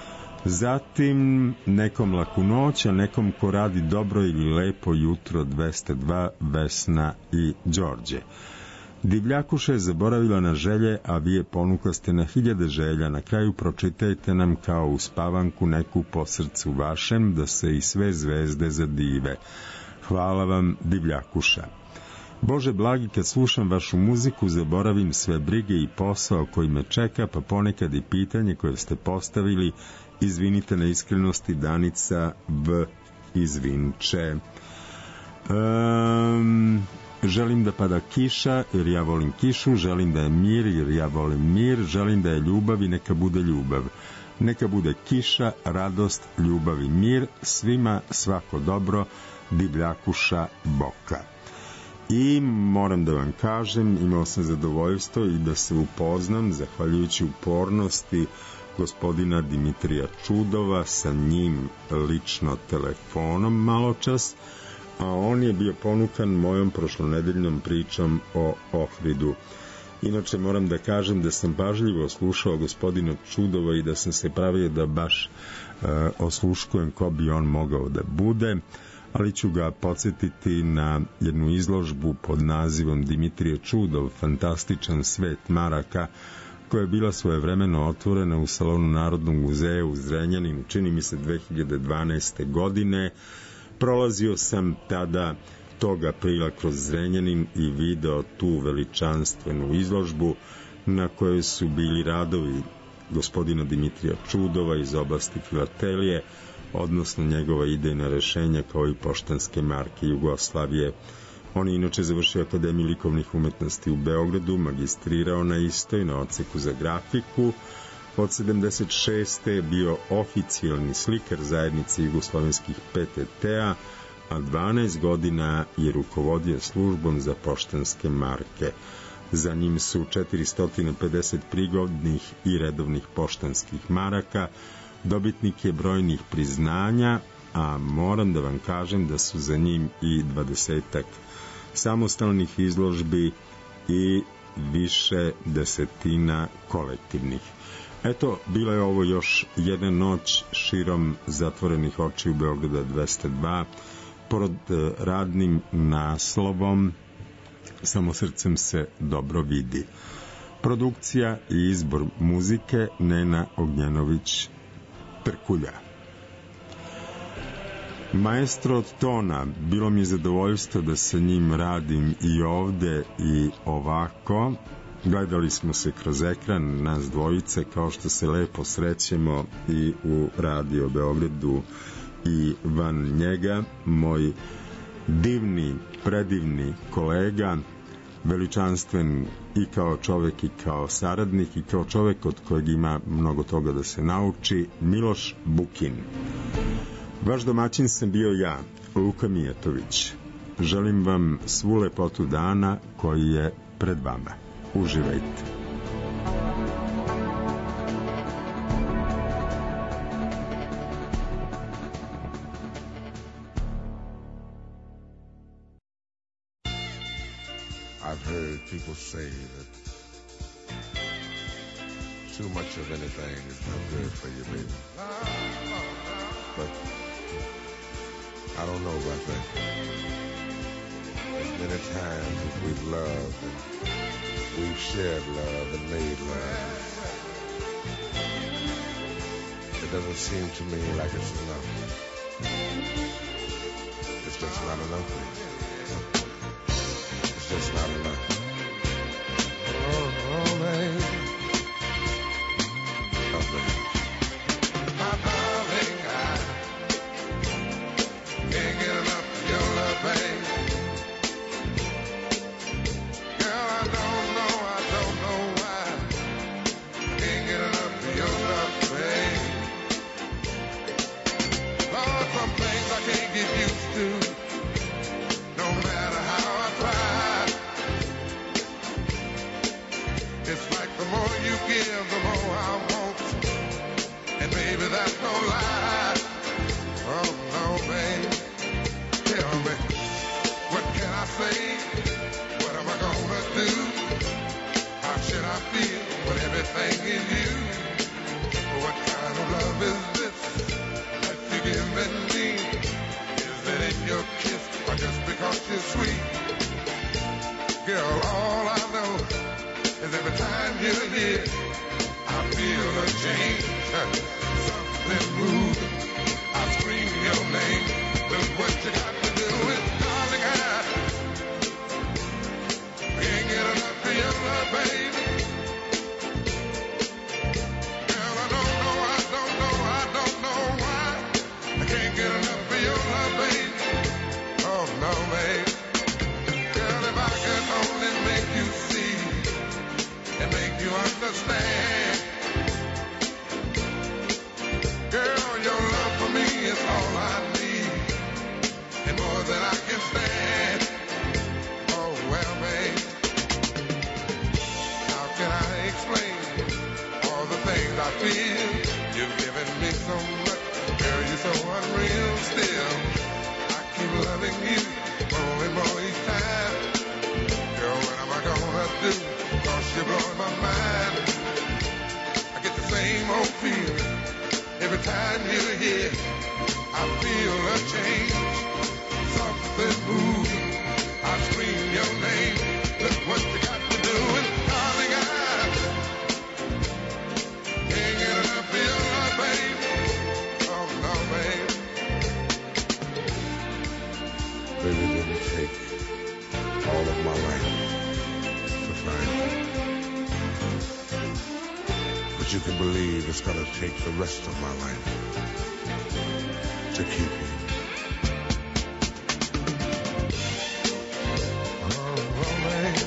Zatim nekom laku noć, a nekom ko radi dobro ili lepo jutro 202, Vesna i Đorđe. Divljakuša je zaboravila na želje, a vi je ponukaste na hiljade želja. Na kraju pročitajte nam kao u spavanku neku po srcu vašem, da se i sve zvezde zadive. Hvala vam, Divljakuša. Bože blagi, kad slušam vašu muziku, zaboravim sve brige i posao koji me čeka, pa ponekad i pitanje koje ste postavili. Izvinite na iskrenosti, Danica V. iz Vinče. Želim da pada kiša, jer ja volim kišu, želim da je mir, jer ja volim mir, želim da je ljubav i neka bude ljubav. Neka bude kiša, radost, ljubav i mir, svima svako dobro, Divljakuša Boka. I moram da vam kažem, imao sam zadovoljstvo i da se upoznam, zahvaljujući upornosti gospodina Dimitrija Čudova, sa njim lično telefonom maločas, a on je bio ponukan mojom prošlonedeljnom pričom o Ohridu. Inače, moram da kažem da sam pažljivo slušao gospodina Čudova i da sam se pravio da baš osluškujem ko bi on mogao da bude, ali ću ga podsjetiti na jednu izložbu pod nazivom Dimitrije Čudov, fantastičan svet maraka, koja je bila svojevremeno otvorena u salonu Narodnog muzeja u Zrenjaninu, čini mi se 2012. godine. Prolazio sam tada tog aprila kroz Zrenjanin i video tu veličanstvenu izložbu na kojoj su bili radovi gospodina Dimitrija Čudova iz oblasti filatelije, odnosno njegova idejna rešenja kao i poštanske marke Jugoslavije. On je inače završio Akademiju likovnih umetnosti u Beogradu, magistrirao na istoj, na odseku za grafiku. Od 76. je bio oficijalni slikar zajednice jugoslovenskih PTT-a, a 12 godina je rukovodio službom za poštanske marke. Za njim su 450 prigodnih i redovnih poštanskih maraka, dobitnik je brojnih priznanja, a moram da vam kažem da su za njim i 20-ak samostalnih izložbi i više desetina kolektivnih. Eto, bila je ovo još jedna noć širom zatvorenih očiju Beograda 202 pod radnim naslovom Samo srcem se dobro vidi. Produkcija i izbor muzike Nena Ognjanović Perkulja. Maestro od tona, bilo mi je zadovoljstvo da sa njim radim i ovde i ovako. Gledali smo se kroz ekran, nas dvojice, kao što se lepo srećemo i u Radio Beogradu i van njega. Moj divni, predivni kolega, veličanstven i kao čovek i kao saradnik i kao čovek od kojeg ima mnogo toga da se nauči, Miloš Bukin. Vaš domaćin sam bio ja, Luka Mijatović. Želim vam svu lepotu dana koji je pred vama. Uživajte. I've heard people say that too much of anything is not good for you, baby. But I don't know about that. As many times as we've loved and we've shared love and made love, it doesn't seem to me like it's enough. It's just not enough. It's just not enough. Oh, baby. Oh, baby. My darling, I can't get enough of your love, babe. Girl, I don't know why. Can't get enough of your love, babe. Lord, some things I can't get used to, no matter how I try. It's like the more you give, the more I want. And baby, that's no lie. Oh, no, babe. Tell me, what can I say? What am I gonna do? How should I feel when everything is you? What kind of love is this that you're giving me? Is it in your kiss or just because you're sweet? Girl, all I know is every time you're here, I feel a change. Something moves. I scream your name. Look what you got to do is, darling, I can't get enough of your love, baby. Girl, I don't know why. I can't get enough of your love, baby. Oh, no, baby. Girl, if I could only make you see and make you understand. Girl, your love for me is all I need, and more than I can stand. Oh, well, babe, how can I explain all the things I feel? You've given me so much, girl, you're so unreal still. I keep loving you more and more each time. Girl, what am I gonna do? 'Cause you're blowing my mind. I get the same old feeling every time you're here. I feel a change. Something moving. I scream your name. Look what you got to do. And darling, I can't get enough of your love, babe. Oh, no, babe. Baby, it didn't take all of my life to find you. But you can believe it's gonna take the rest of my life to keep you. Oh, babe.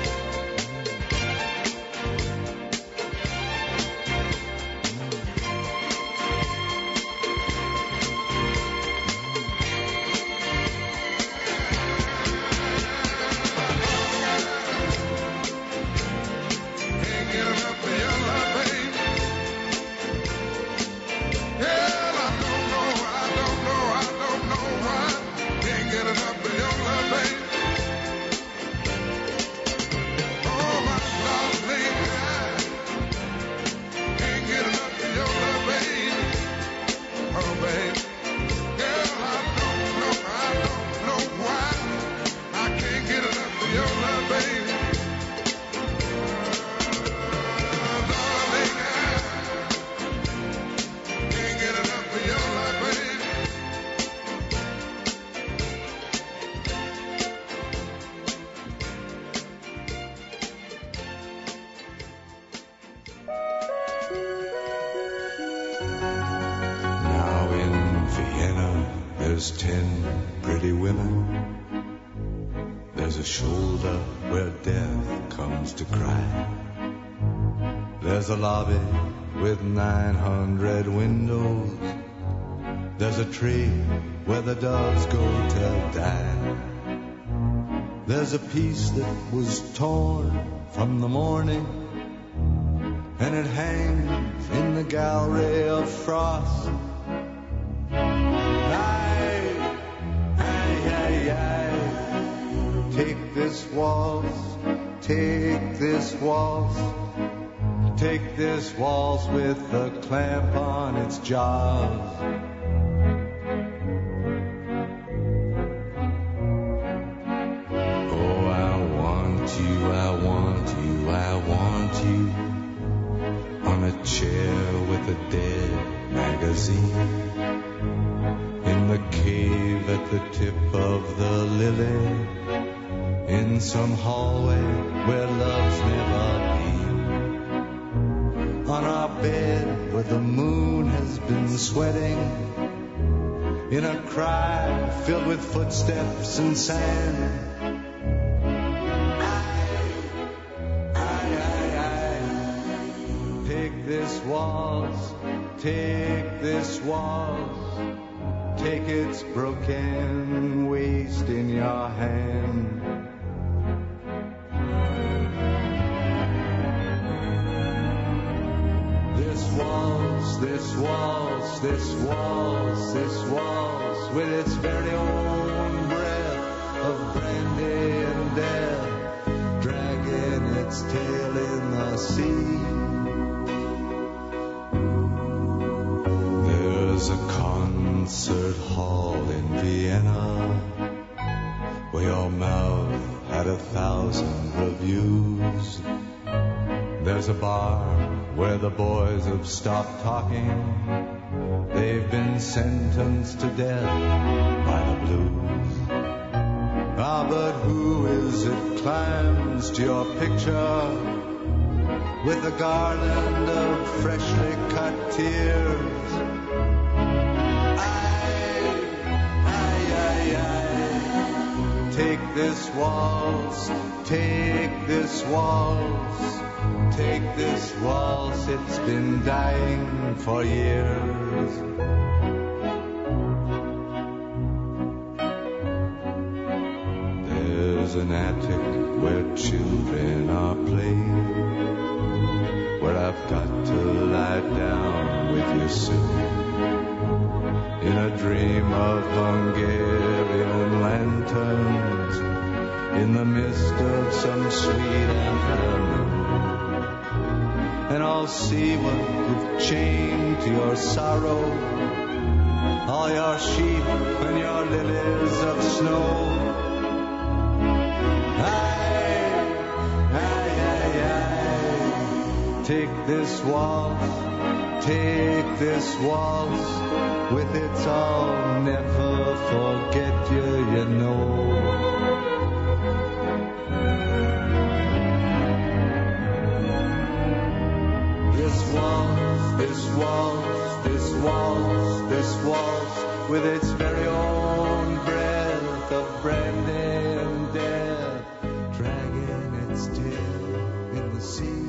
Can't get enough of your love, babe. Hell, I don't know Now in Vienna there's 10 pretty women. There's a shoulder where death comes to cry. There's a lobby with 900 windows. There's a tree where the doves go to die. There's a piece that was torn from the morning, and it hangs in the gallery of frost. Take this waltz, take this waltz, take this waltz with a clamp on its jaws. Oh, I want you, I want you, I want you on a chair with a dead magazine, in the cave at the tip of the lily, in some hallway where love's never been, on our bed where the moon has been sweating, in a cry filled with footsteps and sand. Take this waltz, take this waltz, take its broken waist in your hand. This waltz, this waltz, this waltz, with its very own breath of brandy and death, dragging its tail in the sea. There's a concert hall in Vienna where your mouth had 1,000 reviews. There's a bar where the boys have stopped talking. They've been sentenced to death by the blues. Ah, but who is it climbs to your picture with a garland of freshly cut tears? Take this waltz, take this waltz, take this waltz, it's been dying for years. There's an attic where children are playing, where I've got to lie down with you soon, in a dream of Hungarian lanterns, in the mist of some sweet afternoon. And I'll see what you've chained to your sorrow, all your sheep and your lilies of snow. Take this waltz, take this waltz, with its I'll never forget you, you know. This waltz, this waltz, this waltz, this waltz, with its very own breath of brandy and death, dragging its tail in the sea.